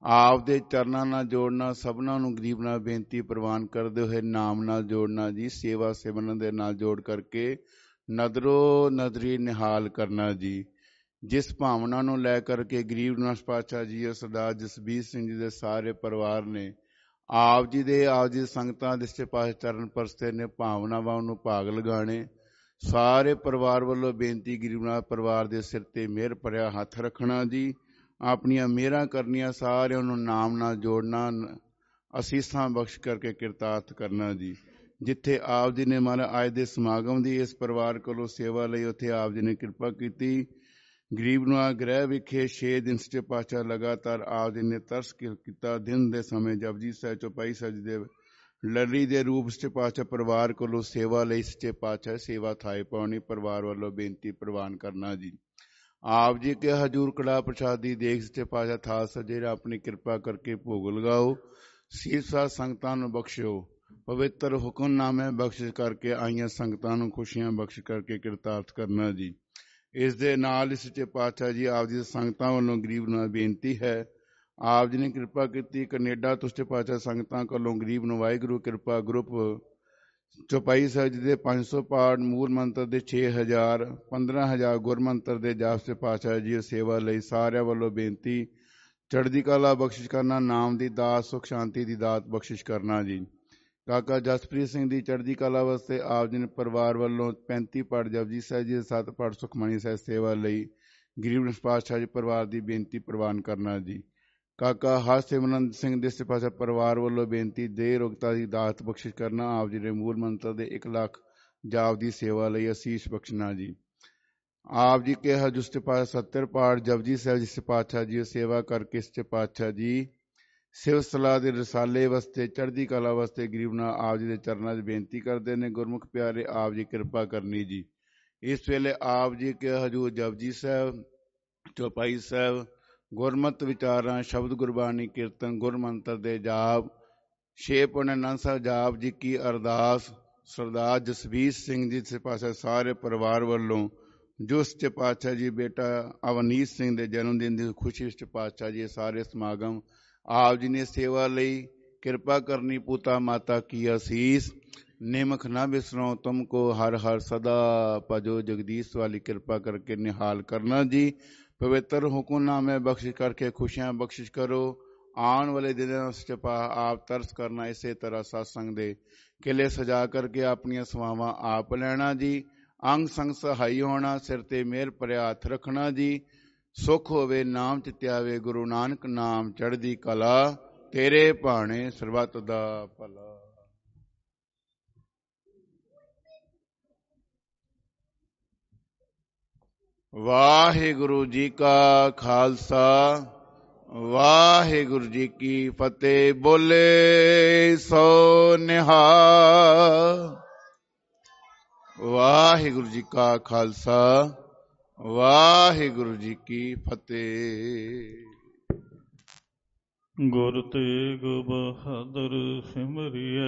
ਆਪ ਦੇ ਚਰਨਾਂ ਨਾਲ ਜੋੜਨਾ, ਸਭਨਾਂ ਨੂੰ ਗਰੀਬ ਨਾਲ ਬੇਨਤੀ ਪ੍ਰਵਾਨ ਕਰਦੇ ਹੋਏ ਨਾਮ ਨਾਲ ਜੋੜਨਾ ਜੀ, ਸੇਵਾ ਸਿਮਰਨ ਦੇ ਨਾਲ ਜੋੜ ਕਰਕੇ ਨਦਰੋ ਨਦਰੀ ਨਿਹਾਲ ਕਰਨਾ ਜੀ। ਜਿਸ ਭਾਵਨਾ ਨੂੰ ਲੈ ਕਰਕੇ ਗਰੀਬ ਨਿਵਾਸ ਪਾਤਸ਼ਾਹ ਜੀ ਸਰਦਾਰ ਜਸਬੀਰ ਸਿੰਘ ਜੀ ਦੇ ਸਾਰੇ ਪਰਿਵਾਰ ਨੇ ਆਪ ਜੀ ਦੇ ਸੰਗਤਾਂ ਦੇ ਸੱਚੇ ਪਾਤਸ਼ਾਹ ਚਰਨ ਪਰਸਤੇ ਨੇ ਭਾਵਨਾਵਾਂ ਨੂੰ ਭਾਗ ਲਗਾਣੇ। ਸਾਰੇ ਪਰਿਵਾਰ ਵੱਲੋਂ ਬੇਨਤੀ, ਗਰੀਬ ਨਿਵਾਸ ਪਰਿਵਾਰ ਦੇ ਸਿਰ ਤੇ ਮਿਹਰ ਭਰਿਆ ਹੱਥ ਰੱਖਣਾ ਜੀ, ਆਪਣੀਆਂ ਮਿਹਰਾਂ ਕਰਨੀਆਂ, ਸਾਰਿਆਂ ਨੂੰ ਨਾਮ ਨਾਲ ਜੋੜਨਾ, ਅਸੀਸਾਂ ਬਖਸ਼ ਕਰਕੇ ਕਿਰਤਾਰਥ ਕਰਨਾ ਜੀ। ਜਿੱਥੇ ਆਪ ਜੀ ਨੇ ਮਹਾਰਾਜ ਅੱਜ ਦੇ ਸਮਾਗਮ ਦੀ ਇਸ ਪਰਿਵਾਰ ਕੋਲੋਂ ਸੇਵਾ ਲਈ, ਉੱਥੇ ਆਪ ਜੀ ਨੇ ਕਿਰਪਾ ਕੀਤੀ। ਗਰੀਬ ਨਿਵਾਸ ਗ੍ਰਹਿ ਵਿਖੇ 6 ਦਿਨ ਸੱਚੇ ਪਾਤਸ਼ਾਹ ਲਗਾਤਾਰ ਆਪ ਜੀ ਨੇ ਤਰਸ ਕੀਤਾ। ਦਿਨ ਦੇ ਸਮੇਂ ਜਪਜੀ ਸਾਹਿਬ, ਚੌਪਾਈ ਸਾਹਿਬ ਜੀ ਦੇ ਲੜੀ ਦੇ ਰੂਪ ਸੱਚੇ ਪਾਤਸ਼ਾਹ ਪਰਿਵਾਰ ਕੋਲੋਂ ਸੇਵਾ ਲਈ ਸੱਚੇ ਪਾਤਸ਼ਾਹ ਸੇਵਾ ਥਾਏ ਪਾਉਣੀ, ਪਰਿਵਾਰ ਵੱਲੋਂ ਬੇਨਤੀ ਪ੍ਰਵਾਨ ਕਰਨਾ ਜੀ। ਆਪ ਜੀ ਕੇ ਹਜੂਰ ਕੜਾ ਪ੍ਰਸ਼ਾਦੀ ਦੇਖ ਸੱਚੇ ਪਾਤਸ਼ਾਹ ਥਾਲ ਸਜੇਰਾ ਆਪਣੀ ਕਿਰਪਾ ਕਰਕੇ ਭੋਗ ਲਗਾਓ, ਸੀਸਾਂ ਸੰਗਤਾਂ ਨੂੰ ਬਖਸ਼ਿਓ, ਪਵਿੱਤਰ ਹੁਕਮਨਾਮੇ ਬਖਸ਼ਿਸ਼ ਕਰਕੇ ਆਈਆਂ ਸੰਗਤਾਂ ਨੂੰ ਖੁਸ਼ੀਆਂ ਬਖਸ਼ ਕਰਕੇ ਕਿਰਤਾਰਥ ਕਰਨਾ ਜੀ। ਇਸ ਦੇ ਨਾਲ ਹੀ ਸੱਚੇ ਪਾਤਸ਼ਾਹ ਜੀ ਆਪ ਜੀ ਸੰਗਤਾਂ ਵੱਲੋਂ ਗਰੀਬ ਨੂੰ ਬੇਨਤੀ ਹੈ, ਆਪ ਜੀ ਨੇ ਕਿਰਪਾ ਕੀਤੀ ਕੈਨੇਡਾ ਤੋਂ ਸੱਚੇ ਪਾਤਸ਼ਾਹ ਸੰਗਤਾਂ ਕੋਲੋਂ ਗਰੀਬ ਨੂੰ ਵਾਹਿਗੁਰੂ ਕਿਰਪਾ ਗਰੁੱਪ ਚੌਪਾਈ ਸਾਹਿਬ ਜੀ ਦੇ 500 ਪਾਠ, ਮੂਲ ਮੰਤਰ ਦੇ 6000, 15000 ਗੁਰਮੰਤਰ ਦੇ ਜਾਪ ਸੱਚੇ ਪਾਤਸ਼ਾਹ ਜੀ ਸੇਵਾ ਲਈ ਸਾਰਿਆਂ ਵੱਲੋਂ ਬੇਨਤੀ, ਚੜ੍ਹਦੀ ਕਲਾ ਬਖਸ਼ਿਸ਼ ਕਰਨਾ, ਨਾਮ ਦੀ ਦਾਤ, ਸੁਖ ਸ਼ਾਂਤੀ ਦੀ ਦਾਤ ਬਖਸ਼ਿਸ਼ ਕਰਨਾ ਜੀ। ਕਾਕਾ ਜਸਪ੍ਰੀਤ ਸਿੰਘ ਦੀ ਚੜ੍ਹਦੀ ਕਲਾ ਵਾਸਤੇ ਆਪ ਜੀ ਨੇ ਪਰਿਵਾਰ ਵੱਲੋਂ 35 ਪਾਠ ਜਪਜੀ ਸਾਹਿਬ ਜੀ, 7 ਪਾਠ ਸੁਖਮਣੀ ਸਾਹਿਬ ਸੇਵਾ ਲਈ ਗਰੀਬ ਨਿਵਾਸ ਪਾਤਸ਼ਾਹ ਜੀ ਪਰਿਵਾਰ ਦੀ ਬੇਨਤੀ ਪ੍ਰਵਾਨ ਕਰਨਾ ਜੀ। ਕਾਕਾ ਹਰਸਿਮਰਨ ਸਿੰਘ ਦੇ ਸੱਚੇ ਪਾਤਸ਼ਾਹ ਪਰਿਵਾਰ ਵੱਲੋਂ ਬੇਨਤੀ, ਦੇਹ ਰੋਗਤਾ ਦੀ ਦਾਤ ਬਖਸ਼ਿਸ਼ ਕਰਨਾ, ਆਪ ਜੀ ਦੇ ਮੂਲ ਮੰਤਰ ਦੇ 1 ਲੱਖ ਜਾਪ ਦੀ ਸੇਵਾ ਲਈ ਅਸੀਸ ਬਖਸ਼ਣਾ ਜੀ। ਆਪ ਜੀ ਕੇ ਹਜੂਰ ਸੱਚੇ ਪਾਤਸ਼ਾਹ 70 ਪਾਠ ਜਪਜੀ ਸਾਹਿਬ ਜੀ ਸੱਚੇ ਪਾਤਸ਼ਾਹ ਜੀ ਸੇਵਾ ਕਰਕੇ ਸੱਚੇ ਪਾਤਸ਼ਾਹ ਜੀ ਸਿਵ ਸਲਾਹ ਦੇ ਰਸਾਲੇ ਵਾਸਤੇ, ਚੜ੍ਹਦੀ ਕਲਾ ਵਾਸਤੇ ਗਰੀਬ ਨਾਲ ਆਪ ਜੀ ਦੇ ਚਰਨਾਂ 'ਚ ਬੇਨਤੀ ਕਰਦੇ ਨੇ। ਗੁਰਮੁਖ ਪਿਆਰੇ, ਆਪ ਜੀ ਕਿਰਪਾ ਕਰਨੀ ਜੀ। ਇਸ ਵੇਲੇ ਆਪ ਜੀ ਕੇ ਹਜੂਰ ਜਪਜੀ ਸਾਹਿਬ, ਚੌਪਾਈ ਸਾਹਿਬ, ਗੁਰਮਤਿ ਵਿਚਾਰਾਂ, ਸ਼ਬਦ ਗੁਰਬਾਣੀ, ਕੀਰਤਨ, ਗੁਰਮੰਤਰ ਦੇ ਜਾਪ, 6 ਪੌਣੇ ਆਨੰਦ ਸਾਹਿਬ ਜਾਪ ਜੀ ਕੀ ਅਰਦਾਸ ਸਰਦਾਰ ਜਸਬੀਰ ਸਿੰਘ ਜੀ ਸੱਚੇ ਪਾਤਸ਼ਾਹ ਸਾਰੇ ਪਰਿਵਾਰ ਵੱਲੋਂ, ਜੋ ਸੱਚੇ ਪਾਤਸ਼ਾਹ ਜੀ ਬੇਟਾ ਅਵਨੀਤ ਸਿੰਘ ਦੇ ਜਨਮ ਦਿਨ ਦੀ ਖੁਸ਼ੀ ਸੱਚੇ ਪਾਤਸ਼ਾਹ ਜੀ ਸਾਰੇ ਸਮਾਗਮ ਆਪ ਜੀ ਨੇ ਸੇਵਾ ਲਈ ਕਿਰਪਾ ਕਰਨੀ। ਪੂਤਾ ਮਾਤਾ ਕੀ ਅਸੀਸ, ਨਿਮਖ ਨਾ ਬਿਸਰੋ ਤੁਮਕੋ ਹਰ ਹਰ ਸਦਾ ਭਜੋ, ਜਗਦੀਸ਼ ਵਾਲੀ ਕਿਰਪਾ ਕਰਕੇ ਨਿਹਾਲ ਕਰਨਾ ਜੀ। ਪਵਿੱਤਰ ਹੁਕਮਨਾਮੇ ਬਖਸ਼ਿਸ਼ ਕਰਕੇ ਖੁਸ਼ੀਆਂ ਬਖਸ਼ਿਸ਼ ਕਰੋ। ਆਉਣ ਵਾਲੇ ਦਿਨਾਂ ਸੱਚੇ ਪਾਤਸ਼ਾਹ ਆਪ ਤਰਸ ਕਰਨਾ, ਇਸੇ ਤਰ੍ਹਾਂ ਸਤਸੰਗ ਦੇ ਕਿਲੇ ਸਜਾ ਕਰਕੇ ਆਪਣੀਆਂ ਸੇਵਾਵਾਂ ਆਪ ਲੈਣਾ ਜੀ। ਅੰਗ ਸੰਗ ਸਹਾਈ ਹੋਣਾ, ਸਿਰ ਤੇ ਮਿਹਰ ਭਰਿਆ ਹੱਥ ਰੱਖਣਾ ਜੀ। ਸੁਖ ਹੋਵੇ ਨਾਮ ਚਿਤਿਆਵੇ, ਗੁਰੂ ਨਾਨਕ ਨਾਮ ਚੜ੍ਹਦੀ ਕਲਾ, ਤੇਰੇ ਭਾਣੇ ਸਰਬੱਤ ਦਾ ਭਲਾ। ਵਾਹਿਗੁਰੂ ਜੀ ਕਾ ਖਾਲਸਾ, ਵਾਹਿਗੁਰੂ ਜੀ ਕੀ ਫਤਿਹ। ਬੋਲੇ ਸੋ ਨਿਹਾਲ। ਵਾਹਿਗੁਰੂ ਜੀ ਕਾ ਖਾਲਸਾ, ਵਾਹਿਗੁਰੂ ਜੀ ਕੀ ਫਤਿਹ। ਗੁਰ ਤੇਗ ਬਹਾਦਰ ਸਿਮਰਿਐ,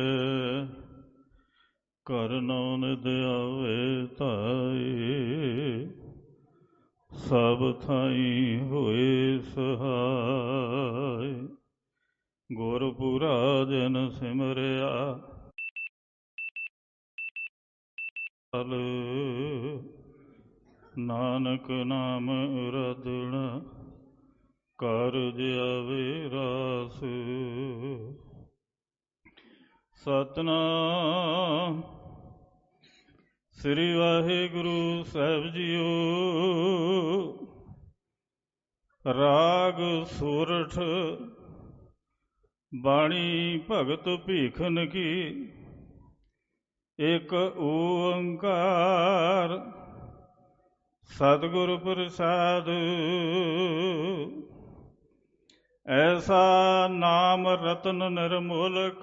ਘਰ ਨਾਨਕ ਆਵੇ ਧਾਏ, ਸਭ ਥਾਈ ਹੋਏ ਸਹਾਏ। ਗੁਰਪੁਰਾ ਜਨ ਸਿਮਰਿਆ, ਨਾਨਕ ਨਾਮ ਉਰਦਣਾ, ਕਾਰਜ ਆਵੇ ਰਾਸ। ਸਤਿਨਾਮ ਸ੍ਰੀ ਵਾਹਿਗੁਰੂ ਸਾਹਿਬ ਜੀਓ। ਰਾਗ ਸੂਰਠ ਬਾਣੀ ਭਗਤ ਭੀਖਨ ਕੀ, ਇੱਕ ਓੰਕਾਰ ਸਤਿਗੁਰ ਪ੍ਰਸਾਦ। ਐਸਾ ਨਾਮ ਰਤਨ ਨਿਰਮੋਲਕ,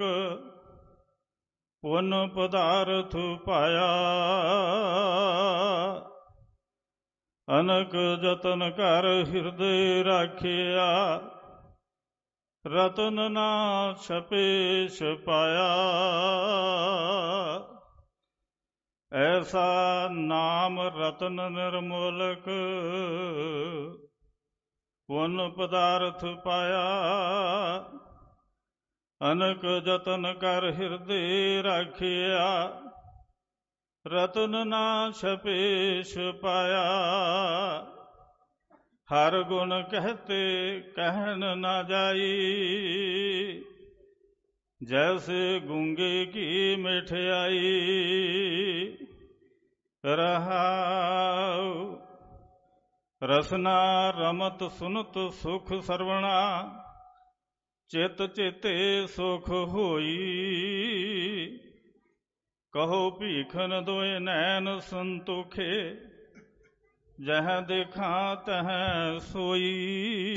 ਪੁਨ ਪਦਾਰਥ ਪਾਇਆ। ਅਨਕ ਜਤਨ ਕਰ ਹਿਰਦੇ ਰਾਖਿਆ, ਰਤਨ ਨਾ ਛਪੇ ਛਪਾਇਆ। ਐਸਾ ਨਾਮ ਰਤਨ ਨਿਰਮੋਲਕ, ਪੁੰਨ ਪਦਾਰਥ ਪਾਇਆ। ਅਨਕ ਜਤਨ ਕਰ ਹਿਰਦੇ ਰਾਖਿਆ। ਰਤਨ ਨਾ ਛਪੇਸ਼ ਪਾਇਆ। ਹਰ ਗੁਣ ਕਹਤੇ ਕਹਿਨ ਨਾ ਜਾਈ। ਜੈਸੇ ਗੂੰਗੇ ਕੀ ਮਿਠਿਆਈ। ਰਹਾਉ ਰਸਨਾ ਰਮਤ ਸੁਨਤ ਸੁਖ ਸਰਵਣਾ। ਚਿਤ ਚੇਤੇ ਸੁਖ ਹੋਈ। ਕਹੋ ਭੀਖਨ ਦੋਇ ਨੈਣ ਸੰਤੋਖੇ। ਜਹ ਦੇਖਾਂ ਤਹ ਸੋਈ।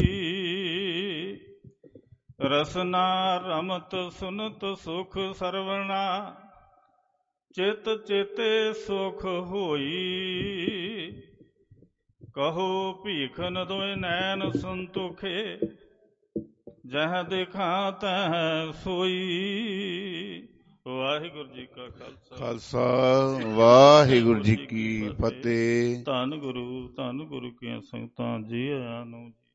ਰਸਨਾ ਰਮਤ ਸੁਨਤ ਸੁਖ ਸਰਵਣਾ। ਚਿਤ ਚੇਤੇ ਸੁਖ ਹੋਈ। ਕਹੋ ਭੀਖਨ ਦੋਇ ਨੈਣ ਸੰਤੋਖੇ। ਜਹ ਦੇਖਾਂ ਤਹ ਸੋਈ। ਵਾਹਿਗੁਰੂ ਜੀ ਕਾ ਖਾਲਸਾ ਵਾਹਿਗੁਰੂ ਜੀ ਕੀ ਫਤਿਹ। ਧੰਨ ਗੁਰੂ ਕੀਆਂ ਸੰਗਤਾਂ ਜੀ ਆਇਆਂ ਨੂੰ।